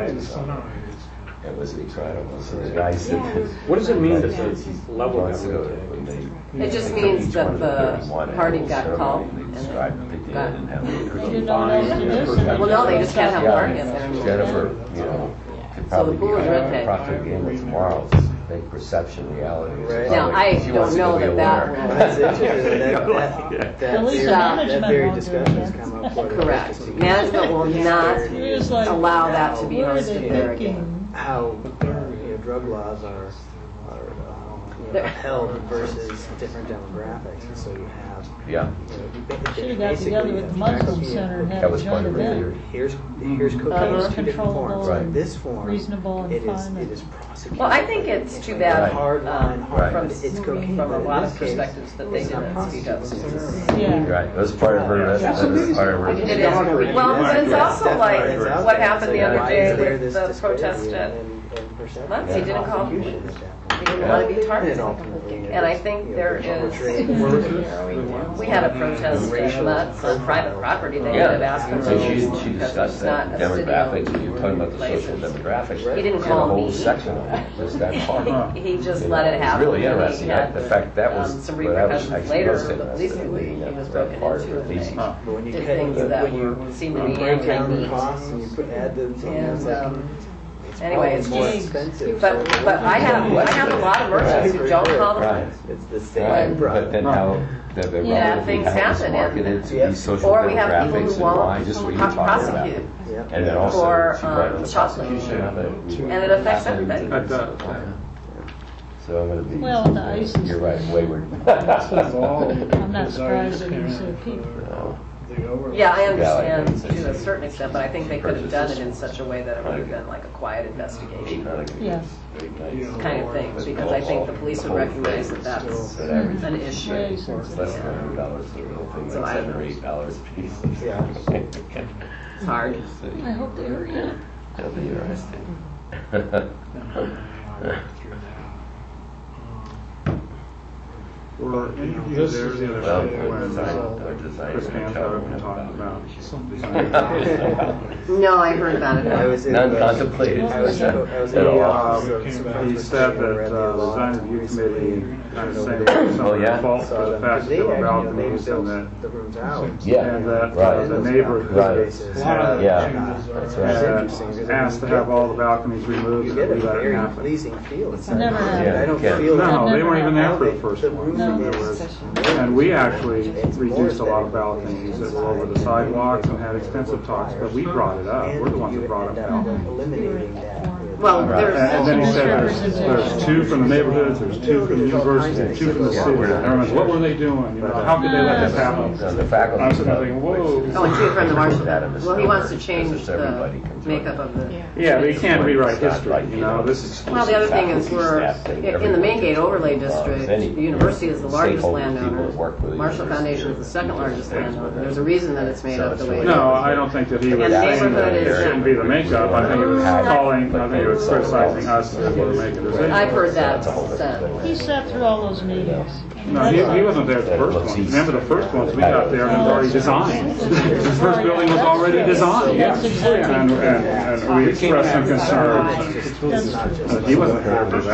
It was incredible. So the guy said. What does it mean to say level Months ago, government? when they- It just they means each that one of the thirty-one had a party little got ceremony, called and They and described what they did got- and how they They approved. didn't know what else to do. well, no, they just can't have Yeah, parties there anymore. Jennifer, you know, could So the probably pool is be red on tape. Procter and Gamble tomorrow. It's Big perception, reality. Right. Now, I She don't wants to know go be that a that winner. will- That's interesting. That, that, that, At least very, the that management very won't do discussion has it. come up quite a bit. Correct. just because Management will not It was like, allow that to be where are hosted they there again. thinking? how uh, you know, drug laws are, are um, you know, upheld versus different demographics. And so you have, Yeah. you know, you ba- Should have got basically together you with the have Muslim tracks, you Center and know, had That a was part joint of it. event. Here's here's cocaine Uh-huh. in two different forms. Controllable and This form, reasonable and it is fine. it is prosecuted. Well, I think it's too bad, Hard line, um, hard. from, It's cocaine. from a but in lot this of case, perspectives that they it's not didn't speak up. prosecuted. Yeah. Right, that's part of her, that's, that's part of her. It is. Well, but it's also like It's out what there. happened So the other why day is there with this the disparity protest in- at in- in perception? Muncie didn't call the Prosecution police. at that point. They didn't want to be And targeted. ultimately, it And I was, think you know, there portrayed is, we had a protest at Mutz on private property. They ended up Yeah, asking so for she, rules she because discussed it's not that a demographics, city. and you're talking about the social places. demographics. He didn't There's call a whole me. section of it, just that part. He just You let know, it it's happen. really and he interesting. had, The fact that was, um, some well, that was repercussions actually later most with the police interesting, leading leading he up was to that broken part into of the and thesis. they But when you did cut- things when that you were, seemed to be break down the anti-meat. costs and you put add the things, And, it's like, um, it's anyway, it's probably more just, expensive. but, So but I have, I have a lot of merchants who don't call the Right. police. It's the same Right, product. but then how, the, the Yeah, relatively things how it's happen, and- marketed to Yep. these social Or we have people demographics who and won't why, just what you're pro- talking about. prosecute. Yep. And then also, For, she brought um, up the chocolate. prosecution of it. And it affects everybody. It does. So I'm gonna be. Well, the ice is- You're right, wayward. I'm not surprised that you said people. No. Yeah, I Yeah, understand like- to a certain extent, but I think they could have done it in such a way that it would have been like a quiet investigation Yeah. kind of thing, because I think the police would recognize that that's an issue. Very It's sensitive. less than a hundred dollars for the little thing, So like I don't seven or know. eight dollars a piece. Yeah. It's hard. I hope they hurry up. That'll be interesting. Were any of you there the Well, other day our when design, uh, our design. Chris Hansard was talking about? No, I heard about I it. was in None the- contemplated. I was, I was in At the all. office Uh, of some friends He with said Steve, read that the uh, the law design review recently, committee kind of you know, saying they- that some Oh, of yeah? the fault saw for the them, fact because that there were they actually, you know, they balconies and built that, the rooms out. Yeah, and that uh, right. the neighborhood Right. Basis. Yeah, Yeah. that's That's right. interesting, because uh, I mean, asked to you have get- all the balconies removed You and get a we let it very happen. pleasing feel inside. Never the room. happened. I don't Yeah. feel No, that. they weren't even there for the The first one. rooms No. are There was- more- And we actually it's more reduced a lot of aesthetically balconies that pleasing were over the inside. sidewalks and had extensive talks, but we brought it up. We're the ones that brought it And up. you end up eliminating that. Well, Right. there's. And then he said there's, there's two from the neighborhoods, there's two from the university, and two from the city. And everyone's, what were they doing? You know, how could they let this happen? So the faculty. I'm sitting there thinking, whoa. Oh, and two from the Marshall. That and the Well, he wants to Snowbirds, change just the everybody can join. makeup of the. Yeah, but you can't rewrite It's not history, like, you know, this is. Well, the other thing is faculty, we're, staff thing, in the everyone main gate can overlay join. district, Any the university is the largest stakeholder, people landowner. that work with the Marshall Foundation is the second largest university. landowner. There's a reason that it's made So up it's the way it really- is. No, I don't think that he was And saying that neighborhood it is- shouldn't be the makeup. I think he was calling, I think he uh, criticizing us as we're making decisions. I've heard that said. He sat through all those meetings. No, he, he wasn't there at the first one. Remember the first ones, we got there and it was already designed. The first building was already designed. That's exactly. And, and, and we expressed some concerns. Uh, He wasn't there for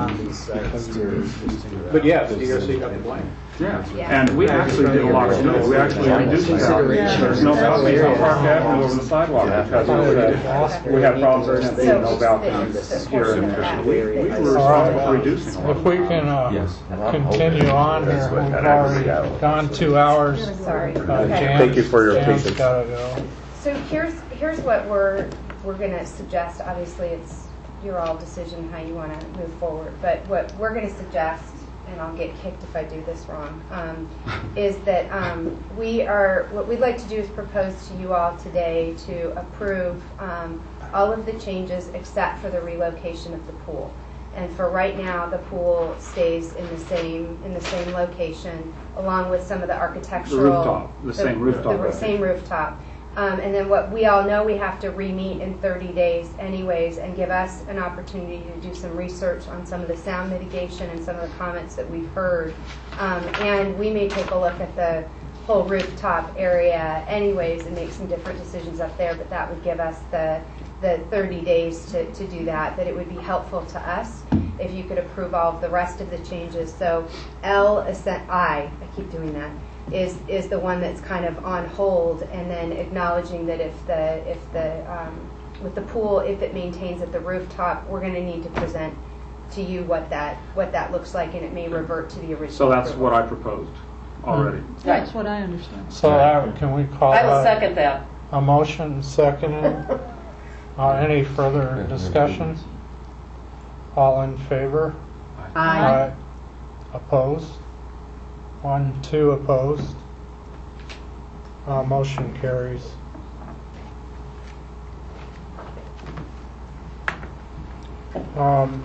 that. But yes, D R C got the blame. Yeah, and we actually did a lot of snow. We actually reduced the balconies. There's no balconies on Park Avenue over the sidewalk because of that. We had problems with no balconies here and there. We we were responsible for reducing a lot. If we can uh, continue on here, we've already gone two hours. Sorry. Uh, Okay. Jan's- Thank you for your Jan's patience. gotta go. So here's, here's what we're, we're gonna suggest, obviously it's your all decision how you wanna move forward, but what we're gonna suggest, and I'll get kicked if I do this wrong, um, is that um, we are, what we'd like to do is propose to you all today to approve um, all of the changes except for the relocation of the pool. And for right now, the pool stays in the same, in the same location, along with some of the architectural. The rooftop, the same rooftop. The same rooftop. Um, and then what we all know, we have to re-meet in thirty days anyways and give us an opportunity to do some research on some of the sound mitigation and some of the comments that we've heard. Um, and we may take a look at the whole rooftop area anyways and make some different decisions up there, but that would give us the, the thirty days to, to do that, that it would be helpful to us if you could approve all of the rest of the changes. So L, I, I keep doing that, is is the one that's kind of on hold, and then acknowledging that if the if the um, with the pool, if it maintains at the rooftop, we're going to need to present to you what that what that looks like, and it may revert to the original. So that's approval. what I proposed already. That's what I understand. So that, can we call I will that second that. a motion, seconded? Uh, any further discussion? All in favor? Aye. Opposed? One, two opposed. Uh, motion carries. Um,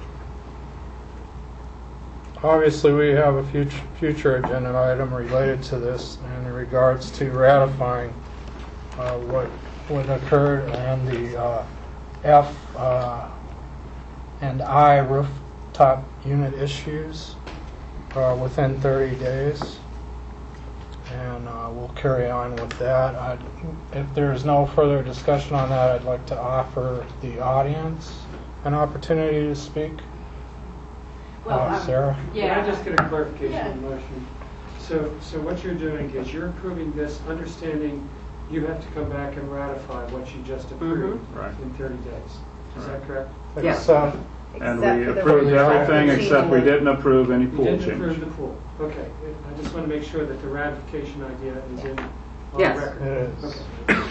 obviously, we have a future, future agenda item related to this in regards to ratifying uh, what what occurred on the uh, F uh, and I rooftop unit issues uh, within thirty days. And uh, we'll carry on with that. I'd, if there's no further discussion on that, I'd like to offer the audience an opportunity to speak. Well, uh, um, Sarah? Yeah. Can I just get a clarification Yeah. on the motion? So, so what you're doing is you're approving this, understanding you have to come back and ratify what you just approved Right. in thirty days. Is that correct? Yeah. Except, And Except we for the approved rooftop everything change. except we didn't approve any You pool didn't change. approve the pool. Okay. I just want to make sure that the ratification idea is in on Yes. record. it is. Okay.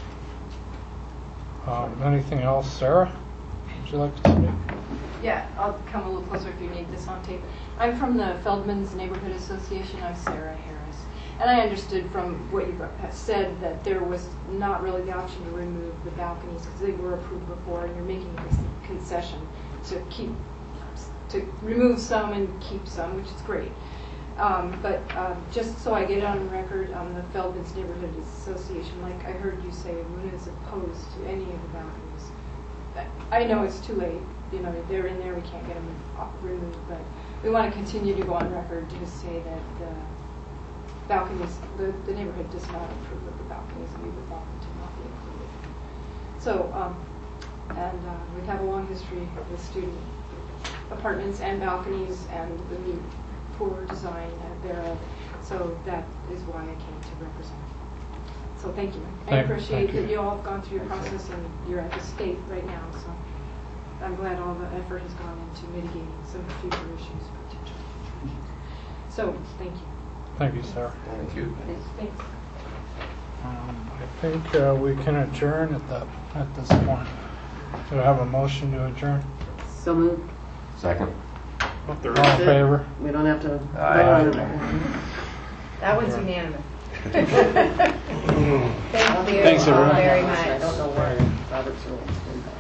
Um, anything else, Sarah? Would you like to speak? Yeah, I'll come a little closer if you need this on tape. I'm from the Feldman's Neighborhood Association. I'm Sarah Harris. And I understood from what you said that there was not really the option to remove the balconies because they were approved before, and you're making a concession to keep, to remove some and keep some, which is great. Um, but um, just so I get it on record, um, the Feldman's Neighborhood Association, like I heard you say, Luna is opposed to any of the balconies. I know it's too late. You know, they're in there, we can't get them off, removed, but we want to continue to go on record to say that the balconies, the, the neighborhood does not approve of the balconies, and we would want them to not be included. So, um, and uh, we have a long history with student apartments and balconies and the new poor design thereof. So that is why I came to represent. So thank you. I Thank- appreciate thank you. that you all have gone through your process and you're at the state right now. So I'm glad all the effort has gone into mitigating some future issues potentially. So thank you. Thank you, Sarah. Thank you. Thanks. Um, I think uh, we can adjourn at that at this point. Do I have a motion to adjourn? So moved. Second? All in favor? We don't have to. Aye. vote on it. That one's unanimous. Thank you Thanks, all everyone. very I much. don't know where Robert's rules.